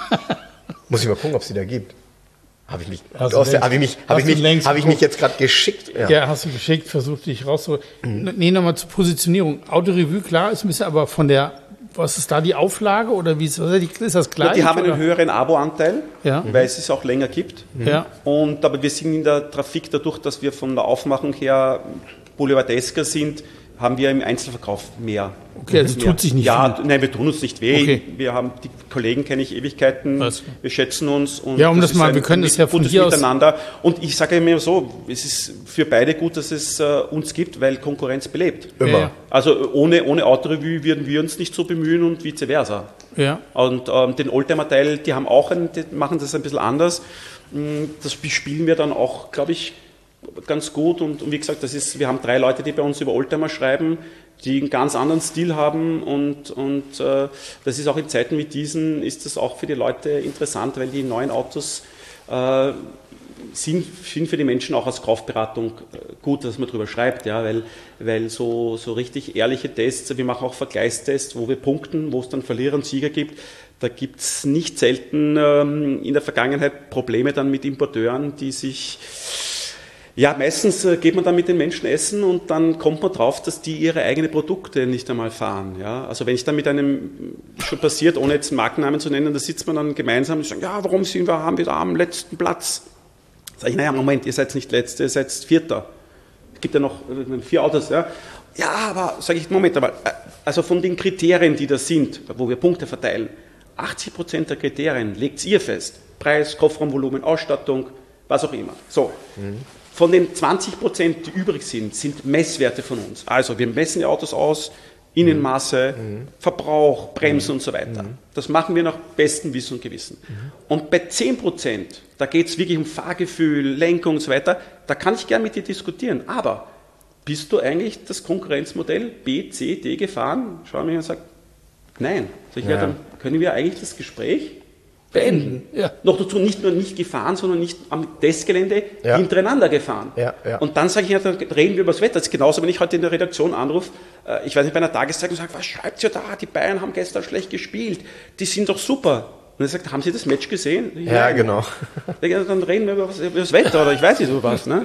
Muss ich mal gucken, ob es die da gibt. Habe ich mich, Hast du aus der, längst- habe ich mich, hast habe ich du mich, längst habe ich mich geguckt. jetzt gerade geschickt. Ja. Ja, hast du geschickt, versucht dich rauszuholen. Nee, nochmal zur Positionierung. Autorevue, klar, ist ein bisschen, aber von der, was ist da die Auflage oder wie ist, was ist ist das gleich? Die haben einen oder? höheren Abo-Anteil, Ja. weil es es auch länger gibt. Ja. Und, aber wir sind in der Trafik, dadurch, dass wir von der Aufmachung her boulevardesker sind, haben wir im Einzelverkauf mehr. Okay, also mehr. tut sich nicht Ja, viel. nein, wir tun uns nicht weh. Okay. Wir haben die Kollegen kenne ich Ewigkeiten. Alles klar. Wir schätzen uns. Und Ja, um das ist mal- ein wir können das ja von gutes hier aus- Miteinander. Und ich sage immer so, es ist für beide gut, dass es äh, uns gibt, weil Konkurrenz belebt. Immer. Ja, Also ohne, ohne Autorevue würden wir uns nicht so bemühen und vice versa. ja. Und ähm, den Oldtimer-Teil, die haben auch einen, die machen das ein bisschen anders. Mm, Das bespielen wir dann auch, glaube ich, ganz gut. Und, und wie gesagt, das ist, wir haben drei Leute, die bei uns über Oldtimer schreiben, die einen ganz anderen Stil haben. Und, und äh, das ist auch in Zeiten wie diesen, ist das auch für die Leute interessant, weil die neuen Autos äh, sind, sind für die Menschen auch als Kaufberatung gut, dass man darüber schreibt, ja, weil, weil so, so richtig ehrliche Tests, wir machen auch Vergleichstests, wo wir punkten, wo es dann Verlierer und Sieger gibt. Da gibt es nicht selten ähm, in der Vergangenheit Probleme dann mit Importeuren, die sich, ja, meistens äh, geht man dann mit den Menschen essen und dann kommt man drauf, dass die ihre eigenen Produkte nicht einmal fahren. Ja? Also wenn ich dann mit einem, schon passiert, ohne jetzt Markennamen zu nennen, da sitzt man dann gemeinsam und sagt, ja, warum sind wir, haben wir da am letzten Platz? Sag ich, naja, Moment, ihr seid nicht Letzte, ihr seid Vierter. Es gibt ja noch äh, vier Autos, ja. Ja, aber, sage ich, Moment, aber, äh, also von den Kriterien, die da sind, wo wir Punkte verteilen, achtzig Prozent der Kriterien legt ihr fest. Preis, Kofferraumvolumen, Ausstattung, was auch immer. So. Mhm. Von den zwanzig Prozent, die übrig sind, sind Messwerte von uns. Also wir messen die Autos aus, Innenmaße, mhm. Verbrauch, Bremsen mhm. und so weiter. Mhm. Das machen wir nach bestem Wissen und Gewissen. Mhm. Und bei zehn Prozent, da geht es wirklich um Fahrgefühl, Lenkung und so weiter, da kann ich gern mit dir diskutieren. Aber bist du eigentlich das Konkurrenzmodell B, C, D gefahren? Schau mich und sag, nein. Sag ich, ja. Ja, dann können wir eigentlich das Gespräch beenden. Ja. Noch dazu nicht nur nicht gefahren, sondern nicht am Testgelände ja. hintereinander gefahren. Ja, ja. Und dann sage ich, ja, dann reden wir über das Wetter. Das ist genauso, wenn ich heute in der Redaktion anrufe, äh, ich weiß nicht, bei einer Tageszeitung sage, was schreibt ihr da? Die Bayern haben gestern schlecht gespielt. Die sind doch super. Und er sagt, haben Sie das Match gesehen? Ich, ja, genau. Dann reden wir über, was, über das Wetter oder ich weiß nicht sowas. Ne?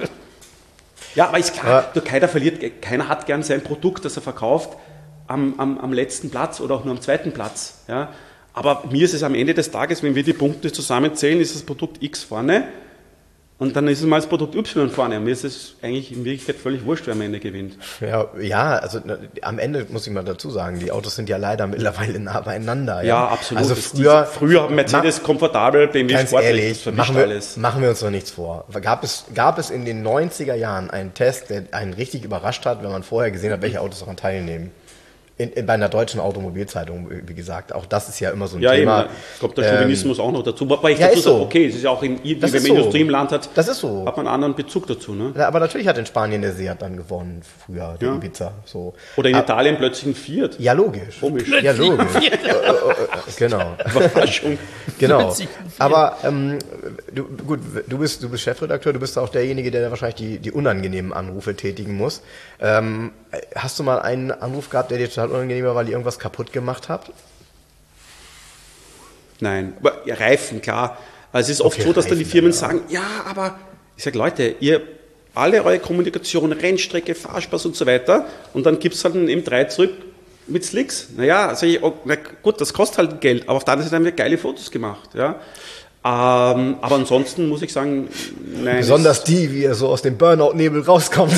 Ja, aber ist klar, ja. keiner verliert, keiner hat gern sein Produkt, das er verkauft, am, am, am letzten Platz oder auch nur am zweiten Platz. Ja? Aber mir ist es am Ende des Tages, wenn wir die Punkte zusammenzählen, ist das Produkt X vorne und dann ist es mal das Produkt Y vorne. Und mir ist es eigentlich in Wirklichkeit völlig wurscht, wer am Ende gewinnt. Ja, ja, also am Ende muss ich mal dazu sagen, die Autos sind ja leider mittlerweile nah beieinander. Ja, ja absolut. Also früher, früher Mercedes ma- komfortabel, B M W ganz sportlich, ehrlich, das machen wir, alles. machen wir uns doch nichts vor. Gab es, gab es in den neunziger Jahren einen Test, der einen richtig überrascht hat, wenn man vorher gesehen hat, welche Autos daran teilnehmen? In, in, bei einer deutschen Automobilzeitung, wie gesagt, auch das ist ja immer so ein ja, Thema. Ja, ich glaube, der Chauvinismus ähm, auch noch dazu. Wobei ich ja, dazu ist sage, so. okay, es ist ja auch, in, wenn man so. Industrie im Land hat, das ist so. hat man einen anderen Bezug dazu. Ne? Ja, aber natürlich hat in Spanien der Seat dann gewonnen, früher, der ja. Ibiza. So. Oder in aber, Italien plötzlich ein Fiat. Ja, logisch. Komisch. Ja, logisch. Genau. Überraschung. Genau. Aber ähm, du, gut, du bist, du bist Chefredakteur, du bist auch derjenige, der wahrscheinlich die, die unangenehmen Anrufe tätigen muss. Ähm, hast du mal einen Anruf gehabt, der dir total unangenehm war, weil ihr irgendwas kaputt gemacht habt? Nein, aber ja, Reifen, klar. Also es ist oft okay, so, dass Reifen, dann die Firmen ja. sagen, ja, aber ich sage, Leute, ihr alle eure Kommunikation, Rennstrecke, Fahrspaß und so weiter und dann gibt es halt einen M drei zurück mit Slicks. Naja, sag ich, oh, na gut, das kostet halt Geld, aber auf der anderen Seite haben wir geile Fotos gemacht. Ja. Ähm, aber ansonsten muss ich sagen, nein. Besonders die, wie er so aus dem Burnout-Nebel rauskommt.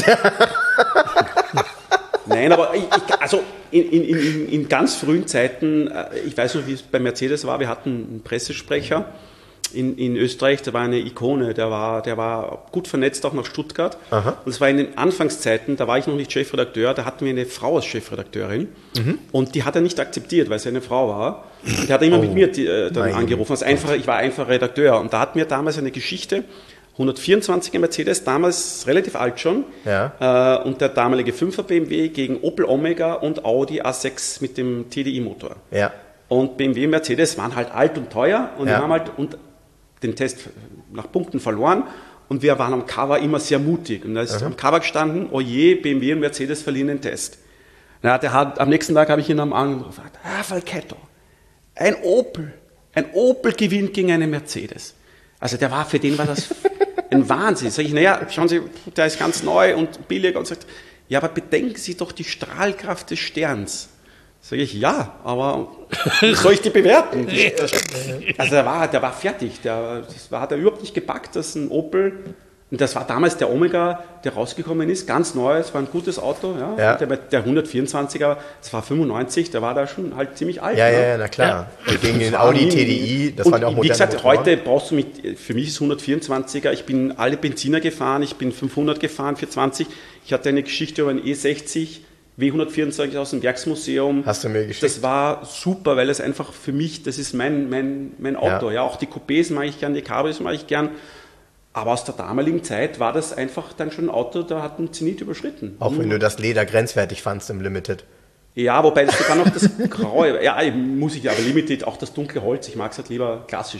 Nein, aber ich, ich, also in, in, in, in ganz frühen Zeiten, ich weiß noch, wie es bei Mercedes war, wir hatten einen Pressesprecher in, in Österreich, der war eine Ikone, der war, der war gut vernetzt auch nach Stuttgart. Aha. Und es war in den Anfangszeiten, da war ich noch nicht Chefredakteur, da hatten wir eine Frau als Chefredakteurin mhm. und die hat er nicht akzeptiert, weil sie eine Frau war. Und die hat er immer oh, mit mir die, äh, dann angerufen. Also einfach, ich war einfach Redakteur und da hatten wir damals eine Geschichte, hundertvierundzwanziger Mercedes, damals relativ alt schon, ja. äh, und der damalige fünfer B M W gegen Opel Omega und Audi A sechs mit dem T D I-Motor. Ja. Und B M W und Mercedes waren halt alt und teuer und ja. wir haben halt und den Test nach Punkten verloren und wir waren am Cover immer sehr mutig. Und da ist Aha. am Cover gestanden, oh je, B M W und Mercedes verlieren den Test. Na, der hat, am nächsten Tag habe ich ihn am Anruf gefragt, ah, Falchetto, ein Opel, ein Opel gewinnt gegen einen Mercedes. Also der war, für den war das ein Wahnsinn. Sag ich, naja, schauen Sie, der ist ganz neu und billig und sagt, ja, aber bedenken Sie doch die Strahlkraft des Sterns. Sag ich, ja, aber wie soll ich die bewerten? Also der war, der war fertig, der, das war, hat er überhaupt nicht gepackt, dass ein Opel, und das war damals der Omega, der rausgekommen ist, ganz neu, es war ein gutes Auto, ja. ja. Der, der hundertvierundzwanziger, das war fünfundneunzig, der war da schon halt ziemlich alt. Ja, ne? ja, na klar. Ja. Gegen den Audi T D I, das waren ja auch moderne Wie gesagt, Motoren. Heute brauchst du mit, für mich ist hundertvierundzwanziger, ich bin alle Benziner gefahren, ich bin fünfhundert gefahren, vierhundertzwanzig, ich hatte eine Geschichte über einen E sechzig, W hundertvierundzwanzig aus dem Werksmuseum. Hast du mir geschickt? Das war super, weil es einfach für mich, das ist mein, mein, mein Auto. Ja. Ja, auch die Coupés mag ich gern, die Cabrios mag ich gern. Aber aus der damaligen Zeit war das einfach dann schon ein Auto, da hat ein Zenit überschritten. Auch wenn du das Leder grenzwertig fandst im Limited. Ja, wobei das sogar noch das Graue, ja, muss ich, aber Limited, auch das dunkle Holz, ich mag es halt lieber klassisch.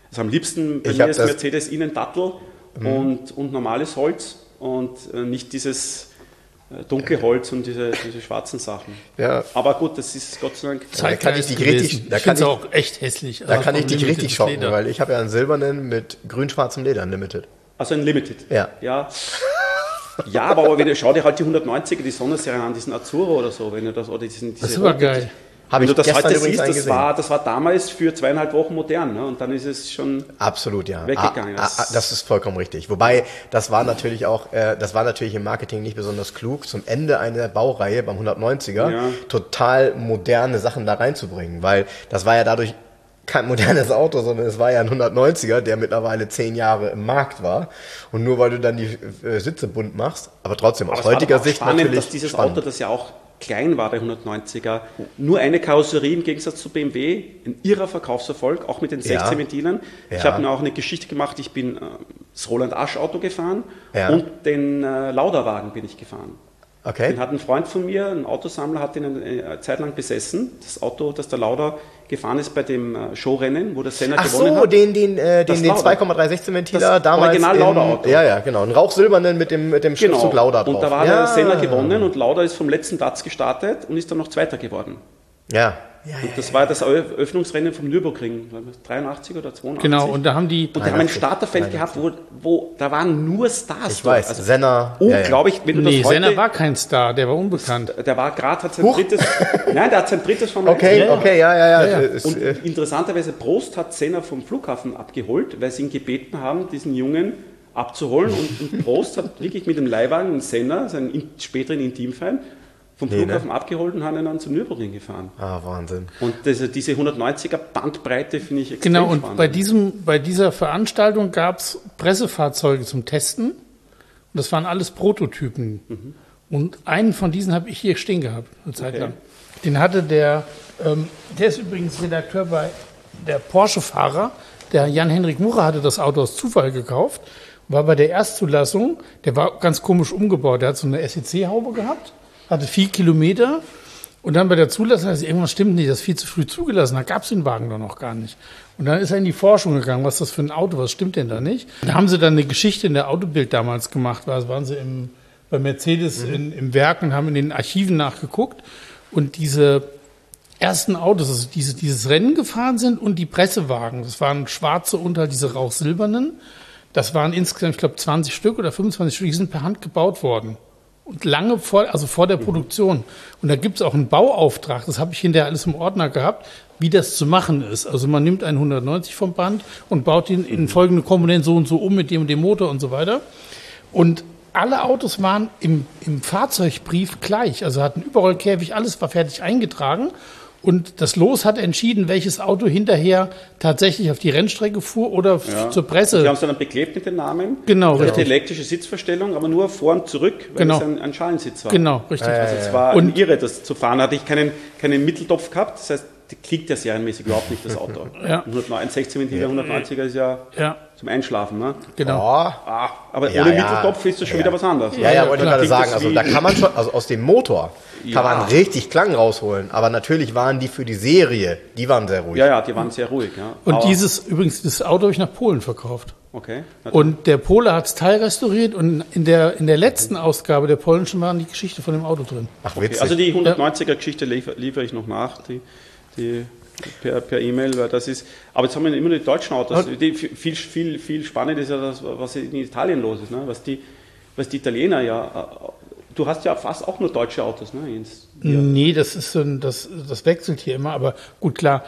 Also am liebsten bei Ich mir hab ist das- Mercedes Innendattel Mhm. und, und normales Holz und äh, nicht dieses äh, dunkle Holz und diese, diese schwarzen Sachen. Ja. Aber gut, das ist Gott sei Dank. Da kann ich dich richtig- da ich kann finde es ich- auch echt hässlich. Da Also kann ich vom dich Limited richtig schocken, Leder. weil ich habe ja einen silbernen mit grün-schwarzem Leder, ein Limited. Also ein Limited. Ja. Ja, ja aber, aber wenn du, schau dir halt die hundertneunziger, die Sonderserie an, diesen Azzurro oder so, wenn du das, oder diesen, diese Das ist aber rote- geil. Habe Wenn ich du das gestern heute übrigens siehst, das eingesehen. war, das war damals für zweieinhalb Wochen modern, ne? Und dann ist es schon. Absolut, ja. Weggegangen. Ah, ah, ah, das ist vollkommen richtig. Wobei, das war natürlich auch, äh, das war natürlich im Marketing nicht besonders klug, zum Ende einer Baureihe beim hundertneunziger Ja. total moderne Sachen da reinzubringen, weil das war ja dadurch kein modernes Auto, sondern es war ja ein hundertneunziger, der mittlerweile zehn Jahre im Markt war. Und nur weil du dann die äh, Sitze bunt machst, aber trotzdem aus Aber es war heutiger doch auch Sicht spannend, natürlich dass dieses spannend. Auto, das ja auch klein war, der hundertneunziger, nur eine Karosserie im Gegensatz zu B M W, ein irrer Verkaufserfolg, auch mit den Ja. sechzehn Ventilern. Ich Ja. habe mir auch eine Geschichte gemacht, ich bin äh, das Roland Asch Auto gefahren Ja. und den äh, Lauda-Wagen bin ich gefahren. Okay. Den hat ein Freund von mir, ein Autosammler, hat ihn eine Zeit lang besessen. Das Auto, das der Lauda gefahren ist bei dem äh, Showrennen, wo der Senna Ach gewonnen so, hat. den, den, äh, Das den, den Lauda. zwei Komma drei sechzehn Ventiler Das damals. Original in- Lauda-Auto. Ja, ja, genau. Ein Rauchsilbernen mit dem, mit dem Schriftzug Lauda drauf. Und da war ja. der Senna gewonnen und Lauda ist vom letzten Platz gestartet und ist dann noch Zweiter geworden. Ja. Ja, Und das war das Eröffnungsrennen vom Nürburgring, dreiundachtzig oder zweiundachtzig. Genau, und da haben die. Und die haben ein Starterfeld gehabt, wo, wo da waren nur Stars. Ich weiß, Also Senna. ja, ja. unglaublich, wenn du Nee, das heute... Senna war kein Star, der war unbekannt. der war gerade, hat sein Huch. drittes... Nein, der hat sein drittes von Okay, Ja, ja. okay, ja, ja, ja. Ja, ja. Ist, Und äh, interessanterweise, Prost hat Senna vom Flughafen abgeholt, weil sie ihn gebeten haben, diesen Jungen abzuholen. Und, und Prost hat wirklich mit dem Leihwagen einen Senna, seinen in, späteren Intimfan, vom Nee, Flughafen ne? abgeholt und hat ihn dann zum Nürburgring gefahren. ah, Wahnsinn. Und diese, diese hundertneunziger Bandbreite finde ich extrem Genau, und spannend. bei, diesem, bei dieser Veranstaltung gab es Pressefahrzeuge zum Testen. Und das waren alles Prototypen. Mhm. Und einen von diesen habe ich hier stehen gehabt, eine Zeit lang. Den hatte der, ähm, der ist übrigens Redakteur bei der Porsche-Fahrer. Der Jan-Henrik Murrer hatte das Auto aus Zufall gekauft. War bei der Erstzulassung, der war ganz komisch umgebaut. Der hat so eine S E C-Haube gehabt, hatte vier Kilometer. Und dann bei der Zulassung, also irgendwas stimmt nicht, das ist viel zu früh zugelassen. Da gab es den Wagen doch noch gar nicht. Und dann ist er in die Forschung gegangen, was ist das für ein Auto, was stimmt denn da nicht? Da haben sie dann eine Geschichte in der Autobild damals gemacht. Da waren sie im, bei Mercedes in, im Werk und haben in den Archiven nachgeguckt. Und diese ersten Autos, also diese, dieses Rennen gefahren sind und die Pressewagen, das waren schwarze und halt diese rauchsilbernen. Das waren insgesamt, ich glaube, zwanzig Stück oder fünfundzwanzig Stück, die sind per Hand gebaut worden. Und lange vor, also vor der Produktion. Und da gibt es auch einen Bauauftrag, das habe ich hinterher alles im Ordner gehabt, wie das zu machen ist. Also man nimmt einen hundertneunzig vom Band und baut ihn in folgende Komponenten so und so um mit dem und dem Motor und so weiter. Und alle Autos waren im, im Fahrzeugbrief gleich, also hatten Überrollkäfig, alles war fertig eingetragen. Und das Los hat entschieden, welches Auto hinterher tatsächlich auf die Rennstrecke fuhr oder f- Ja. zur Die Presse. haben es dann beklebt mit den Namen. Genau, Die hatte richtig. elektrische Sitzverstellung, aber nur vor und zurück, weil Genau. es ein, ein Schalensitz war. Genau, richtig. Also es war Und- ein Irre, das zu fahren. Da hatte ich keinen, keinen Mitteltopf gehabt, das heißt, die klickt ja serienmäßig überhaupt nicht, das Auto. Ja. Ein sechzehn Ventiler, hundertneunziger ist ja, Ja, zum Einschlafen. Ne? genau. Oh. Ah, aber Ja, ohne ja. Mitteltopf ist das schon Ja. wieder was anderes. Ja, ja, wollte ich Da gerade klingt sagen, das also wie- da kann man schon, also aus dem Motor kann Ja. man richtig Klang rausholen, aber natürlich waren die für die Serie, die waren sehr ruhig. Ja, ja, die waren sehr ruhig. Ja. Und Aber- dieses, übrigens, das Auto habe ich nach Polen verkauft. Okay. Und der Pole hat es teilrestauriert und in der, in der letzten Ausgabe der polnischen waren die Geschichte von dem Auto drin. Ach, Okay, witzig. also die hundertneunziger-Geschichte liefere liefer ich noch nach, die, die per, per E-Mail, weil das ist. Aber jetzt haben wir immer die deutschen Autos. Die, viel, viel, viel spannend ist ja das, was in Italien los ist, ne? was, die, was die Italiener ja. Du hast ja fast auch nur deutsche Autos, ne? Jens? Nee, das ist so ein, das, das wechselt hier immer, aber gut, klar.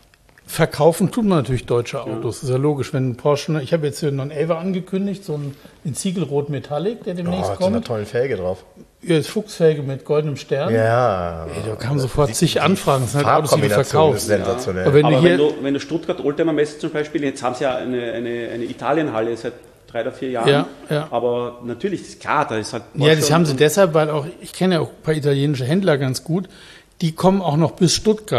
Verkaufen tut man natürlich deutsche Autos, das ist ja logisch. Wenn ein Porsche, ich habe jetzt hier noch einen Elva angekündigt, so einen, einen Ziegelrot Metallic, der oh, demnächst mit so einer kommt. tollen Felge drauf. Ja, ist Fuchsfelge mit goldenem Stern. Ja. Ey, da kamen sofort zig Anfragen, das sind halt Autos, die du Farbkombination ist verkaufst. sensationell. Aber wenn Aber du wenn hier, du, wenn du Stuttgart Oldtimer Messe zum Beispiel, jetzt haben sie ja eine, eine, eine Italienhalle seit drei oder vier Jahren. Ja, ja. Aber natürlich, ist klar, da ist halt. ja, das Porsche haben sie und- deshalb, weil auch, ich kenne ja auch ein paar italienische Händler ganz gut, die kommen auch noch bis Stuttgart.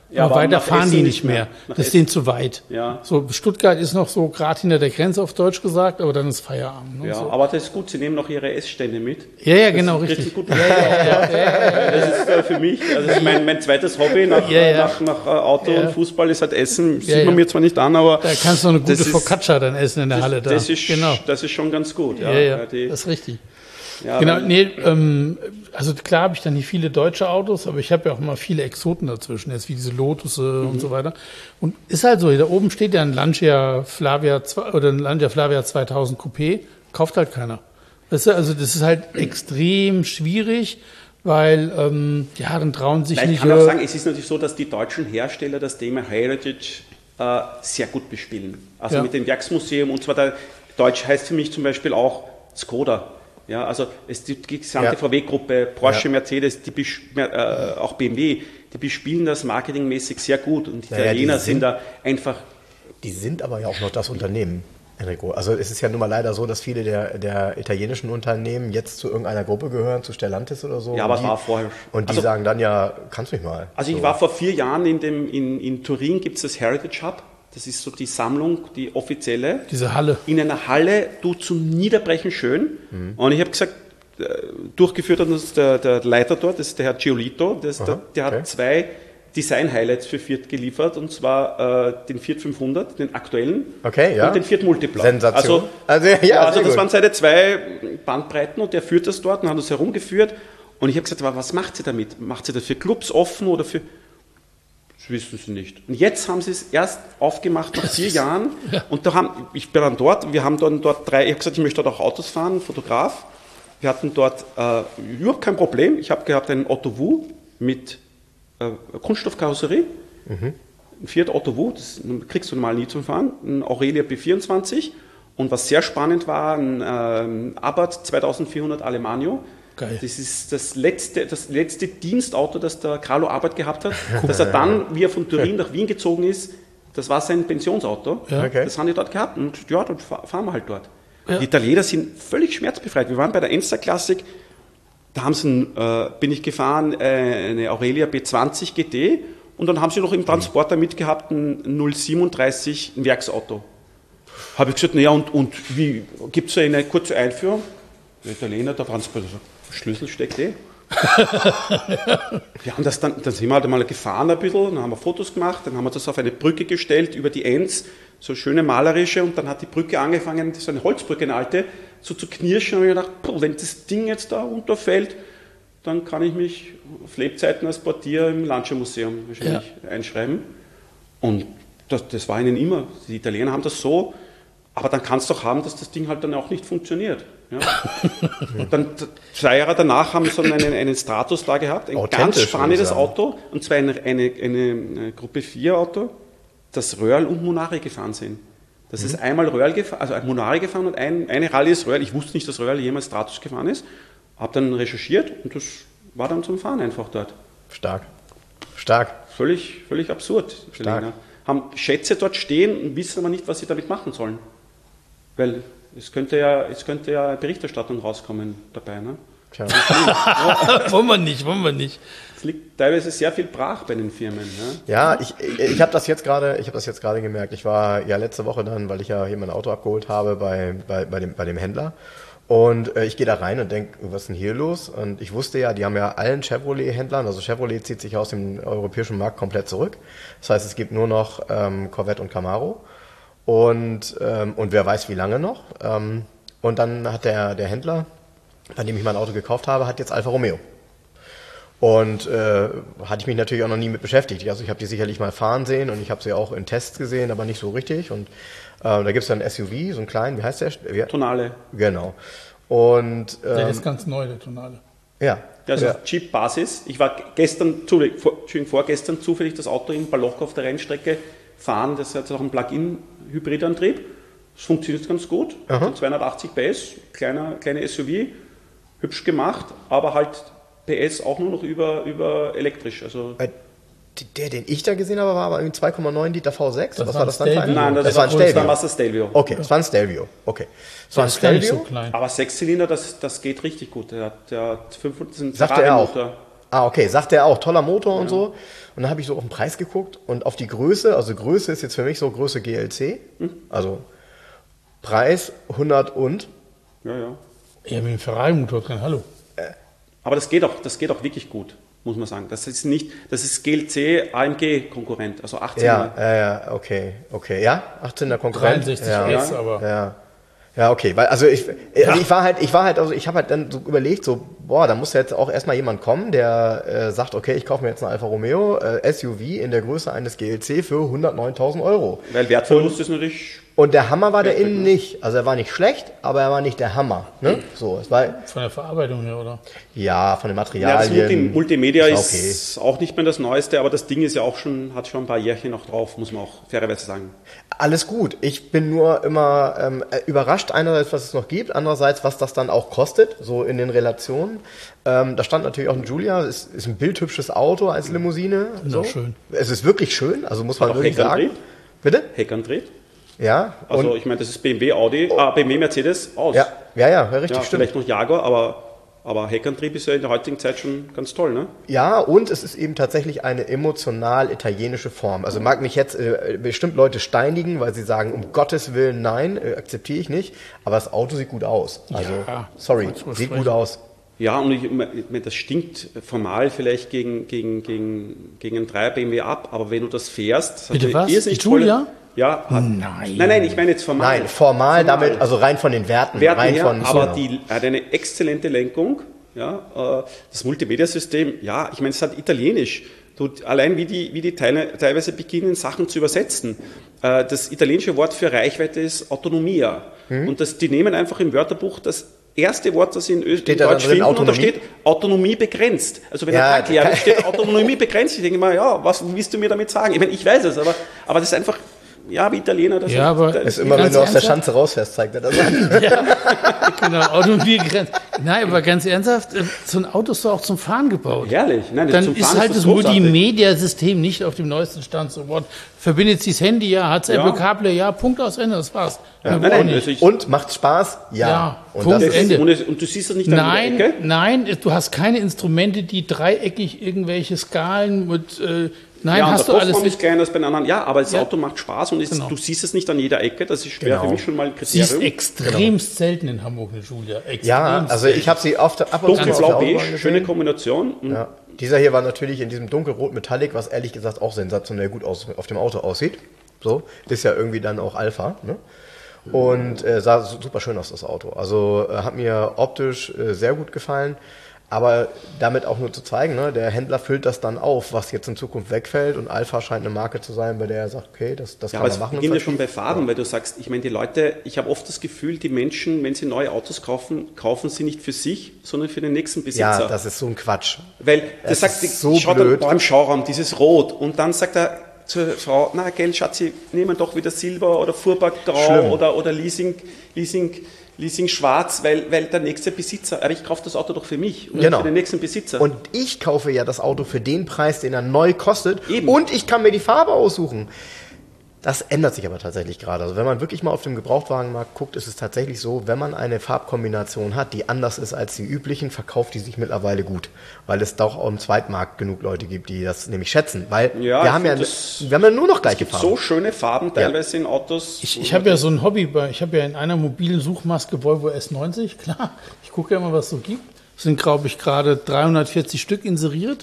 Ja, aber, aber weiter nach fahren Essen die nicht nicht mehr. mehr. Nach Das ist Essen. denen zu weit. Ja. So, Stuttgart ist noch so gerade hinter der Grenze auf Deutsch gesagt, aber dann ist Feierabend. Ne? Ja, So. aber das ist gut, sie nehmen noch ihre Essstände mit. Ja, ja, genau, Das ist richtig. Gut. Ja, ja, ja, ja, das ist äh, für mich, also das ist mein, mein zweites Hobby nach, Ja, ja. nach, nach äh, Auto Ja. und Fußball ist halt Essen. Sieht Ja, man ja. mir zwar nicht an, aber Da kannst du noch eine gute das ist- Focaccia dann essen in der Halle da. das, ist, genau. das ist schon ganz gut. Ja, Ja, ja, die, das ist richtig. ja, Genau, weil- nee, ähm, also klar habe ich dann nicht viele deutsche Autos, aber ich habe ja auch immer viele Exoten dazwischen, jetzt wie diese Lotus Mhm. und so weiter. Und ist halt so, da oben steht ja ein Lancia Flavia zwei- oder ein Lancia Flavia zweitausend Coupé, kauft halt keiner. Weißt du, also das ist halt extrem schwierig, weil ähm, ja, dann trauen sich Nein, ich nicht. kann auch äh, sagen, es ist natürlich so, dass die deutschen Hersteller das Thema Heritage äh, sehr gut bespielen. Also Ja. mit dem Werksmuseum und zwar der Deutsch heißt für mich zum Beispiel auch Skoda. Ja, also es die gesamte Ja. V W-Gruppe, Porsche, Ja. Mercedes, die besch- äh, auch B M W, die bespielen das marketingmäßig sehr gut und die Naja, die Italiener sind- sind da einfach. Die sind aber ja auch noch das Unternehmen, Enrico. Also es ist ja nun mal leider so, dass viele der, der italienischen Unternehmen jetzt zu irgendeiner Gruppe gehören, zu Stellantis oder so. Ja, aber und es die, war vorher. Und die Also- sagen dann ja, kannst mich mal. Also ich so. war vor vier Jahren in, dem, in, in Turin, gibt es das Heritage Hub. Das ist so die Sammlung, die offizielle. diese Halle. In einer Halle, du zum Niederbrechen schön. Mhm. Und ich habe gesagt, äh, durchgeführt hat uns der, der Leiter dort, das ist der Herr Giolito, das, der, Aha, der okay. hat zwei Design-Highlights für Fiat geliefert, und zwar äh, den Fiat fünfhundert, den aktuellen, Okay, ja. und den Fiat Multipla. Sensation. Also, Also, ja, ja, also sehr das gut. waren seine zwei Bandbreiten und der führt das dort und hat uns herumgeführt. Und ich habe gesagt, aber was macht sie damit? Macht sie das für Clubs offen oder für... Das wissen sie nicht. Und jetzt haben sie es erst aufgemacht nach vier Jahren. Und da haben, ich bin dann dort, wir haben dann dort drei, ich habe gesagt, ich möchte dort auch Autos fahren, Fotograf. Wir hatten dort äh, überhaupt kein Problem. Ich habe gehabt einen Otto Wu mit äh, Kunststoffkarosserie. Ein Fiat Otto Wu, das kriegst du normal nie zum Fahren. Ein Aurelia B vierundzwanzig. Und was sehr spannend war, ein ähm, Abarth zweitausendvierhundert Alemanno. Geil. Das ist das letzte, das letzte Dienstauto, das der Carlo Abarth gehabt hat. Dass er dann, wie er von Turin nach Wien gezogen ist, das war sein Pensionsauto. Ja. Okay. Das haben die dort gehabt. Und ja, dann fahren wir halt dort. Ja. Die Italiener sind völlig schmerzbefreit. Wir waren bei der Enster Classic, da haben sie, ein, äh, bin ich gefahren, äh, eine Aurelia B zwanzig G T, und dann haben sie noch im Transporter mitgehabt ein null siebenunddreißig, ein Werksauto. Habe ich gesagt, naja, und, und wie, gibt es eine kurze Einführung? Der Italiener, der Transporter, der Schlüssel steckt eh. Wir haben das dann, dann sind wir halt einmal gefahren ein bisschen, dann haben wir Fotos gemacht, dann haben wir das auf eine Brücke gestellt über die Enz, so schöne malerische, und dann hat die Brücke angefangen, das ist eine Holzbrücke, eine alte, so zu knirschen, und ich gedacht, boah, wenn das Ding jetzt da runterfällt, dann kann ich mich auf Lebzeiten als Portier im Lancia-Museum wahrscheinlich einschreiben. Und das, das war ihnen immer, die Italiener haben das so, aber dann kann es doch haben, dass das Ding halt dann auch nicht funktioniert. Ja? Und dann zwei Jahre danach haben sie dann einen, einen Stratus da gehabt, ein Authentisch, ganz würde ich spannendes sagen. Auto, und zwar eine, eine, eine Gruppe vier Auto, das Röhrl und Monari gefahren sind. Das Mhm. ist einmal Röhrl gefahren, also ein Monari gefahren, und ein, eine Rallye ist Röhrl. Ich wusste nicht, dass Röhrl jemals Stratus gefahren ist, habe dann recherchiert und das war dann zum Fahren einfach dort. Stark. Stark. Völlig, völlig absurd. Die Stark. Italiener haben Schätze dort stehen und wissen aber nicht, was sie damit machen sollen. Weil es könnte ja, es könnte ja Berichterstattung rauskommen dabei. Ne? Tja. wollen wir nicht, wollen wir nicht. Es liegt teilweise sehr viel brach bei den Firmen. Ne? Ja, ich, ich habe das jetzt gerade, ich habe das jetzt gerade gemerkt. Ich war ja letzte Woche dann, weil ich ja hier mein Auto abgeholt habe bei, bei, bei, dem, bei dem Händler. Und äh, ich gehe da rein und denke, was ist denn hier los? Und ich wusste ja, die haben ja allen Chevrolet-Händlern, also Chevrolet zieht sich aus dem europäischen Markt komplett zurück. Das heißt, es gibt nur noch ähm, Corvette und Camaro. Und, ähm, und wer weiß, wie lange noch. Ähm, und dann hat der, der Händler, bei dem ich mein Auto gekauft habe, hat jetzt Alfa Romeo. Und äh, hatte ich mich natürlich auch noch nie mit beschäftigt. Also ich habe die sicherlich mal fahren sehen und ich habe sie auch in Tests gesehen, aber nicht so richtig. Und äh, da gibt es dann ein S U V, so einen kleinen, wie heißt der? Wie? Tonale. Genau. Und Der ähm, ist ganz neu, der Tonale. ja. Also ja. Jeep-Basis. Ich war gestern, zufällig, vor, Entschuldigung, vorgestern zufällig das Auto in Baloch auf der Rennstrecke fahren. Das hat auch einen Plug-in-Hybridantrieb. Das funktioniert ganz gut. Aha. zweihundertachtzig P S, kleiner, kleine S U V, hübsch gemacht, aber halt P S auch nur noch über, über elektrisch. Also Äh, Der, den ich da gesehen habe, war aber irgendwie zwei Komma neun Liter V sechs. Das Was war war das dann ein für ein? Stelvio. nein, das, das war war ein das war Stelvio. was das Stelvio. Okay, das war ein Stelvio. Okay. Das war ein Der ist gar nicht so Stelvio. klein. Aber Sechszylinder, das, das geht richtig gut. Der hat, der hat fünfhundert, das ist ein Sagte er auch. Ferrari-Motor. Ah, okay, sagt er auch, toller Motor ja. und so. Und dann habe ich so auf den Preis geguckt und auf die Größe, also Größe ist jetzt für mich so Größe G L C, hm. also Preis hundert und. Ja, ja. Ja, mit dem Ferrari-Motor drin, hallo. Äh. Aber das geht auch, das geht auch wirklich gut, muss man sagen. Das ist nicht, das ist G L C A M G-Konkurrent, also achtzehner. Ja, ja, ja, okay, okay, ja, achtzehner Konkurrent. dreiundsechzig ja, S, aber. Ja. Ja, okay, weil also ich, ja. also ich war halt, ich war halt, also ich habe halt dann so überlegt, so boah, da muss jetzt auch erstmal jemand kommen, der äh, sagt, okay, ich kaufe mir jetzt einen Alfa Romeo äh, S U V in der Größe eines G L C für hundertneuntausend Euro. Weil Wertverlust ist natürlich. Und der Hammer war der innen nicht, also er war nicht schlecht, aber er war nicht der Hammer. Ne? So, es war von der Verarbeitung her, oder? Ja, von den Materialien. Ja, das Multi Multimedia ist, okay. ist auch nicht mehr das Neueste, aber das Ding ist ja auch schon, hat schon ein paar Jährchen noch drauf, muss man auch fairerweise sagen. Alles gut. Ich bin nur immer ähm, überrascht, einerseits, was es noch gibt, andererseits, was das dann auch kostet, so in den Relationen. Ähm, da stand natürlich auch ein Giulia, ist, ist ein bildhübsches Auto als Limousine. So. Schön. Es ist wirklich schön, also muss man Hat wirklich sagen. Bitte? Heckandreht? Ja. Also ich meine, das ist B M W, Audi, oh. ah, B M W, Mercedes, aus. Ja, ja, ja, richtig, ja, stimmt. Vielleicht noch Jaguar, aber, aber Heckantrieb ist ja in der heutigen Zeit schon ganz toll, ne? Ja, und es ist eben tatsächlich eine emotional italienische Form. Also mag mich jetzt äh, bestimmt Leute steinigen, weil sie sagen, um Gottes Willen, nein, äh, akzeptiere ich nicht. Aber das Auto sieht gut aus. Also, ja, sorry, sieht gut aus. Ja, und ich, ich, das stinkt formal vielleicht gegen, gegen, gegen, gegen einen Dreier B M W ab, aber wenn du das fährst... Bitte was? Die Giulia? Ja, hat, nein. Nein, nein, ich meine jetzt formal. Nein, formal, formal. damit, also rein von den Werten. Werten rein her, von, aber so. die hat eine exzellente Lenkung. Ja, das Multimedia-System, ja, ich meine, es hat Italienisch. Du, allein wie die, wie die Teile, teilweise beginnen, Sachen zu übersetzen. Das italienische Wort für Reichweite ist Autonomia. Hm. Und das, die nehmen einfach im Wörterbuch das erste Wort, das in, Ö in Deutsch finden, und da steht Autonomie begrenzt. Also wenn ja, er erklärt, steht Autonomie begrenzt. Ich denke mal, ja, was willst du mir damit sagen? Ich meine, ich weiß es, aber, aber das ist einfach... Ja, wie Italiener. Das ja, aber das ist immer, wenn du aus der Schanze rausfährst, zeigt er das an. Ja, genau, Autonomie begrenzt. Nein, aber ganz ernsthaft, so ein Auto ist doch auch zum Fahren gebaut. Herrlich. Nein, Dann zum ist Fahren halt ist das, das Multimedia-System nicht auf dem neuesten Stand. So, what? Verbindet sich das Handy, ja, hat es Apple CarPlay, ja, Punkt aus Ende, das war's. Ja, nein, nein, also und macht Spaß? Ja. ja und Punkt das Ende. Ist, und, und du siehst das nicht an nein, der Ecke? Nein, du hast keine Instrumente, die dreieckig irgendwelche Skalen mit... Äh, Nein, ja, hast der du alles nicht. Ist kleiner als bei den anderen. Ja, aber das ja. Auto macht Spaß und ist, genau. Du siehst es nicht an jeder Ecke. Das ist genau. für mich schon mal ein Sie Kriterium. ist extremst genau. selten in Hamburg, eine Giulia. Extremst ja, also ich habe sie oft ab und zu dunkelblau-beige, schöne Kombination. Ja. Dieser hier war natürlich in diesem dunkelrot Metallic, was ehrlich gesagt auch sensationell gut aus, auf dem Auto aussieht. So, ist ja irgendwie dann auch Alpha, ne? Und äh, sah super schön aus, das Auto. Also äh, hat mir optisch äh, sehr gut gefallen. Aber damit auch nur zu zeigen, ne, der Händler füllt das dann auf, was jetzt in Zukunft wegfällt, und Alpha scheint eine Marke zu sein, bei der er sagt, okay, das, das ja, kann aber man machen. Es beginnt ja schon bei Farben, ja. Weil du sagst, ich meine, die Leute, ich habe oft das Gefühl, die Menschen, wenn sie neue Autos kaufen, kaufen sie nicht für sich, sondern für den nächsten Besitzer. Ja, das ist so ein Quatsch. Weil das sagt, so schaut blöd. Dann, oh, im Schauraum, dieses Rot, und dann sagt er zur Frau, na gell, Schatzi, nehmen doch wieder Silber oder Fuhrpark Grau oder, oder Leasing, Leasing, Leasing schwarz, weil, weil der nächste Besitzer, aber ich kaufe das Auto doch für mich und genau. für den nächsten Besitzer. Und ich kaufe ja das Auto für den Preis, den er neu kostet. Eben. Und ich kann mir die Farbe aussuchen. Das ändert sich aber tatsächlich gerade. Also wenn man wirklich mal auf dem Gebrauchtwagenmarkt guckt, ist es tatsächlich so, wenn man eine Farbkombination hat, die anders ist als die üblichen, verkauft die sich mittlerweile gut. Weil es doch auch im Zweitmarkt genug Leute gibt, die das nämlich schätzen. Weil ja, wir, haben ja, das, wir haben ja nur noch gleiche es gibt Farben. So schöne Farben teilweise ja. in Autos. Ich, ich habe ja so ein Hobby, bei, ich habe ja in einer mobilen Suchmaske Volvo S neunzig, klar. Ich gucke ja mal, was es so gibt. Es sind, glaube ich, gerade dreihundertvierzig Stück inseriert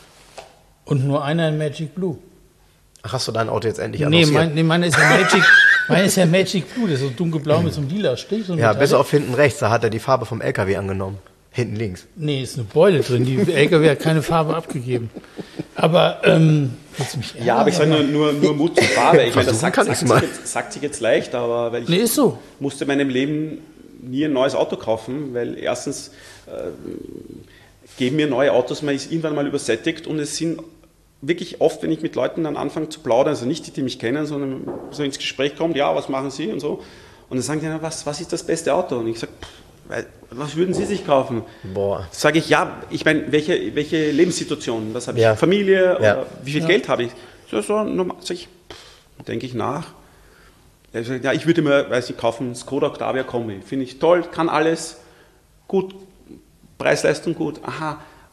und nur einer in Magic Blue. Ach, hast du dein Auto jetzt endlich nee, annonciert? Mein, nee, meine ist ja Magic, meine ist ja Magic Blue, das ist so dunkelblau mit so einem lila Stich. So ja, bis auf hinten rechts, da hat er die Farbe vom L K W angenommen. Hinten links. Nee, ist eine Beule drin, die L K W hat keine Farbe abgegeben. Aber, ähm, willst du mich ärgern? Ja, aber ich sage nur, nur, nur Mut zur Farbe. Ich meine, das sagt, kann sagt, sich jetzt, sagt sich jetzt leicht, aber weil ich nee, ist so. musste in meinem Leben nie ein neues Auto kaufen, weil erstens äh, geben mir neue Autos, man ist irgendwann mal übersättigt, und es sind wirklich oft, wenn ich mit Leuten dann anfange zu plaudern, also nicht die, die mich kennen, sondern so ins Gespräch kommt, ja, was machen Sie und so. Und dann sagen die, was, was ist das beste Auto? Und ich sage, was würden Sie sich kaufen? Boah. Sage ich, ja, ich meine, welche, welche Lebenssituation? Was habe ich? Ja. Familie? Oder Ja. wie viel Ja. Geld habe ich? So, so, normal, sag ich, denke ich nach. Er sagt, ja, ich würde mir, weiß nicht, kaufen, einen Skoda Octavia Kombi. Finde ich toll, kann alles, gut, Preis-Leistung gut. Aha,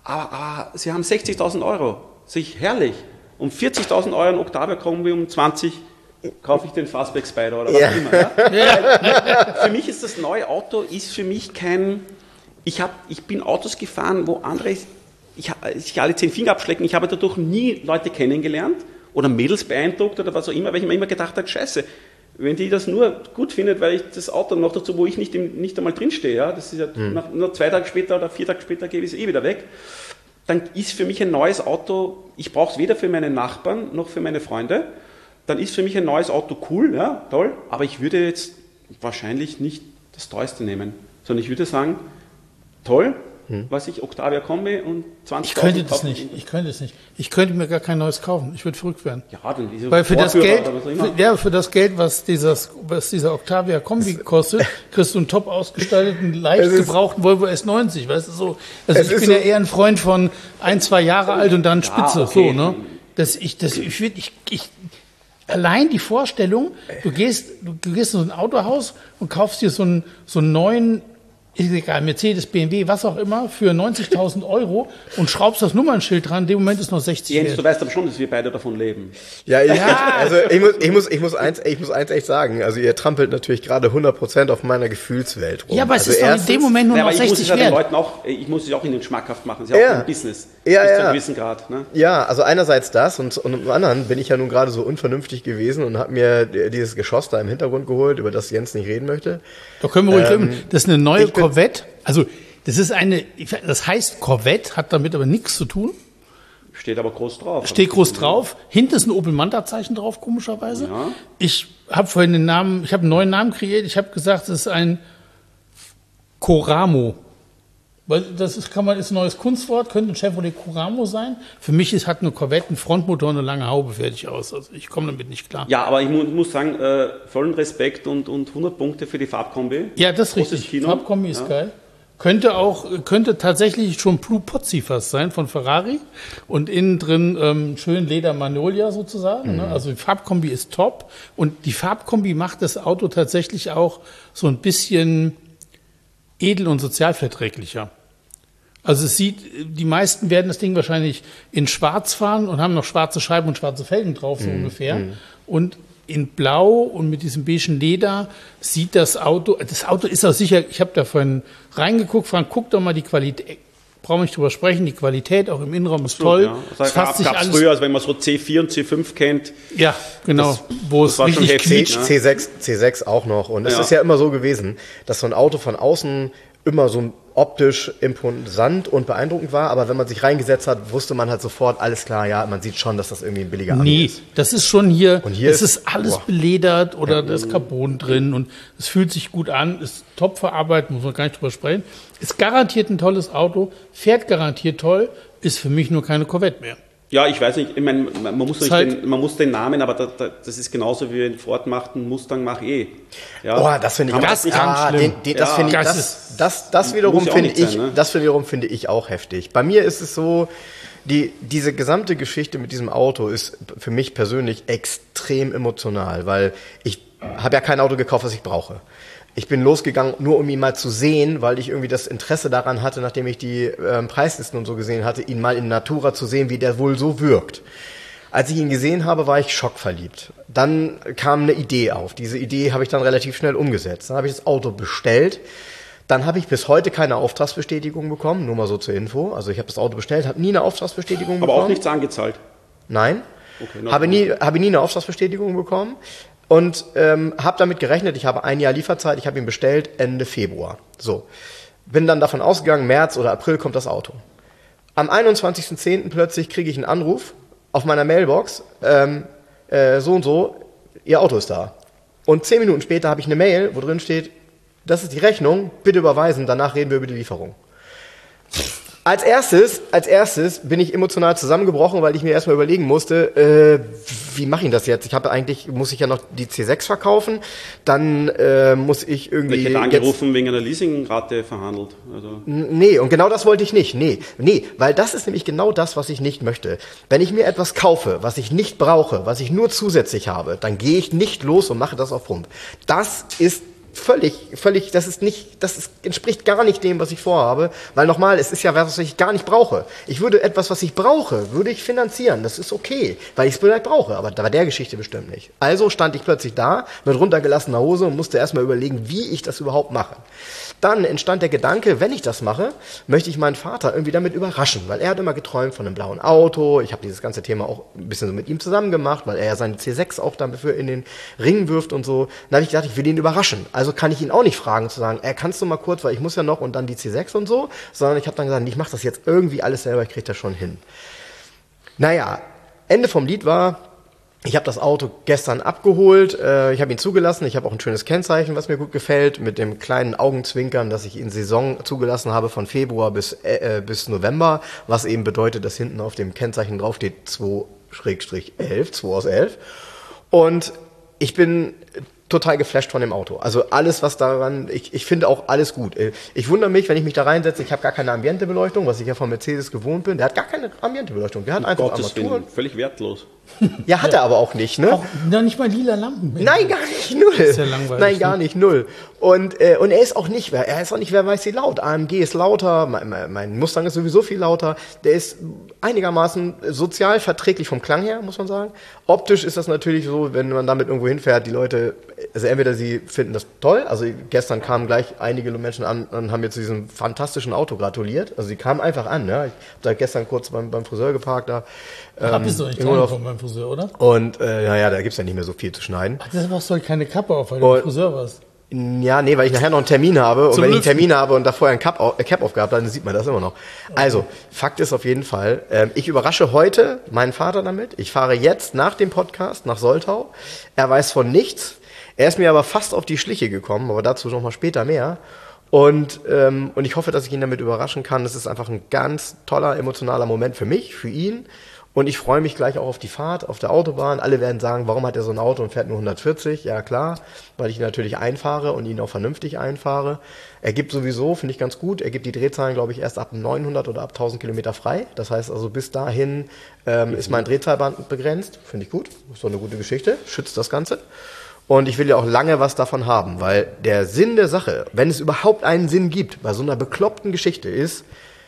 aber, aber Sie haben sechzigtausend Euro. Sich herrlich. Um vierzigtausend Euro ein Octavia Kombi, um zwanzig kaufe ich den Fastback Spider oder was ja. immer. Ja? Ja. Für mich ist das neue Auto, ist für mich kein, ich, hab, ich bin Autos gefahren, wo andere ich, ich alle zehn Finger abschlecken, ich habe dadurch nie Leute kennengelernt oder Mädels beeindruckt oder was auch immer, weil ich mir immer gedacht habe, scheiße, wenn die das nur gut findet, weil ich das Auto noch dazu, wo ich nicht, im, nicht einmal drinstehe, ja, das ist ja mhm. nach, nur zwei Tage später oder vier Tage später gebe ich es eh wieder weg, dann ist für mich ein neues Auto, ich brauche es weder für meine Nachbarn noch für meine Freunde, dann ist für mich ein neues Auto cool, ja, toll, aber ich würde jetzt wahrscheinlich nicht das teuerste nehmen, sondern ich würde sagen, toll, hm. was ich, Octavia Kombi und zwanzigtausend. Ich könnte das nicht, ich könnte es nicht. Ich könnte mir gar kein neues kaufen, ich würde verrückt werden. Ja, dann diese Weil für das Geld, für, ja, für das Geld, was, dieses, was dieser Octavia Kombi kostet, kriegst du einen top ausgestalteten, leicht gebrauchten Volvo S neunzig, weißt du, so. Also ich bin so ja eher ein Freund von ein, zwei Jahre alt und dann Spitze, ja, okay. so, ne. Das, ich, das, ich würde, ich, ich, allein die Vorstellung, du gehst, du, du gehst in so ein Autohaus und kaufst dir so einen, so einen neuen, ist egal, Mercedes, B M W, was auch immer, für neunzigtausend Euro und schraubst das Nummernschild dran, in dem Moment ist noch sechzig Jens, wert. Du weißt aber schon, dass wir beide davon leben. Ja, ich, ja. also ich muss, ich muss, ich muss eins, ich muss eins echt sagen, also ihr trampelt natürlich gerade hundert Prozent auf meiner Gefühlswelt rum. Ja, aber es also ist doch in dem Moment nur ja, noch sechzig ich muss es wert. Ja den Leuten auch, ich muss es auch ihnen schmackhaft machen, das ist ja, ja auch ein Business. Ja, bis ja. zu einem gewissen Grad. Ne? Ja, also einerseits das und, und im anderen bin ich ja nun gerade so unvernünftig gewesen und habe mir dieses Geschoss da im Hintergrund geholt, über das Jens nicht reden möchte. Da können wir ruhig ähm, reden. Das ist eine neue Corvette. Also das ist eine, das heißt Corvette, hat damit aber nichts zu tun. Steht aber groß drauf. Steht groß drauf. Hinten ist ein Opel Manta-Zeichen drauf, komischerweise. Ja. Ich habe vorhin den Namen, ich habe einen neuen Namen kreiert. Ich habe gesagt, es ist ein Coramo. Weil das ist, kann man, ist ein neues Kunstwort, könnte ein Chevrolet Coramo sein. Für mich ist, hat eine Corvette einen Frontmotor und eine lange Haube fertig aus. Also ich komme damit nicht klar. Ja, aber ich mu muss sagen, äh, vollen Respekt und, und hundert Punkte für die Farbkombi. Ja, das ist richtig. Farbkombi ist ja. geil. Könnte auch, könnte tatsächlich schon Blue Pozzi fast sein von Ferrari. Und innen drin ähm, schön Leder Magnolia sozusagen. Mhm. Ne? Also die Farbkombi ist top. Und die Farbkombi macht das Auto tatsächlich auch so ein bisschen edel und sozialverträglicher. Also es sieht, die meisten werden das Ding wahrscheinlich in schwarz fahren und haben noch schwarze Scheiben und schwarze Felgen drauf, so mm, ungefähr. Mm. Und in blau und mit diesem beigen Leder sieht das Auto, das Auto ist auch sicher, ich habe da vorhin reingeguckt, Frank, guck doch mal die Qualität, brauchen wir nicht drüber sprechen, die Qualität auch im Innenraum ist toll. Ja. Das heißt, gab es früher, also wenn man so C vier und C fünf kennt. Ja, genau, das, wo es richtig quietscht. C sechs, C sechs auch noch. Und es ja. ist ja immer so gewesen, dass so ein Auto von außen immer so optisch imposant und beeindruckend war, aber wenn man sich reingesetzt hat, wusste man halt sofort, alles klar, ja, man sieht schon, dass das irgendwie ein billiger Ami nee, ist. Nee, das ist schon hier, und hier es ist, ist alles boah. beledert oder ja. da ist Carbon drin und es fühlt sich gut an, ist top verarbeitet, muss man gar nicht drüber sprechen. Ist garantiert ein tolles Auto, fährt garantiert toll, ist für mich nur keine Corvette mehr. Ja, ich weiß nicht, ich meine, man muss, nicht halt den, man muss den Namen, aber da, da, das ist genauso wie ein Ford macht, ein Mustang mach eh. Ja. Oh, das finde ich das ganz ah, schlimm. Den, den, das, ja. finde ich, das, das, das wiederum finde ich, sein, ne? das wiederum finde ich auch heftig. Bei mir ist es so, die, diese gesamte Geschichte mit diesem Auto ist für mich persönlich extrem emotional, weil ich habe ja kein Auto gekauft, was ich brauche. Ich bin losgegangen, nur um ihn mal zu sehen, weil ich irgendwie das Interesse daran hatte, nachdem ich die ähm, Preislisten und so gesehen hatte, ihn mal in Natura zu sehen, wie der wohl so wirkt. Als ich ihn gesehen habe, war ich schockverliebt. Dann kam eine Idee auf. Diese Idee habe ich dann relativ schnell umgesetzt. Dann habe ich das Auto bestellt. Dann habe ich bis heute keine Auftragsbestätigung bekommen, nur mal so zur Info. Also ich habe das Auto bestellt, habe nie eine Auftragsbestätigung Aber bekommen. Aber auch nichts angezahlt? Nein, okay, habe nie, habe nie eine Auftragsbestätigung bekommen. Und ähm, habe damit gerechnet, ich habe ein Jahr Lieferzeit, ich habe ihn bestellt Ende Februar. So, bin dann davon ausgegangen, März oder April kommt das Auto. Am einundzwanzigsten zehnten plötzlich kriege ich einen Anruf auf meiner Mailbox, ähm, äh, so und so, Ihr Auto ist da. Und zehn Minuten später habe ich eine Mail, wo drin steht, das ist die Rechnung, bitte überweisen, danach reden wir über die Lieferung. Als erstes, als erstes bin ich emotional zusammengebrochen, weil ich mir erstmal überlegen musste, äh, wie mache ich das jetzt? Ich habe eigentlich, muss ich ja noch die C sechs verkaufen, dann äh, muss ich irgendwie... Ich hätte angerufen, wegen einer Leasingrate verhandelt. Also. Nee, und genau das wollte ich nicht. Nee, nee, weil das ist nämlich genau das, was ich nicht möchte. Wenn ich mir etwas kaufe, was ich nicht brauche, was ich nur zusätzlich habe, dann gehe ich nicht los und mache das auf Pump. Das ist völlig, völlig, das ist nicht, das ist, entspricht gar nicht dem, was ich vorhabe, weil nochmal, es ist ja was, was ich gar nicht brauche. Ich würde etwas, was ich brauche, würde ich finanzieren, das ist okay, weil ich es vielleicht brauche, aber bei der Geschichte bestimmt nicht. Also stand ich plötzlich da, mit runtergelassener Hose und musste erstmal überlegen, wie ich das überhaupt mache. Dann entstand der Gedanke, wenn ich das mache, möchte ich meinen Vater irgendwie damit überraschen, weil er hat immer geträumt von einem blauen Auto. Ich habe dieses ganze Thema auch ein bisschen so mit ihm zusammen gemacht, weil er ja seine C sechs auch dafür in den Ring wirft und so. Dann habe ich gedacht, ich will ihn überraschen. Also kann ich ihn auch nicht fragen, zu sagen, ey, kannst du mal kurz, weil ich muss ja noch und dann die C sechs und so, sondern ich habe dann gesagt, ich mache das jetzt irgendwie alles selber, ich kriege das schon hin. Naja, Ende vom Lied war, ich habe das Auto gestern abgeholt, äh, ich habe ihn zugelassen, ich habe auch ein schönes Kennzeichen, was mir gut gefällt, mit dem kleinen Augenzwinkern, dass ich ihn Saison zugelassen habe von Februar bis, äh, bis November, was eben bedeutet, dass hinten auf dem Kennzeichen draufsteht zwei elf, zwei aus elf. Und ich bin total geflasht von dem Auto. Also alles, was daran, ich, ich finde auch alles gut. Ich wundere mich, wenn ich mich da reinsetze, ich habe gar keine Ambientebeleuchtung, was ich ja von Mercedes gewohnt bin. Der hat gar keine Ambientebeleuchtung. Der hat einfach Armaturen. Völlig wertlos. Ja, hat er aber auch nicht, ne? Auch noch nicht mal lila Lampen. Nein, gar nicht, null. Das ist ja langweilig. Nein, gar nicht, null. Und, äh, und er ist auch nicht, er ist auch nicht, wer weiß wie laut. A M G ist lauter, mein, mein Mustang ist sowieso viel lauter. Der ist einigermaßen sozial verträglich vom Klang her, muss man sagen. Optisch ist das natürlich so, wenn man damit irgendwo hinfährt, die Leute, also entweder sie finden das toll, also gestern kamen gleich einige Menschen an und haben mir zu diesem fantastischen Auto gratuliert. Also sie kamen einfach an, ne? Ich habe da gestern kurz beim, beim Friseur geparkt da. Ähm, Hab ich doch nicht dran von meinem Friseur, oder? Und äh, naja, da gibt's ja nicht mehr so viel zu schneiden. Ach, deshalb hast du halt keine Kappe auf, weil du beim Friseur warst. Ja, nee, weil ich nachher noch einen Termin habe. Und Zum wenn Lüften. ich einen Termin habe und da vorher ein Cap, äh, Cap aufgehabt habe, dann sieht man das immer noch. Also, Fakt ist auf jeden Fall, ähm, ich überrasche heute meinen Vater damit. Ich fahre jetzt nach dem Podcast nach Soltau. Er weiß von nichts. Er ist mir aber fast auf die Schliche gekommen, aber dazu noch mal später mehr. Und, ähm, und ich hoffe, dass ich ihn damit überraschen kann. Das ist einfach ein ganz toller, emotionaler Moment für mich, für ihn. Und ich freue mich gleich auch auf die Fahrt auf der Autobahn. Alle werden sagen, warum hat er so ein Auto und fährt nur hundertvierzig? Ja klar, weil ich ihn natürlich einfahre und ihn auch vernünftig einfahre. Er gibt sowieso, finde ich ganz gut, er gibt die Drehzahlen, glaube ich, erst ab neunhundert oder ab tausend Kilometer frei. Das heißt also, bis dahin ähm, ist mein Drehzahlband begrenzt. Finde ich gut, ist so eine gute Geschichte, schützt das Ganze. Und ich will ja auch lange was davon haben, weil der Sinn der Sache, wenn es überhaupt einen Sinn gibt, bei so einer bekloppten Geschichte ist,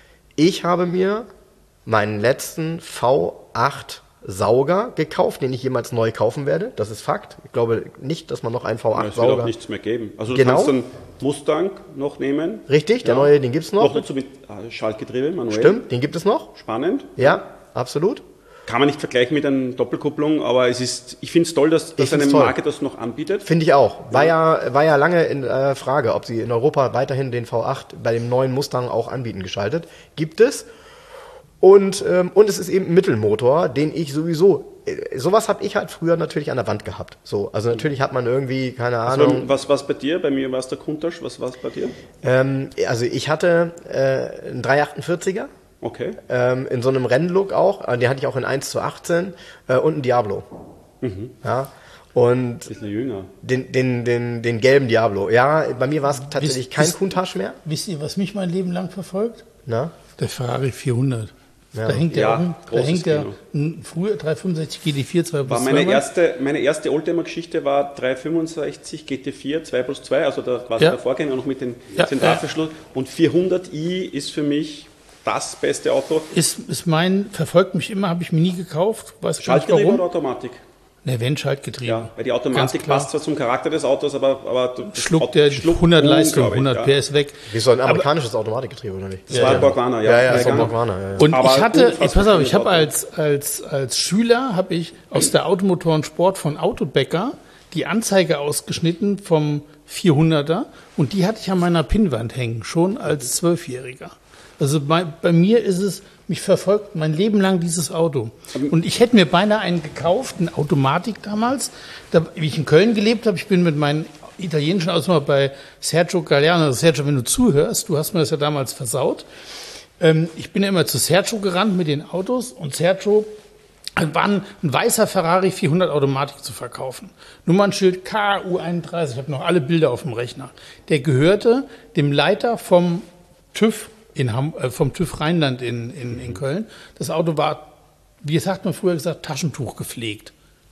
ich habe mir meinen letzten V acht Sauger gekauft, den ich jemals neu kaufen werde. Das ist Fakt. Ich glaube nicht, dass man noch einen V acht Sauger... Es wird auch nichts mehr geben. Also du genau. kannst einen Mustang noch nehmen. Richtig, der ja. neue, den gibt's noch. Noch dazu mit Schaltgetriebe, manuell. Stimmt, den gibt es noch. Spannend. Ja, absolut. Kann man nicht vergleichen mit einer Doppelkupplung, aber es ist, ich finde es toll, dass, dass eine toll. Marke das noch anbietet. Finde ich auch. War ja, war ja lange in äh, Frage, ob sie in Europa weiterhin den V acht bei dem neuen Mustang auch anbieten geschaltet. Gibt es. Und, ähm, und es ist eben ein Mittelmotor, den ich sowieso, äh, sowas habe ich halt früher natürlich an der Wand gehabt. So, also natürlich hat man irgendwie, keine Ahnung. Also, was war es bei dir? Bei mir war es der Countach. Was war es bei dir? Ähm, also ich hatte äh, einen dreihundertachtundvierziger. Okay. Ähm, in so einem Rennlook auch. Den hatte ich auch in eins zu achtzehn äh, und einen Diablo. Mhm. Ja. Und bisschen jünger. Den, den, den, den gelben Diablo. Ja, bei mir war es tatsächlich wisst, kein wisst, Countach mehr. Wisst ihr, was mich mein Leben lang verfolgt? Na? Der Ferrari vierhundert. Ja. Da hängt der, ja, um, da hängt der früher dreihundertfünfundsechzig G T vier zwei plus zwei. Meine erste, meine erste Oldtimer-Geschichte war dreihundertfünfundsechzig G T vier zwei plus zwei, also da quasi ja. der Vorgänger noch mit dem ja, Zentralverschluss. Ja. Und vierhundert i ist für mich das beste Auto. Ist, ist mein, verfolgt mich immer, habe ich mir nie gekauft. Weiß Schaltgetriebe warum. oder Automatik? Ne, wenn Schaltgetriebe. Ja, weil die Automatik passt zwar zum Charakter des Autos, aber, aber schluckt der schluckt hundert Leistung, hundert ja. P S weg. Wie so ein amerikanisches aber, Automatikgetriebe, oder nicht? Das ja, war ein Borgwahner, ja. Ja, ja, das war ein Borgwahner, ja, ja. Und aber ich hatte, ich, pass auf, ich habe als, als, als Schüler, habe ich aus der Automotorensport von Autobäcker die Anzeige ausgeschnitten vom vierhunderter und die hatte ich an meiner Pinnwand hängen, schon als Zwölfjähriger. Also bei, bei mir ist es, mich verfolgt mein Leben lang dieses Auto. Und ich hätte mir beinahe einen gekauft, eine Automatik damals. Da, wie ich in Köln gelebt habe, ich bin mit meinen italienischen Autos mal bei Sergio Galliano. Also Sergio, wenn du zuhörst, du hast mir das ja damals versaut. Ähm, ich bin ja immer zu Sergio gerannt mit den Autos und Sergio war ein, ein weißer Ferrari vierhundert Automatik zu verkaufen. Nummernschild K U einunddreißig, ich habe noch alle Bilder auf dem Rechner. Der gehörte dem Leiter vom TÜV In Ham, äh, vom TÜV Rheinland in, in, in Köln. Das Auto war, wie sagt man früher gesagt, Taschentuch gepflegt.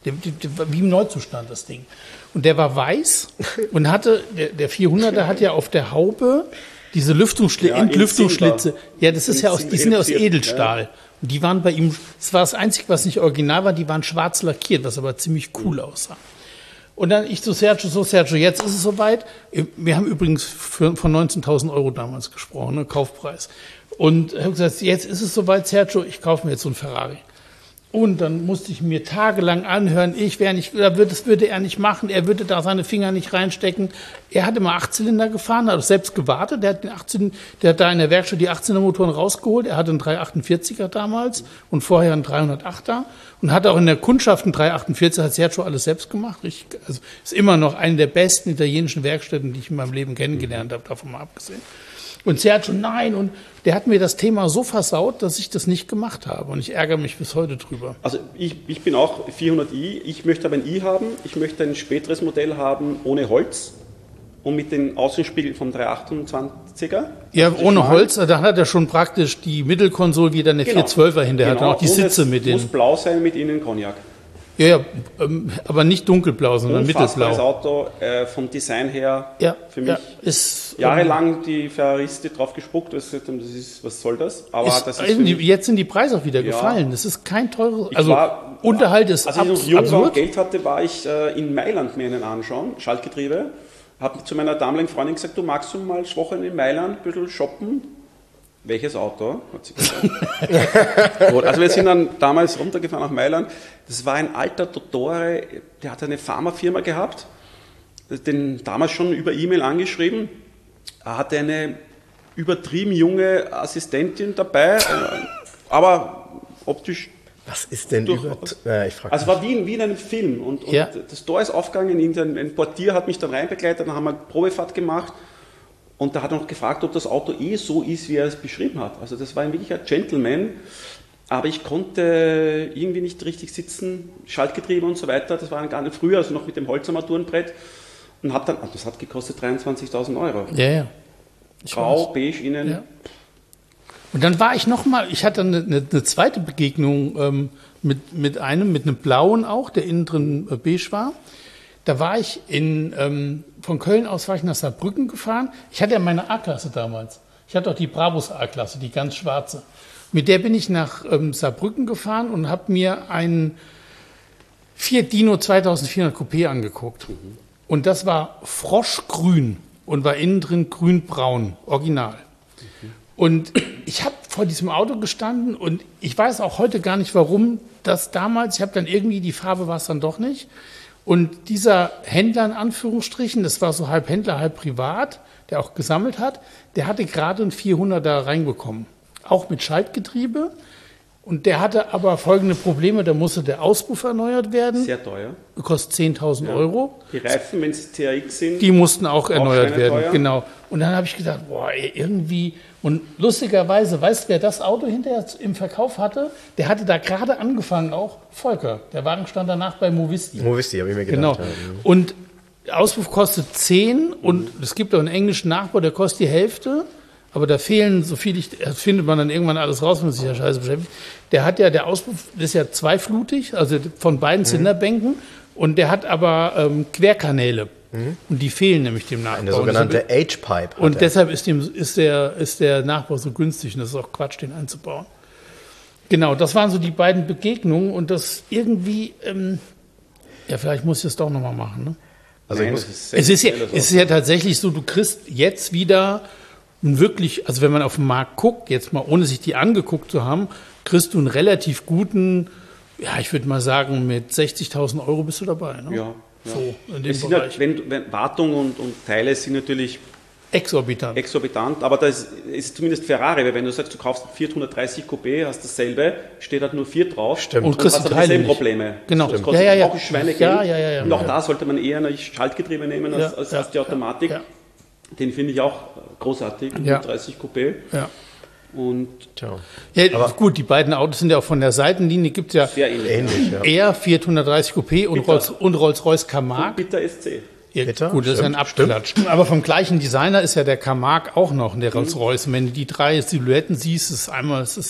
Der, der, der, wie im Neuzustand, das Ding. Und der war weiß und hatte, der, der vierhunderter hat ja auf der Haube diese Lüftungsschlitze, Ja, Entlüftungsschlitze. Ja, das ist ja aus, die sind ja aus Reduziert, Edelstahl. ja. Und die waren bei ihm, das war das Einzige, was nicht original war, die waren schwarz lackiert, was aber ziemlich cool aussah. Und dann ich zu Sergio, so Sergio, jetzt ist es soweit. Wir haben übrigens für, von neunzehntausend Euro damals gesprochen, ne, Kaufpreis. Und ich habe gesagt, jetzt ist es soweit, Sergio, ich kaufe mir jetzt so einen Ferrari. Und dann musste ich mir tagelang anhören, ich wäre nicht, das würde er nicht machen, er würde da seine Finger nicht reinstecken. Er hat immer Achtzylinder gefahren, hat selbst gewartet, der hat, den achtzehn, der hat da in der Werkstatt die Achtzylindermotoren rausgeholt, er hatte einen dreihundertachtundvierziger damals und vorher einen dreihundertachter und hat auch in der Kundschaft einen dreihundertachtundvierzig, hat Sergio alles selbst gemacht. Ich, also ist immer noch eine der besten italienischen Werkstätten, die ich in meinem Leben kennengelernt habe, davon mal abgesehen. Und Sergio, nein, und der hat mir das Thema so versaut, dass ich das nicht gemacht habe. Und ich ärgere mich bis heute drüber. Also ich, ich bin auch vierhundert i, ich möchte aber ein i haben, ich möchte ein späteres Modell haben ohne Holz und mit den Außenspiegeln vom dreihundertachtundzwanziger. Ja, also ohne schmal. Holz, da hat er schon praktisch die Mittelkonsole wieder eine Genau. vierhundertzwölfer hinterher, Genau. hat auch die Und Sitze es mit muss den. blau sein mit innen Cognac. Ja, ja, ähm, aber nicht dunkelblau, sondern Unfassbares mittelblau. Auto, äh, vom Design her Ja, für mich. ja, ist ähm, Jahrelang die Ferrariste drauf gespuckt, das ist, was soll das? Aber Ist, das ist für die, mich, jetzt sind die Preise auch wieder Ja. gefallen. Das ist kein teures. Ich Also war- Unterhalt ist als ich noch abs- jung war und absurd. Geld hatte, war ich äh, in Mailand mir einen anschauen, Schaltgetriebe. Habe zu meiner damaligen Freundin gesagt, du magst du mal das Wochenende in Mailand ein bisschen shoppen? Welches Auto? Hat sie gesagt. Gut, also wir sind dann damals runtergefahren nach Mailand. Das war ein alter Dottore, der hat eine Pharmafirma gehabt, den damals schon über E-Mail angeschrieben. Er hatte eine übertrieben junge Assistentin dabei, äh, aber optisch. Was ist denn Durch- über... Äh, ich frage Also es war wie in, wie in einem Film und, und Ja. das Tor ist aufgegangen, ein, ein Portier hat mich dann reinbegleitet, dann haben wir eine Probefahrt gemacht und da hat er noch gefragt, ob das Auto eh so ist, wie er es beschrieben hat. Also das war ein wirklicher Gentleman, aber ich konnte irgendwie nicht richtig sitzen, Schaltgetriebe und so weiter, das war gar nicht früher, also noch mit dem Holzarmaturenbrett und habe dann, das hat gekostet dreiundzwanzigtausend Euro. Ja, ja. Ich Grau, weiß. beige innen. Ja. Und dann war ich noch mal, ich hatte eine, eine, eine zweite Begegnung ähm, mit, mit einem, mit einem blauen auch, der innen drin äh, beige war. Da war ich in, ähm, von Köln aus war ich nach Saarbrücken gefahren. Ich hatte ja meine A-Klasse damals. Ich hatte auch die Brabus A-Klasse, die ganz schwarze. Mit der bin ich nach ähm, Saarbrücken gefahren und habe mir einen Fiat Dino zweitausendvierhundert Coupé angeguckt. Und das war froschgrün und war innen drin grünbraun, original. Und ich habe vor diesem Auto gestanden und ich weiß auch heute gar nicht, warum das damals, ich habe dann irgendwie, die Farbe war es dann doch nicht. Und dieser Händler in Anführungsstrichen, das war so halb Händler, halb privat, der auch gesammelt hat, der hatte gerade einen vierhunderter reinbekommen. Auch mit Schaltgetriebe. Und der hatte aber folgende Probleme, da musste der Auspuff erneuert werden, Sehr teuer. kostet zehntausend Euro. Die Reifen, wenn es T R X sind, Die mussten auch erneuert werden, schweineteuer. genau. Und dann habe ich gedacht, boah, ey, irgendwie. Und lustigerweise, weißt du, wer das Auto hinterher im Verkauf hatte? Der hatte da gerade angefangen auch, Volker. Der Wagen stand danach bei Movisti. Movisti, habe ich mir Genau. gedacht. Ja. Und der Auspuff kostet zehn und es gibt auch einen englischen Nachbau, der kostet die Hälfte. Aber da fehlen, so viel ich, das findet man dann irgendwann alles raus, wenn man sich ja scheiße beschäftigt. Der hat ja, der Auspuff ist ja zweiflutig, also von beiden Zylinderbänken. Und der hat aber ähm, Querkanäle. Und die fehlen nämlich dem Nachbau. Eine sogenannte H-Pipe. hat Und er. deshalb ist, dem, ist, der, ist der Nachbau so günstig und das ist auch Quatsch, den einzubauen. Genau, das waren so die beiden Begegnungen und das irgendwie, ähm, ja, vielleicht muss ich das doch nochmal machen. Ne? Also ich Nein, muss, das ist Es ist, ja, sensationell, das es ist ja tatsächlich so, du kriegst jetzt wieder einen wirklich, also wenn man auf den Markt guckt, jetzt mal ohne sich die angeguckt zu haben, kriegst du einen relativ guten, ja, ich würde mal sagen, mit sechzigtausend Euro bist du dabei. Ne? Ja, ja. So, in dem Es sind Bereich. halt, wenn, wenn Wartung und, und Teile sind natürlich Exorbitant. exorbitant, aber das ist zumindest Ferrari, weil wenn du sagst, du kaufst vierhundertdreißig Coupé, hast dasselbe, steht halt nur vier drauf. Stimmt. Und Und kriegst hast die aber Teile dieselben nicht. Probleme. Genau. Das Stimmt. kostet Ja, ja, ja. auch ein Schweinegeld. Ja, ja, ja, ja. Und auch Ja. da sollte man eher ein Schaltgetriebe nehmen als, Ja, als, ja, als die Automatik. ja. Den finde ich auch großartig, Ja. dreißig Coupé. Ja. Und tja, Ja, gut, die beiden Autos sind ja auch von der Seitenlinie, gibt es ja sehr ähnlich. ähnlich, ja. eher Fiat Coupé und, Bitter. Rolls, und Rolls-Royce Und Camargue. Bitter S C. Ja, Bitter, gut, das ist ja ein stimmt, Abklatsch. Aber vom gleichen Designer ist ja der Camargue auch noch, der Rolls-Royce. Und wenn du die drei Silhouetten siehst, ist einmal, es ist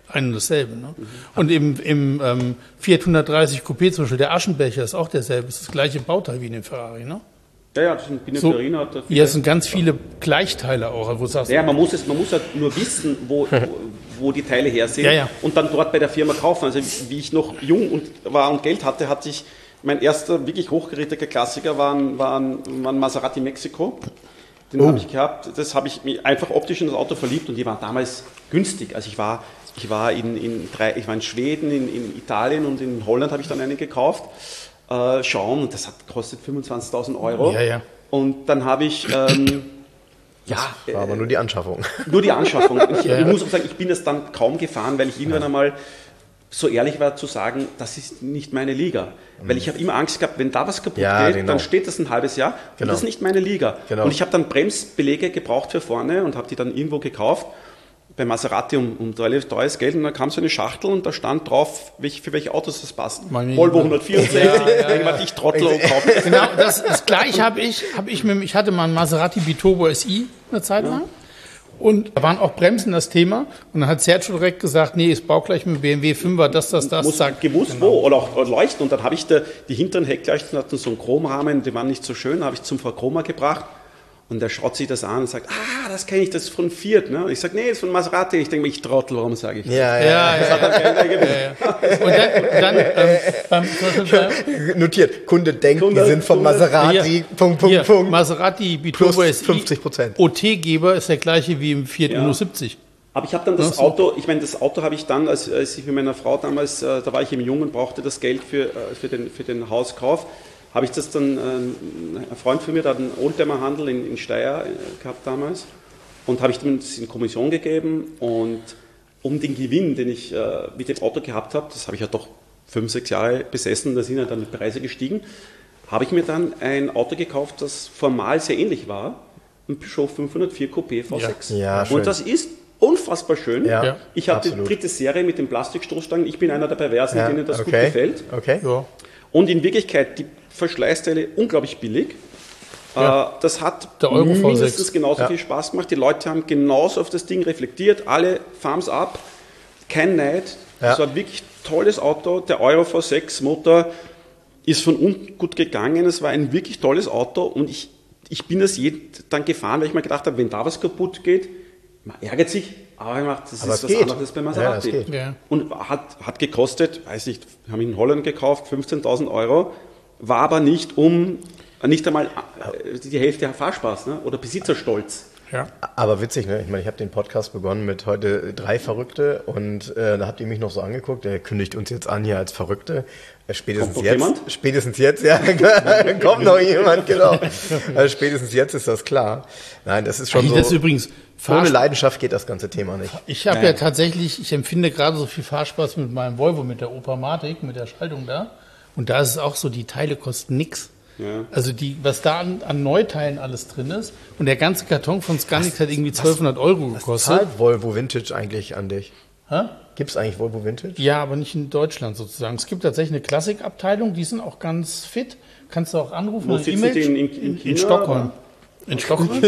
ein und dasselbe. Ne? Mhm. Und im, im ähm, Fiat hundertdreißig Coupé zum Beispiel, der Aschenbecher ist auch derselbe, ist das gleiche Bauteil wie in dem Ferrari, ne? Ja, ja, das sind Pininfarina. So, hier sind ganz viele Gleichteile auch. Wo du sagst, ja, man muss, es, man muss halt nur wissen, wo, wo, wo die Teile her sind, ja, ja. und dann dort bei der Firma kaufen. Also wie ich noch jung und war und Geld hatte, hatte ich, mein erster wirklich hochgerätiger Klassiker war ein, war ein, war ein Maserati Mexiko. Den oh. habe ich gehabt. Das habe ich mich einfach optisch in das Auto verliebt, und die waren damals günstig. Also ich war, ich war, in, in, drei, ich war in Schweden, in, in Italien und in Holland habe ich dann einen gekauft. Äh, schauen, und das hat kostet fünfundzwanzigtausend Euro. Ja, ja. Und dann habe ich... Ähm, ja, das war äh, aber nur die Anschaffung. Nur die Anschaffung. Ich, ja. ich muss auch sagen, ich bin das dann kaum gefahren, weil ich irgendwann einmal so ehrlich war zu sagen, das ist nicht meine Liga. Mhm. Weil ich habe immer Angst gehabt, wenn da was kaputt ja, geht, genau. dann steht das ein halbes Jahr, genau. und das ist nicht meine Liga. Genau. Und ich habe dann Bremsbeläge gebraucht für vorne und habe die dann irgendwo gekauft, bei Maserati um, um teures Geld, und dann kam so eine Schachtel und da stand drauf, welch, für welche Autos das passt. Meine Volvo hundertvierundsechzig, ja, ja, ja. ich Trottel und kaufe das. Genau, das, das gleiche habe ich, hab ich mit, ich hatte mal einen Maserati Biturbo S I eine Zeit lang, ja. und da waren auch Bremsen das Thema, und dann hat Sergio direkt gesagt, nee, ist baugleich mit B M W fünfer, das, das, das. Muss sagt, gewusst genau. wo, oder auch oder leuchten, und dann habe ich da, die hinteren Heckleuchten hatten so einen Chromrahmen, die waren nicht so schön, habe ich zum Verchroma gebracht. Und der schaut sich das an und sagt, ah, das kenne ich, das ist von Fiat. Ne? Und ich sage, nee, das ist von Maserati. Ich denke mir, ich Trottel, warum sage ich das? Ja, ja, ja. ja, ja, ja, ja. Und dann, und dann ähm, beim, notiert, Kunde denkt, Kunde, die sind von Kunde, Maserati, hier, Punkt, Punkt, hier, Punkt. Maserati Biturbo S I, fünfzig Prozent. O T-Geber ist der gleiche wie im Fiat ja. Uno siebzig. Aber ich habe dann das Auto, ich meine, das Auto habe ich dann, als, als ich mit meiner Frau damals, äh, da war ich eben jung und brauchte das Geld für, äh, für, den, für den Hauskauf, habe ich das dann, äh, ein Freund von mir, der hat einen Oldtimer-Handel in, in Steyr äh, gehabt damals, und habe ich dem das in Kommission gegeben, und um den Gewinn, den ich äh, mit dem Auto gehabt habe, das habe ich ja doch fünf, sechs Jahre besessen, da sind ja dann die Preise gestiegen, habe ich mir dann ein Auto gekauft, das formal sehr ähnlich war, ein Peugeot fünfhundertvier Coupé V sechs. Ja. Ja, schön. Und das ist unfassbar schön. Ja, ich habe die dritte Serie mit den Plastikstoßstangen, ich bin einer der Perversen, ja, denen das okay. gut gefällt. Okay. Ja. Und in Wirklichkeit, die Verschleißteile unglaublich billig. Ja. Das hat der Euro mindestens V sechs. genauso ja. viel Spaß gemacht. Die Leute haben genauso auf das Ding reflektiert. Alle Thumbs up, kein Neid. Ja. Das war ein wirklich tolles Auto. Der Euro V sechs Motor ist von unten gut gegangen. Es war ein wirklich tolles Auto, und ich, ich bin das dann gefahren, weil ich mir gedacht habe, wenn da was kaputt geht, man ärgert sich, aber ich macht, das aber ist was geht. anderes als bei Maserati. Ja, das geht. Ja. Und hat, hat gekostet, weiß nicht, wir haben ihn in Holland gekauft, fünfzehntausend Euro, war aber nicht um, nicht einmal die Hälfte Fahrspaß, ne? Oder Besitzerstolz. Ja. Aber witzig, ne? Ich meine, ich habe den Podcast begonnen mit heute drei Verrückte, und äh, da habt ihr mich noch so angeguckt, der kündigt uns jetzt an hier als Verrückte. Äh, spätestens Kommt noch jetzt. jemand? Spätestens jetzt, ja. Kommt noch jemand, genau. Also spätestens jetzt ist das klar. Nein, das ist schon Ach, so. Das ist übrigens ohne Leidenschaft geht das ganze Thema nicht. Ich habe ja tatsächlich, ich empfinde gerade so viel Fahrspaß mit meinem Volvo, mit der Opamatic, mit der Schaltung da. Und da ist es auch so, die Teile kosten nix. Ja. Also die, was da an, an Neuteilen alles drin ist. Und der ganze Karton von Scanic hat irgendwie zwölfhundert Euro gekostet. Was zahlt Volvo Vintage eigentlich an dich? Gibt es eigentlich Volvo Vintage? Ja, aber nicht in Deutschland sozusagen. Es gibt tatsächlich eine Klassikabteilung, die sind auch ganz fit. Kannst du auch anrufen. Wo sitzen die in, in, in, in Stockholm. In Stockholm?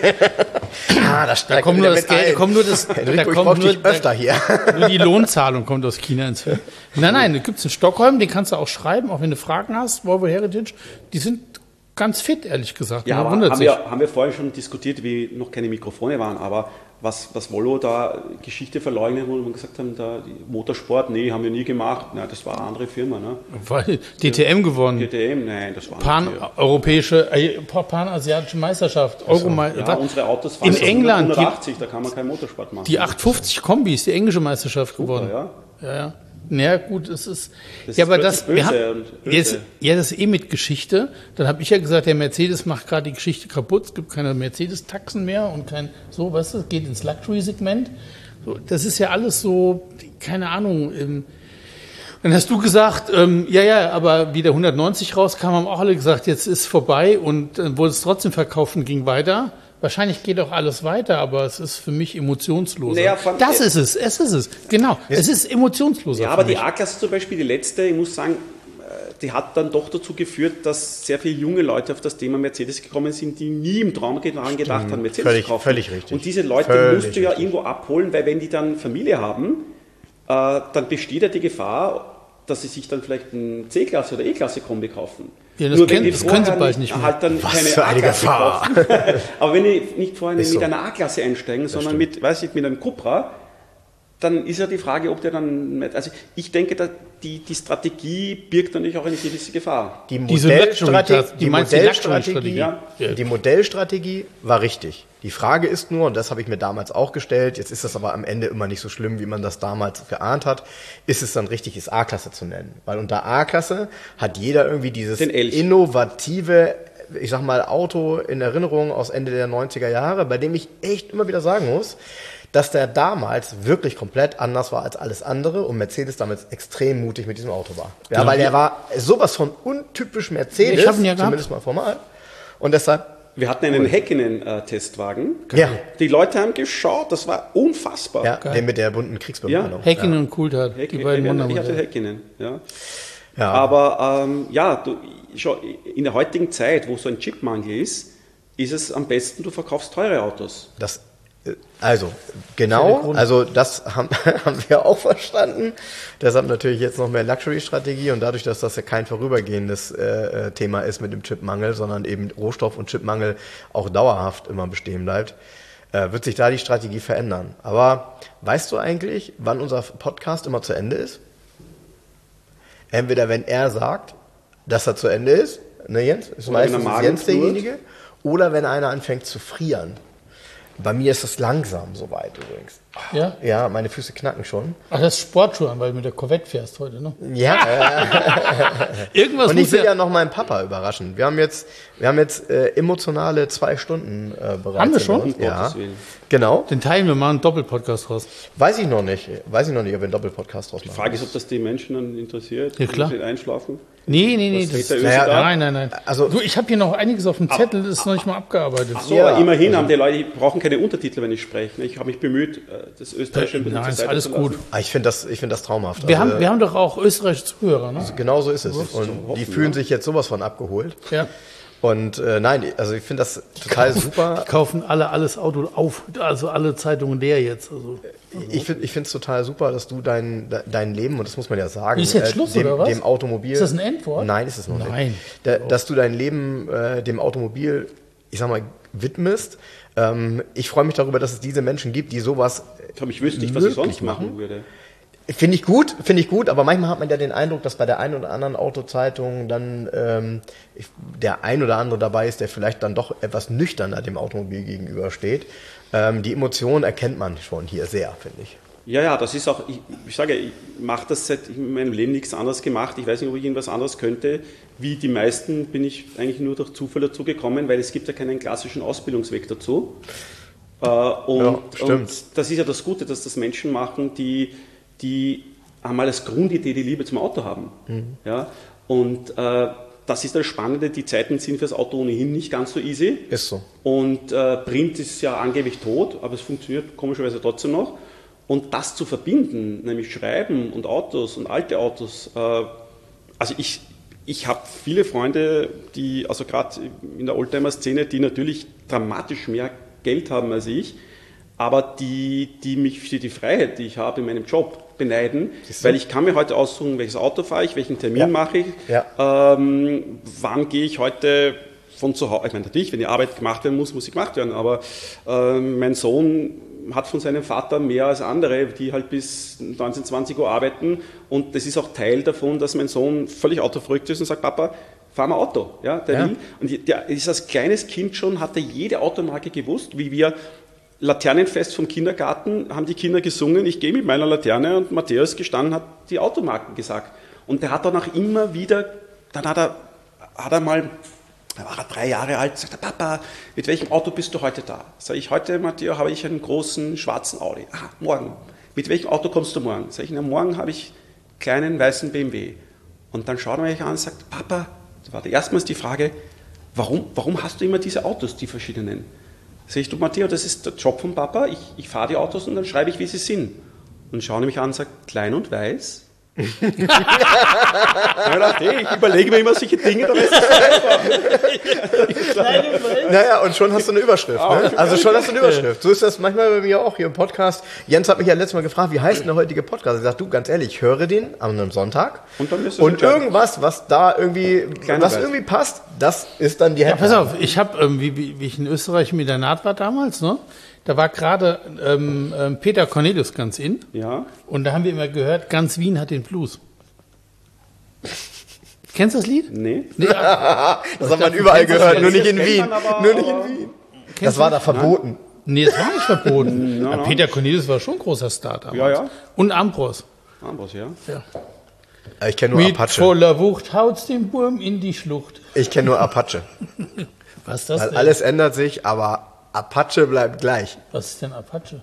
Ah, das da kommt nur das Geld, da kommt nur das, da kommt nur, öfter hier. nur die Lohnzahlung kommt aus China ins Film. Nein, nein, da gibt's in Stockholm, den kannst du auch schreiben, auch wenn du Fragen hast, Volvo Heritage, die sind ganz fit, ehrlich gesagt. Ja, aber haben wir, haben wir vorher schon diskutiert, wie noch keine Mikrofone waren, aber was, was Volvo da Geschichte verleugnet, wo wir gesagt haben, da Motorsport, nee, haben wir nie gemacht. Na, das war eine andere Firma. Ne? Weil D T M gewonnen. D T M, nein, das war Pan-europäische, äh, Pan-asiatische Meisterschaft. Also, ja, unsere Autos fahren in England, hundertachtzig, da kann man keinen Motorsport machen. Die achthundertfünfzig Kombis, die englische Meisterschaft Super, gewonnen. Ja, ja. ja. Ja, gut, es ist. Das ja, aber ist das. böse Wir haben, und böse. Jetzt, ja, das ist eh mit Geschichte. Dann habe ich ja gesagt, der Mercedes macht gerade die Geschichte kaputt. Es gibt keine Mercedes-Taxen mehr und kein. So, weißt du, es geht ins Luxury-Segment. So, das ist ja alles so, keine Ahnung. Ähm, dann hast du gesagt, ähm, ja, ja, aber wie der hundertneunzig rauskam, haben auch alle gesagt, jetzt ist vorbei, und äh, wurde es trotzdem verkauft und ging weiter. Wahrscheinlich geht auch alles weiter, aber es ist für mich emotionsloser. Naja, von, das ist es, es ist es. Genau, es ist emotionsloser. Ja, aber für mich. die A-Klasse zum Beispiel, die letzte, ich muss sagen, die hat dann doch dazu geführt, dass sehr viele junge Leute auf das Thema Mercedes gekommen sind, die nie im Traum daran gedacht haben, Mercedes völlig, zu kaufen. Völlig richtig. Und diese Leute völlig musst du ja richtig. irgendwo abholen, weil wenn die dann Familie haben, dann besteht ja die Gefahr, dass sie sich dann vielleicht ein C-Klasse oder E-Klasse-Kombi kaufen. Ja, das, Nur kennt, wenn die das können sie bald nicht, nicht mehr. Halt dann Was keine für eine A-Klasse Gefahr. kaufen. Aber wenn die nicht vorher Ist mit so. einer A-Klasse einsteigen, sondern stimmt. mit, weiß ich, mit einem Cupra, dann ist ja die Frage, ob der dann, also ich denke, da die, die Strategie birgt natürlich auch eine gewisse Gefahr. Die Diese Modellstrategie, Luxury-Klasse, die du meinst die Modellstrategie, Luxury-Strategie? Ja. die Modellstrategie war richtig. Die Frage ist nur, und das habe ich mir damals auch gestellt, jetzt ist das aber am Ende immer nicht so schlimm, wie man das damals geahnt hat, ist es dann richtig, es A-Klasse zu nennen. Weil unter A-Klasse hat jeder irgendwie dieses Den Elch. innovative, ich sag mal, Auto in Erinnerung aus Ende der neunziger Jahre, bei dem ich echt immer wieder sagen muss, dass der damals wirklich komplett anders war als alles andere und Mercedes damals extrem mutig mit diesem Auto war. Ja, Genau. weil der war sowas von untypisch Mercedes, Ich hab ihn ja gehabt. zumindest mal formal. Und deshalb, Wir hatten einen Häkkinen-Testwagen. ja, Die Leute haben geschaut, das war unfassbar. ja, den mit der bunten Kriegsbemalung. Häkkinen und Coulthard, die Häkkinen, beiden ich hatte Wundermodelle. Häkkinen, ja. Ja. Aber ähm, ja, du, schau, in der heutigen Zeit, wo so ein Chipmangel ist, ist es am besten, du verkaufst teure Autos. Das, äh, also, Für die genau, Krone. also das haben, haben wir auch verstanden. Deshalb natürlich jetzt noch mehr Luxury-Strategie und dadurch, dass das ja kein vorübergehendes äh, Thema ist mit dem Chipmangel, sondern eben Rohstoff- und Chipmangel auch dauerhaft immer bestehen bleibt, äh, wird sich da die Strategie verändern. Aber weißt du eigentlich, wann unser Podcast immer zu Ende ist? Entweder wenn er sagt, dass er zu Ende ist, ne Jens, ist Oder wenn meistens der ist Magen Jens knurrt. derjenige, oder wenn einer anfängt zu frieren. Bei mir ist es langsam soweit übrigens. Ja? Ja, meine Füße knacken schon. Ach, das ist Sportschuhe, weil du mit der Corvette fährst heute, ne? Ja, äh, Irgendwas und ich muss will ja... ja noch meinen Papa überraschen. Wir haben jetzt, wir haben jetzt äh, emotionale zwei Stunden äh, bereits. Haben wir schon? hinter uns. Um Ja, Gottes Willen. genau. Den teilen wir mal einen Doppelpodcast raus. Weiß ich noch nicht. Weiß ich noch nicht, ob wir einen Doppelpodcast draus Die machen. Frage ist, ob das die Menschen dann interessiert. Ja, klar. Wenn sie einschlafen. Nee, nee, nee. Was Das, dreht der Ösi naja, da? nein, nein, nein. Also- du, ich habe hier noch einiges auf dem Zettel, das ist noch nicht mal abgearbeitet. So, Ja, aber immerhin also- haben die Leute, die brauchen keine Untertitel, wenn ich spreche. Ich habe mich bemüht, das Österreichische ein bisschen Nein, zur ist Seite alles zu lassen. gut. Ah, ich finde das, ich finde das traumhaft. Wir, Also, haben, wir haben doch auch österreichische Zuhörer, ne? genau so ist es. Und hoffen, die fühlen ja. sich jetzt sowas von abgeholt. Ja. Und äh, nein, also ich finde das total super. Die kaufen alle alles Auto auf, also alle Zeitungen leer jetzt. Also. Ich finde es total super, dass du dein, de- dein Leben, und das muss man ja sagen, Ist jetzt Schluss, dem, oder was? dem Automobil... Ist das ein Endwort? Nein, ist es noch Nein. nicht. Da, dass du dein Leben äh, dem Automobil, ich sag mal, widmest. Ähm, ich freue mich darüber, dass es diese Menschen gibt, die sowas Ich wüsste nicht, was ich möglich sonst machen würde. Finde ich gut, finde ich gut, aber manchmal hat man ja den Eindruck, dass bei der einen oder anderen Autozeitung dann ähm, ich- der ein oder andere dabei ist, der vielleicht dann doch etwas nüchterner dem Automobil gegenübersteht. Ähm, die Emotionen erkennt man schon hier sehr, finde ich. Ja, ja, das ist auch, ich, ich sage, ich mache das seit in meinem Leben nichts anderes gemacht. Ich weiß nicht, ob ich irgendwas anderes könnte. Wie die meisten bin ich eigentlich nur durch Zufall dazu gekommen, weil es gibt ja keinen klassischen Ausbildungsweg dazu. Äh, und, Ja, stimmt. und das ist ja das Gute, dass das Menschen machen, die, die einmal als Grundidee die Liebe zum Auto haben. Mhm. Ja? Und äh, das ist das Spannende, die Zeiten sind fürs Auto ohnehin nicht ganz so easy. Ist so. Und äh, Print ist ja angeblich tot, aber es funktioniert komischerweise trotzdem noch. Und das zu verbinden, nämlich Schreiben und Autos und alte Autos, äh, also ich, ich habe viele Freunde, die, also gerade in der Oldtimer-Szene, die natürlich dramatisch mehr Geld haben als ich, aber die, die mich für die Freiheit, die ich habe in meinem Job, beneiden, weil ich kann mir heute aussuchen, welches Auto fahre ich, welchen Termin Ja. mache ich, Ja. ähm, wann gehe ich heute von zu Hause, ich meine natürlich, wenn die Arbeit gemacht werden muss, muss sie gemacht werden, aber ähm, mein Sohn hat von seinem Vater mehr als andere, die halt bis neunzehn, zwanzig Uhr arbeiten und das ist auch Teil davon, dass mein Sohn völlig autoverrückt ist und sagt, Papa, fahr mal Auto. Ja, der Ja. will. Und der ist als kleines Kind schon, hat er jede Automarke gewusst, wie wir Laternenfest vom Kindergarten, haben die Kinder gesungen, ich gehe mit meiner Laterne und Matthäus gestanden, hat die Automarken gesagt. Und der hat dann auch immer wieder, dann hat er, hat er mal, da war er drei Jahre alt, sagt er, Papa, mit welchem Auto bist du heute da? Sag ich, heute, Matteo, habe ich einen großen schwarzen Audi. Ah, morgen. Mit welchem Auto kommst du morgen? Sag ich, na, morgen habe ich einen kleinen weißen B M W. Und dann schaut er mich an und sagt, Papa, das war erstmals die Frage, warum, warum hast du immer diese Autos, die verschiedenen? Sag ich, du Matteo, das ist der Job von Papa, ich, ich fahre die Autos und dann schreibe ich, wie sie sind. Und schaue mich an und sagt, klein und weiß. Ich dachte, hey, ich überlege mir immer solche Dinge, dann ist es einfach. Naja, und schon hast du eine Überschrift. Ne? Also schon hast du eine Überschrift. So ist das manchmal bei mir auch hier im Podcast. Jens hat mich ja letztes Mal gefragt, wie heißt denn der heutige Podcast? Ich sag, du, ganz ehrlich, ich höre den an einem Sonntag. Und, dann ist es und irgendwas, was da irgendwie, was irgendwie passt, das ist dann die Headline. Ja, pass auf, ich habe, ähm, wie, wie, wie ich in Österreich im Internat war damals, ne? Da war gerade ähm, ähm, Peter Cornelius ganz in. Ja. Und da haben wir immer gehört, ganz Wien hat den Blues. Kennst du das Lied? Nee. Nee, das hat man überall gehört, nur nicht in kennt Wien. man aber, Nur nicht in Wien. Das war da verboten. nee, das war nicht verboten. No, Ja, no. Peter Cornelius war schon ein großer Star damals. Ja, ja. Und Ambros. Ambros, ja. Ja. Ich kenne nur Mit Apache. voller Wucht haut's den Wurm in die Schlucht. Ich kenne nur Apache. Was ist das Weil denn? alles ändert sich, aber Apache bleibt gleich. Was ist denn Apache?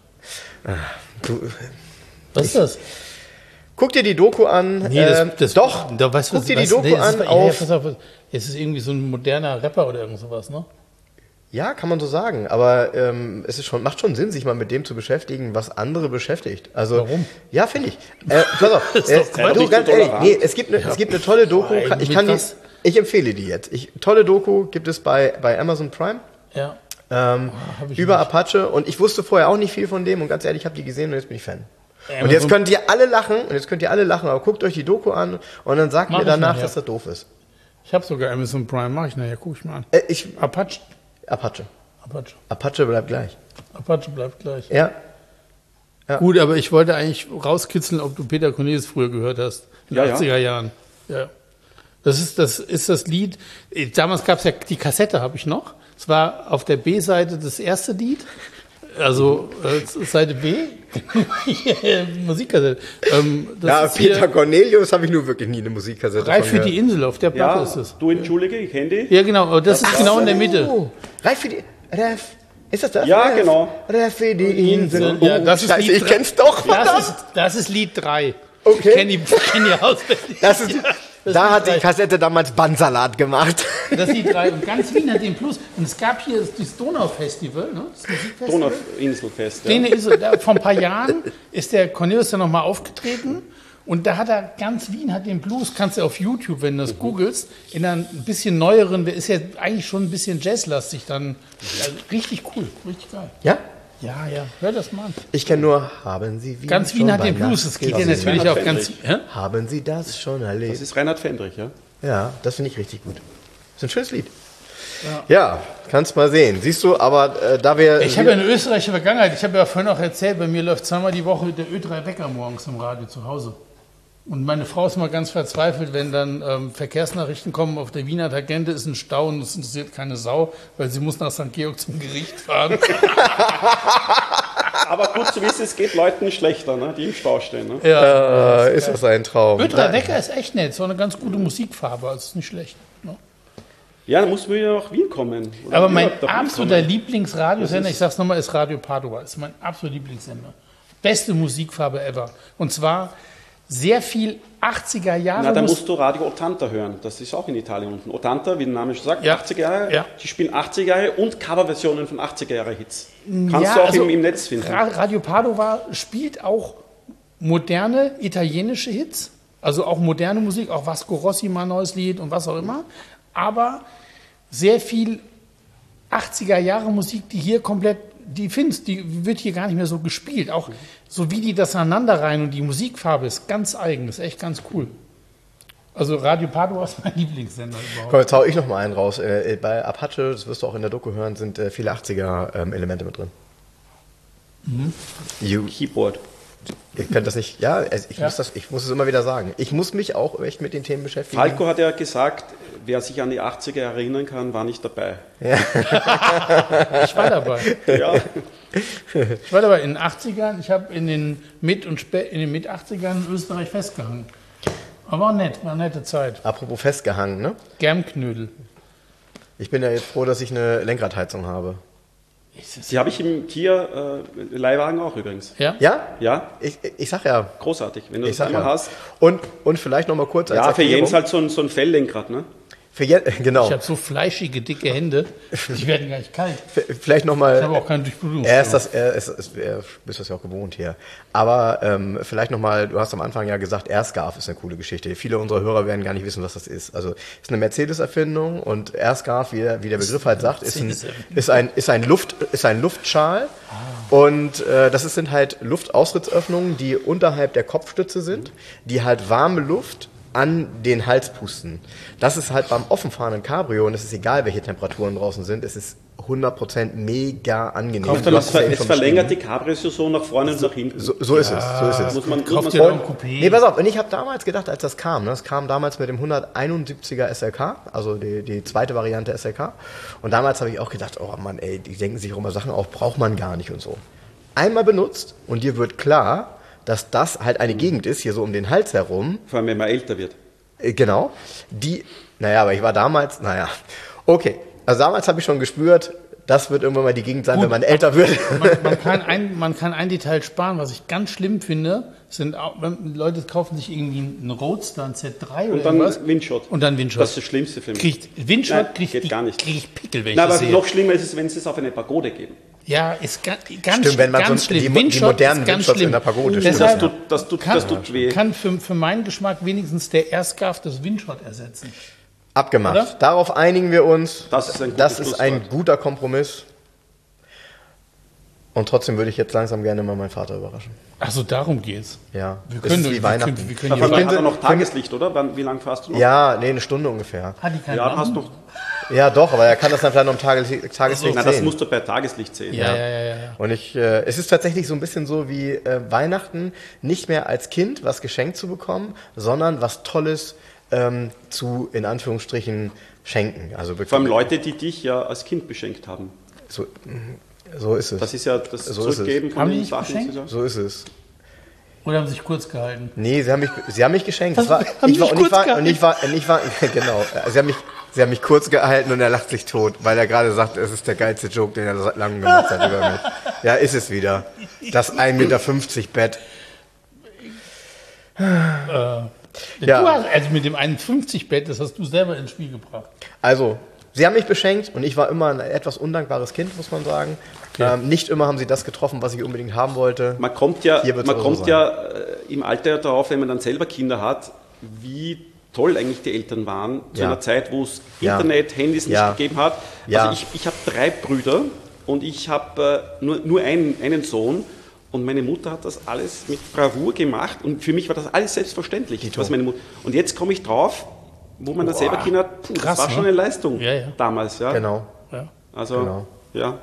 Du, Was ist das? guck dir die Doku an. Nee, das, ähm, das, doch, da weißt du, guck was- dir die weißt- Doku nee, das an ist, ja, ja, auf... pass auf, es ist irgendwie so ein moderner Rapper oder irgend sowas, ne? Ja, kann man so sagen, aber ähm, es ist schon, macht schon Sinn, sich mal mit dem zu beschäftigen, was andere beschäftigt. Also, Warum? Ja, finde ich. Äh, pass auf, ist äh, doch Quatsch. du, Nicht ganz so ehrlich, tolerant. nee, es gibt, ne, es gibt eine tolle Doku, Nein, ich mit kann die, was? ich empfehle die jetzt. Ich, tolle Doku gibt es bei, bei Amazon Prime. Ja. Ähm, hab ich über nicht. Apache und ich wusste vorher auch nicht viel von dem und ganz ehrlich, ich habe die gesehen und jetzt bin ich Fan. Ja, Und jetzt so- könnt ihr alle lachen und jetzt könnt ihr alle lachen, aber guckt euch die Doku an und dann sagt Mach mir ich danach, nachher. dass das doof ist. Ich habe sogar Amazon Prime, mach ich nachher, guck ich mal an. Äh, ich, Apache. Apache. Apache. Apache bleibt gleich. Apache bleibt gleich. Ja. Ja. Gut, aber ich wollte eigentlich rauskitzeln, ob du Peter Cornelius früher gehört hast. In Ja, den ja. achtziger Jahren. Ja. Das ist das, ist das Lied. eh, Damals gab es ja die Kassette, habe ich noch. Es war auf der B-Seite das erste Lied. Also äh, Seite B, Musikkassette. Ähm, das Ja, ist hier Peter Cornelius habe ich nur wirklich nie eine Musikkassette Reif von für die gehört. Insel, auf der Platte Ja, ist es. du entschuldige, ich kenne die. Ja, genau, aber das ist genau in der Mitte. Oh, Reif für die... Ref, ist das das? Ja, Ref, genau. Ref für die Insel. Ja, Oh, das ist Scheiße, Lied ich drei. kenn's doch. Das verdammt. ist, das ist Lied drei. Okay. Ich kenne die, kenn die auswendig. Das ist, das da ist hat die drei. Kassette damals Bandsalat gemacht. Das ist Lied drei. Und ganz Wien hat den Plus. Und es gab hier das Donau-Festival, ne? Das Musikfestival. Donauinselfest. Den Ja. ist, da, vor ein paar Jahren ist der Cornelius dann nochmal aufgetreten. Und da hat er, ganz Wien hat den Blues, kannst du auf YouTube, wenn du das googelst, in einer ein bisschen neueren, der ist ja eigentlich schon ein bisschen jazzlastig dann. Also richtig cool, richtig geil. Ja? Ja, ja, hör das mal an. Ich kenne nur, haben Sie Wien Ganz Wien schon hat den bei Blues, Nacht das geht ja gesehen? natürlich Reinhard auch ganz. Fendrich. Hä? Haben Sie das schon erlebt? Das ist Reinhard Fendrich, ja. Ja, das finde ich richtig gut. Das ist ein schönes Lied. Ja, ja kannst mal sehen. Siehst du, aber äh, da wir... Ich habe ja eine österreichische Vergangenheit. Ich habe ja vorhin auch erzählt, bei mir läuft zweimal die Woche der Ö drei Wecker morgens im Radio zu Hause. Und meine Frau ist mal ganz verzweifelt, wenn dann ähm, Verkehrsnachrichten kommen, auf der Wiener Tangente ist ein Stau und es interessiert keine Sau, weil sie muss nach Sankt Georg zum Gericht fahren. Aber gut zu wissen, es geht Leuten schlechter, ne, die im Stau stehen. Ne? Ja. äh, ist das ein Traum? Ö drei Wecker ist echt nett, so eine ganz gute Musikfarbe, also ist nicht schlecht. Ne? Ja, dann musst du wieder nach Wien kommen. Oder Aber Wien mein nach Wien absoluter kommen. Lieblingsradiosender, ich sag's nochmal, ist Radio Padua. Ist mein absoluter Lieblingssender. Beste Musikfarbe ever. Und zwar sehr viel achtziger Jahre. Na, dann Mus- musst du Radio Ottanta hören. Das ist auch in Italien unten. Ottanta, wie der Name schon sagt, Ja. achtziger Jahre. Ja. Die spielen achtziger Jahre und Coverversionen von achtziger Jahre Hits. Kannst Ja, du auch also im, im Netz finden. Ra- Radio Padova spielt auch moderne italienische Hits, also auch moderne Musik, auch Vasco Rossi mal ein neues Lied und was auch immer, aber sehr viel achtziger Jahre Musik, die hier komplett, die findest, die wird hier gar nicht mehr so gespielt, auch so wie die das aneinander rein und die Musikfarbe ist ganz eigen, ist echt ganz cool. Also Radio Padua ist mein Lieblingssender überhaupt. Komm, jetzt hau ich noch mal einen raus. Äh, bei Apache, das wirst du auch in der Doku hören, sind äh, viele achtziger-Elemente mit drin. You, Keyboard. ihr könnt das nicht... Ja, es- ich, Ja. Muss das, ich muss es immer wieder sagen. Ich muss mich auch echt mit den Themen beschäftigen. Falco hat ja gesagt, wer sich an die achtziger erinnern kann, war nicht dabei. Ich war dabei. Ja. Ich war dabei in den achtzigern, ich habe in den Mit- und Spä- in den Mit-achtzigern in Österreich festgehangen. Aber war nett, war eine nette Zeit. Apropos festgehangen, ne? Germknödel. Ich bin ja jetzt froh, dass ich eine Lenkradheizung habe. Die habe ich im Kia äh, Leihwagen auch übrigens. Ja? Ja? Ja, Ich, ich sag ja. großartig, wenn du Ich das sag immer ja. hast. Und, und vielleicht noch mal kurz als Ja, für Erklärung. Jens halt so ein, so ein Felllenkrad, ne? Für je, genau. Ich habe so fleischige, dicke Hände, die werden gar nicht kalt. Vielleicht nochmal. Ich habe auch keine Durchblutung. Er ist das, er ist, ist, er ist das ja auch gewohnt hier. Aber ähm, vielleicht nochmal, du hast am Anfang ja gesagt, Airscarf ist eine coole Geschichte. Viele unserer Hörer werden gar nicht wissen, was das ist. Also ist eine Mercedes-Erfindung und Airscarf, wie, wie der Begriff halt sagt, ist ein, ist ein, ist ein, Luft, ist ein Luftschal. Und äh, das sind halt Luftaustrittsöffnungen, die unterhalb der Kopfstütze sind, die halt warme Luft an den Hals pusten. Das ist halt beim offenfahrenden Cabrio, und es ist egal, welche Temperaturen draußen sind, es ist hundert Prozent mega angenehm. Kauft dann es, es verlängert die Cabrio-Saison nach vorne und nach hinten. So, so ist ja, es, so ist es. Muss man, kauft muss ihr man ein Coupé. Nee, pass auf, und ich habe damals gedacht, als das kam, ne, das kam damals mit dem hunderteinundsiebziger S L K, also die, die zweite Variante S L K, und damals habe ich auch gedacht, oh Mann, ey, die denken sich auch immer Sachen auf, braucht man gar nicht und so. Einmal benutzt und dir wird klar, dass das halt eine Gegend ist, hier so um den Hals herum. Vor allem, wenn man älter wird. Äh, genau. Die, naja, aber ich war damals, naja, okay. Also damals habe ich schon gespürt, das wird irgendwann mal die Gegend sein, Gut, wenn man älter wird. Man, man, kann ein, man kann ein Detail sparen, was ich ganz schlimm finde, sind auch, wenn Leute kaufen sich irgendwie einen Roadster, einen Z drei oder Und dann irgendwas. Windshot. Und dann Windshot. Das ist das Schlimmste für mich. Kriegt, Windshot Nein, kriegt, geht die, gar nicht. krieg ich Pickel, wenn ich Na, aber das sehe. noch schlimmer ist es, wenn sie es auf eine Pagode geben. Ja, ist ganz, ganz, Stimmt, wenn man ganz so schlimm. die, die Windshot modernen ist ganz Windshots schlimm. in der Pagode Und stehen. deshalb Das tut, das tut, kann, das tut weh. kann für, für meinen Geschmack wenigstens der Airscarf das Windshot ersetzen. Abgemacht. Oder? Darauf einigen wir uns. Das ist ein gutes Das ist ein Schlusswort. guter Kompromiss. Und trotzdem würde ich jetzt langsam gerne mal meinen Vater überraschen. Achso, darum geht's. Ja, Wir das können, ist wie wir Weihnachten. können, wir können Da hier hat weiter- er noch Tageslicht, oder? Wann, wie lange fährst du noch? Ja, nee, eine Stunde ungefähr. Hat die keine Ja, Lampen? hast noch. Ja, doch, aber er kann das dann vielleicht noch im Tageslicht, Tageslicht Na, das sehen. musst du bei Tageslicht sehen. Ja, ja, ja, ja. ja. Und ich, äh, es ist tatsächlich so ein bisschen so wie äh, Weihnachten, nicht mehr als Kind was geschenkt zu bekommen, sondern was Tolles ähm, zu, in Anführungsstrichen, schenken. Also wirklich, Vor allem Leute, die dich ja als Kind beschenkt haben. so, so ist es. Das ist ja das So ist es. Zurückgeben von Haben die den dich Sachen. beschenkt? so. So ist es. Oder haben sie sich kurz gehalten? Nee, sie haben mich, sie haben mich geschenkt. Das Haben war, sie ich war, dich und, ich kurz war, gehalten? und ich war, und ich war, genau. Sie haben mich, sie haben mich kurz gehalten und er lacht sich tot, weil er gerade sagt, es ist der geilste Joke, den er seit langem gemacht hat über mich. Ja, ist es wieder. Das ein Meter fünfzig Bett. Ja. Ja. Du hast, also mit dem einundfünfzig Bett, das hast du selber ins Spiel gebracht. Also, sie haben mich beschenkt und ich war immer ein etwas undankbares Kind, muss man sagen. Ähm, nicht immer haben sie das getroffen, was ich unbedingt haben wollte. Man kommt ja, Hier wird's man aber so kommt sein. ja äh, im Alter darauf, wenn man dann selber Kinder hat, wie toll eigentlich die Eltern waren zu Ja. einer Zeit, wo es Ja. Internet, Handys nicht Ja. gegeben hat. Ja. Also ich, ich habe drei Brüder und ich habe äh, nur, nur einen, einen Sohn. Und meine Mutter hat das alles mit Bravour gemacht und für mich war das alles selbstverständlich. Was meine Mutter. Und jetzt komme ich drauf, wo man dann selber Kinder hat, puh, Krass, das war ne? schon eine Leistung Ja, ja. damals. Ja. Genau. Ja. Also, Genau. ja.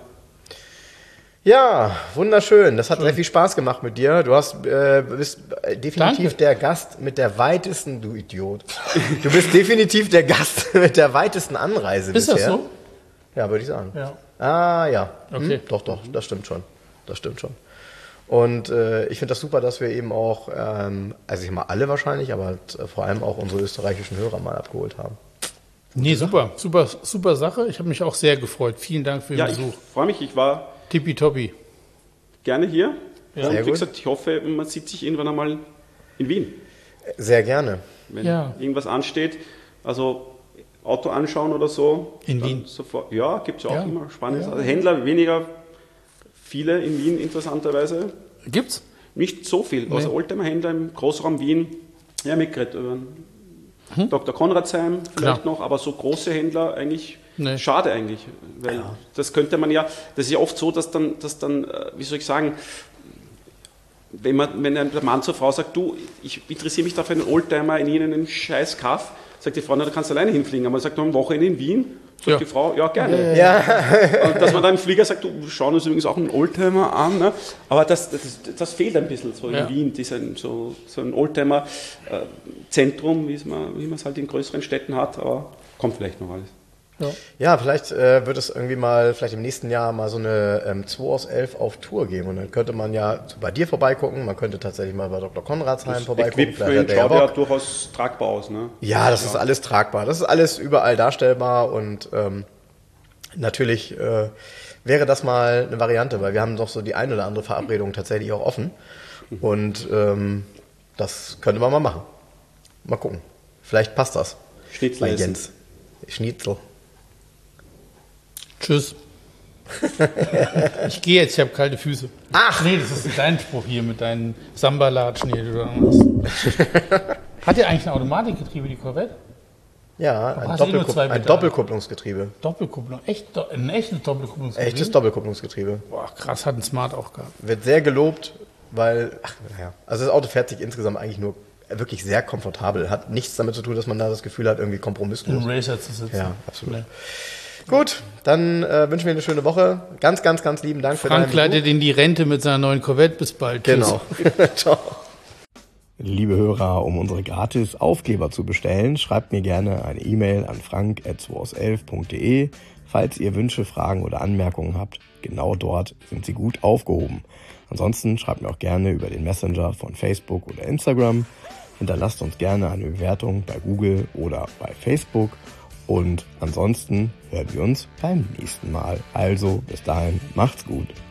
Ja, wunderschön. Das hat sehr viel Spaß gemacht mit dir. Du hast, äh, bist äh, definitiv Danke. der Gast mit der weitesten, du Idiot. Du bist definitiv der Gast mit der weitesten Anreise Ist das bisher. so? Ja, würde ich sagen. Ja. Ah, ja. Okay. Hm, doch, doch, das stimmt schon. Das stimmt schon. Und äh, ich finde das super, dass wir eben auch, ähm, also ich mal alle wahrscheinlich, aber äh, vor allem auch unsere österreichischen Hörer mal abgeholt haben. Nee, super, super, super Sache. Ich habe mich auch sehr gefreut. Vielen Dank für den Ja, ich Besuch. freue mich. Ich war Tippitoppi. gerne hier. Ja. Und Sehr wie gut. gesagt, ich hoffe, man sieht sich irgendwann einmal in Wien, Sehr gerne. wenn Ja. irgendwas ansteht. Also Auto anschauen oder so. In dann Wien? Sofort. Ja, gibt es ja auch Ja. immer spannende Ja. Sachen. Händler weniger, viele in Wien interessanterweise. Gibt's? Nicht so viel. Also Oldtimer-Händler im Großraum Wien, ja, mitgeredet über Hm? Doktor Konradsheim vielleicht Klar. noch, aber so große Händler eigentlich, Nee. schade eigentlich. Weil das könnte man ja, das ist ja oft so, dass dann, dass dann äh, wie soll ich sagen, wenn, man, wenn ein Mann zur Frau sagt, du, ich interessiere mich da für einen Oldtimer in Ihnen einen scheiß Kaff, sagt die Frau, na, du kannst alleine hinfliegen. Aber man sagt, am Wochenende in Wien, sagt Ja. die Frau, ja, gerne. Ja, Und dass man dann im Flieger sagt, du, wir schauen uns übrigens auch einen Oldtimer an. Ne? Aber das, das, das fehlt ein bisschen so in Ja. Wien, dieser, so, so ein Oldtimer-Zentrum, wie es man wie man es halt in größeren Städten hat. Aber kommt vielleicht noch alles. Ja. ja, vielleicht äh, wird es irgendwie mal, vielleicht im nächsten Jahr mal so eine ähm, zwei aus elf auf Tour geben. Und dann könnte man ja bei dir vorbeigucken, man könnte tatsächlich mal bei Doktor Konradsheim vorbeigucken. Equipment Vielleicht hat der ja schaut ja Bock. durchaus tragbar aus. Ne? Ja, das ist alles tragbar. Das ist alles überall darstellbar und ähm, natürlich äh, wäre das mal eine Variante, weil wir haben doch so die ein oder andere Verabredung tatsächlich auch offen und ähm, das könnte man mal machen. Mal gucken. Vielleicht passt das. Schnitzel Bei essen. Jens. Schnitzel. Tschüss. Ich gehe jetzt, ich habe kalte Füße. Ach! Nee, das ist dein Spruch hier mit deinen Samba-Latschen hier, die du hast. Hat der eigentlich ein Automatikgetriebe, die Corvette? Ja, ein, hast du eh nur Doppelkupp zwei ein Pedale? Doppelkupplungsgetriebe. Doppelkupplung, echt, do- ein echtes Doppelkupplungsgetriebe? Echtes Doppelkupplungsgetriebe. Boah, krass, hat ein Smart auch gehabt. Wird sehr gelobt, weil, ach, naja, also das Auto fährt sich insgesamt eigentlich nur wirklich sehr komfortabel. Hat nichts damit zu tun, dass man da das Gefühl hat, irgendwie In kompromisslos. einem Racer zu sitzen. Ja, absolut. Nee. Gut, dann äh, wünschen wir eine schöne Woche. Ganz, ganz, ganz lieben Dank für Frank deinen leitet in die Rente mit seiner neuen Corvette. Bis bald. Genau. Ciao. Liebe Hörer, um unsere gratis Aufkleber zu bestellen, schreibt mir gerne eine E-Mail an frank at zwoself punkt de. Falls ihr Wünsche, Fragen oder Anmerkungen habt, genau dort sind sie gut aufgehoben. Ansonsten schreibt mir auch gerne über den Messenger von Facebook oder Instagram. Hinterlasst uns gerne eine Bewertung bei Google oder bei Facebook. Und ansonsten hören wir uns beim nächsten Mal. Also bis dahin, macht's gut.